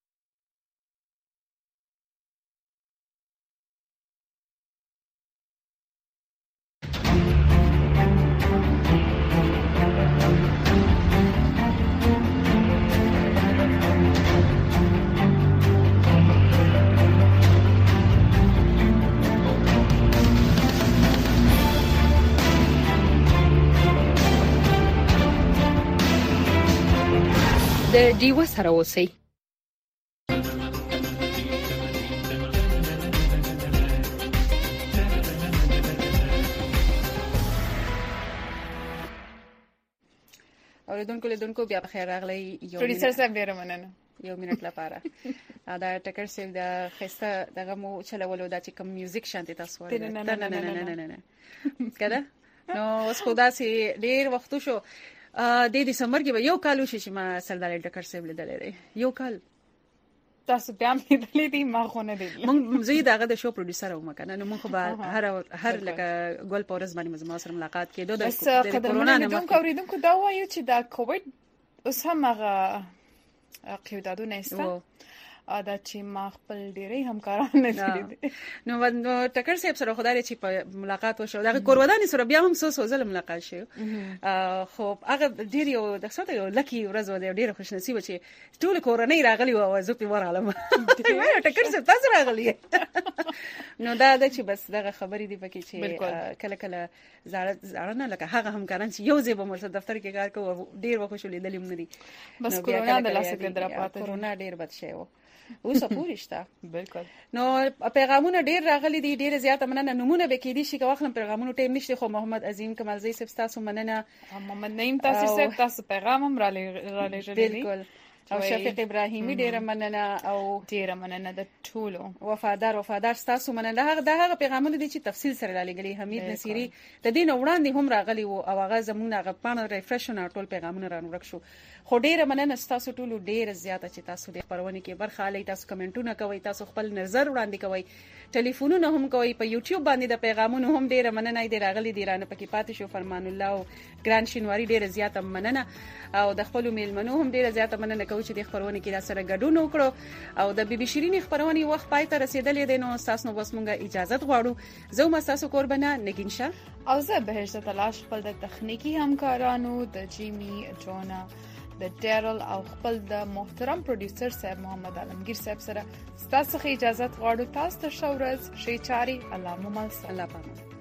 د ډیو سره اوسئ اوریدونکو لیدونکو بیا بخیر راغلی یو پروډوسر صاحب ډیر مننه یو منټ لپاره دا ټکر سیو د خسته دغه مو چلولو د چې کوم میوزیک شانتي تاسو ورته نه کده نو اوس خدا سي ډیر وخت شو د دسمبر کې به یو کال وشي چې ما سردار ټکر سیو لیدل دی یو کال تاسو بیا مې دلې دي ما خو نه دی مونږ زه دغه د شو پروډوسر وم کنه نو مونږ به هر لکه ګل پورز باندې مزما سره ملاقات کېدو د کورونا نه مخکې اوریدونکو دا وایي چې دا کووډ اوس هم هغه قیودادونه است دا چې ما خپل ډېرې همکاران نه دي نو ټکر صاحب سره خدای چې په ملاقات وشو دا کورونا سره بیا هم څو ځله ملاقات شو خو هغه ډېر یو د څه یو لکی ورځ و ډېر خوش نصیب چې ټول کورونا راغلی و زه په ورالم ټکر صاحب تاسو راغلی نو دا چې بس دغه خبرې دی پکې چې کله کله زړه نه لکه هغه همکاران چې یو ځای به مرسته دفتر کې کار کوو ډېر وخت شو لیدلې مونږ دي بس کورونا د لاسه کې دراپاته کورونا ډېر بد شی و اوس پورشته بالکل نو پیغامونه ډیر راغلي دي ډیر زیات مننه نمونه به کې دي چې واخلم پیغامونه ټیم نشته خو محمد عظیم کمالزی صاحب تاسو مننه محمد نعیم تاسو پیغام هم را لېږلی بالکل او شفیق ابراهیمی ډیر مننه او ډیر مننه د ټولو وفادار تاسو مننه هغه پیغامونه دي چې تفصیل سره را لېږلي حمید نصیری د دین وړاندې هم راغلي او هغه زمونږ هغه پانه ریفرش نه ټول پیغامونه رانورک شو خو ډیر مننه تاسو ټول ډیر زیاته چې تاسو د خبرونه کې برخه اخلئ تاسو کمنټونه کوئ تاسو خپل نظر وړاندې کوئ ټلیفونونه هم کوئ په یوټیوب باندې د پیغامونو هم ډیر مننه دې راغلي دي رانه پکې پاتې شو فرمان الله او ګران شینواری ډیر زیاته مننه او د خپل میلمنو هم ډیر زیاته مننه کوم چې د خبرونه کې را سره ګډون وکړو او د بي بي شيرين خبرونه وخت پای ته رسیدلې دي نو تاسو نو بس مونږه اجازه غواړو زه ما تاسو قربانه نگین شاه او زه بهشته تلاش خپل د تخنیکی همکارانو د جیمی جونا د ډیرل او خپل د محترم پروډوسر صاحب محمد عالمگیر صاحب سره تاسو ته اجازه غواړو تاسو ته شورز شي چاري الله مو الله پامه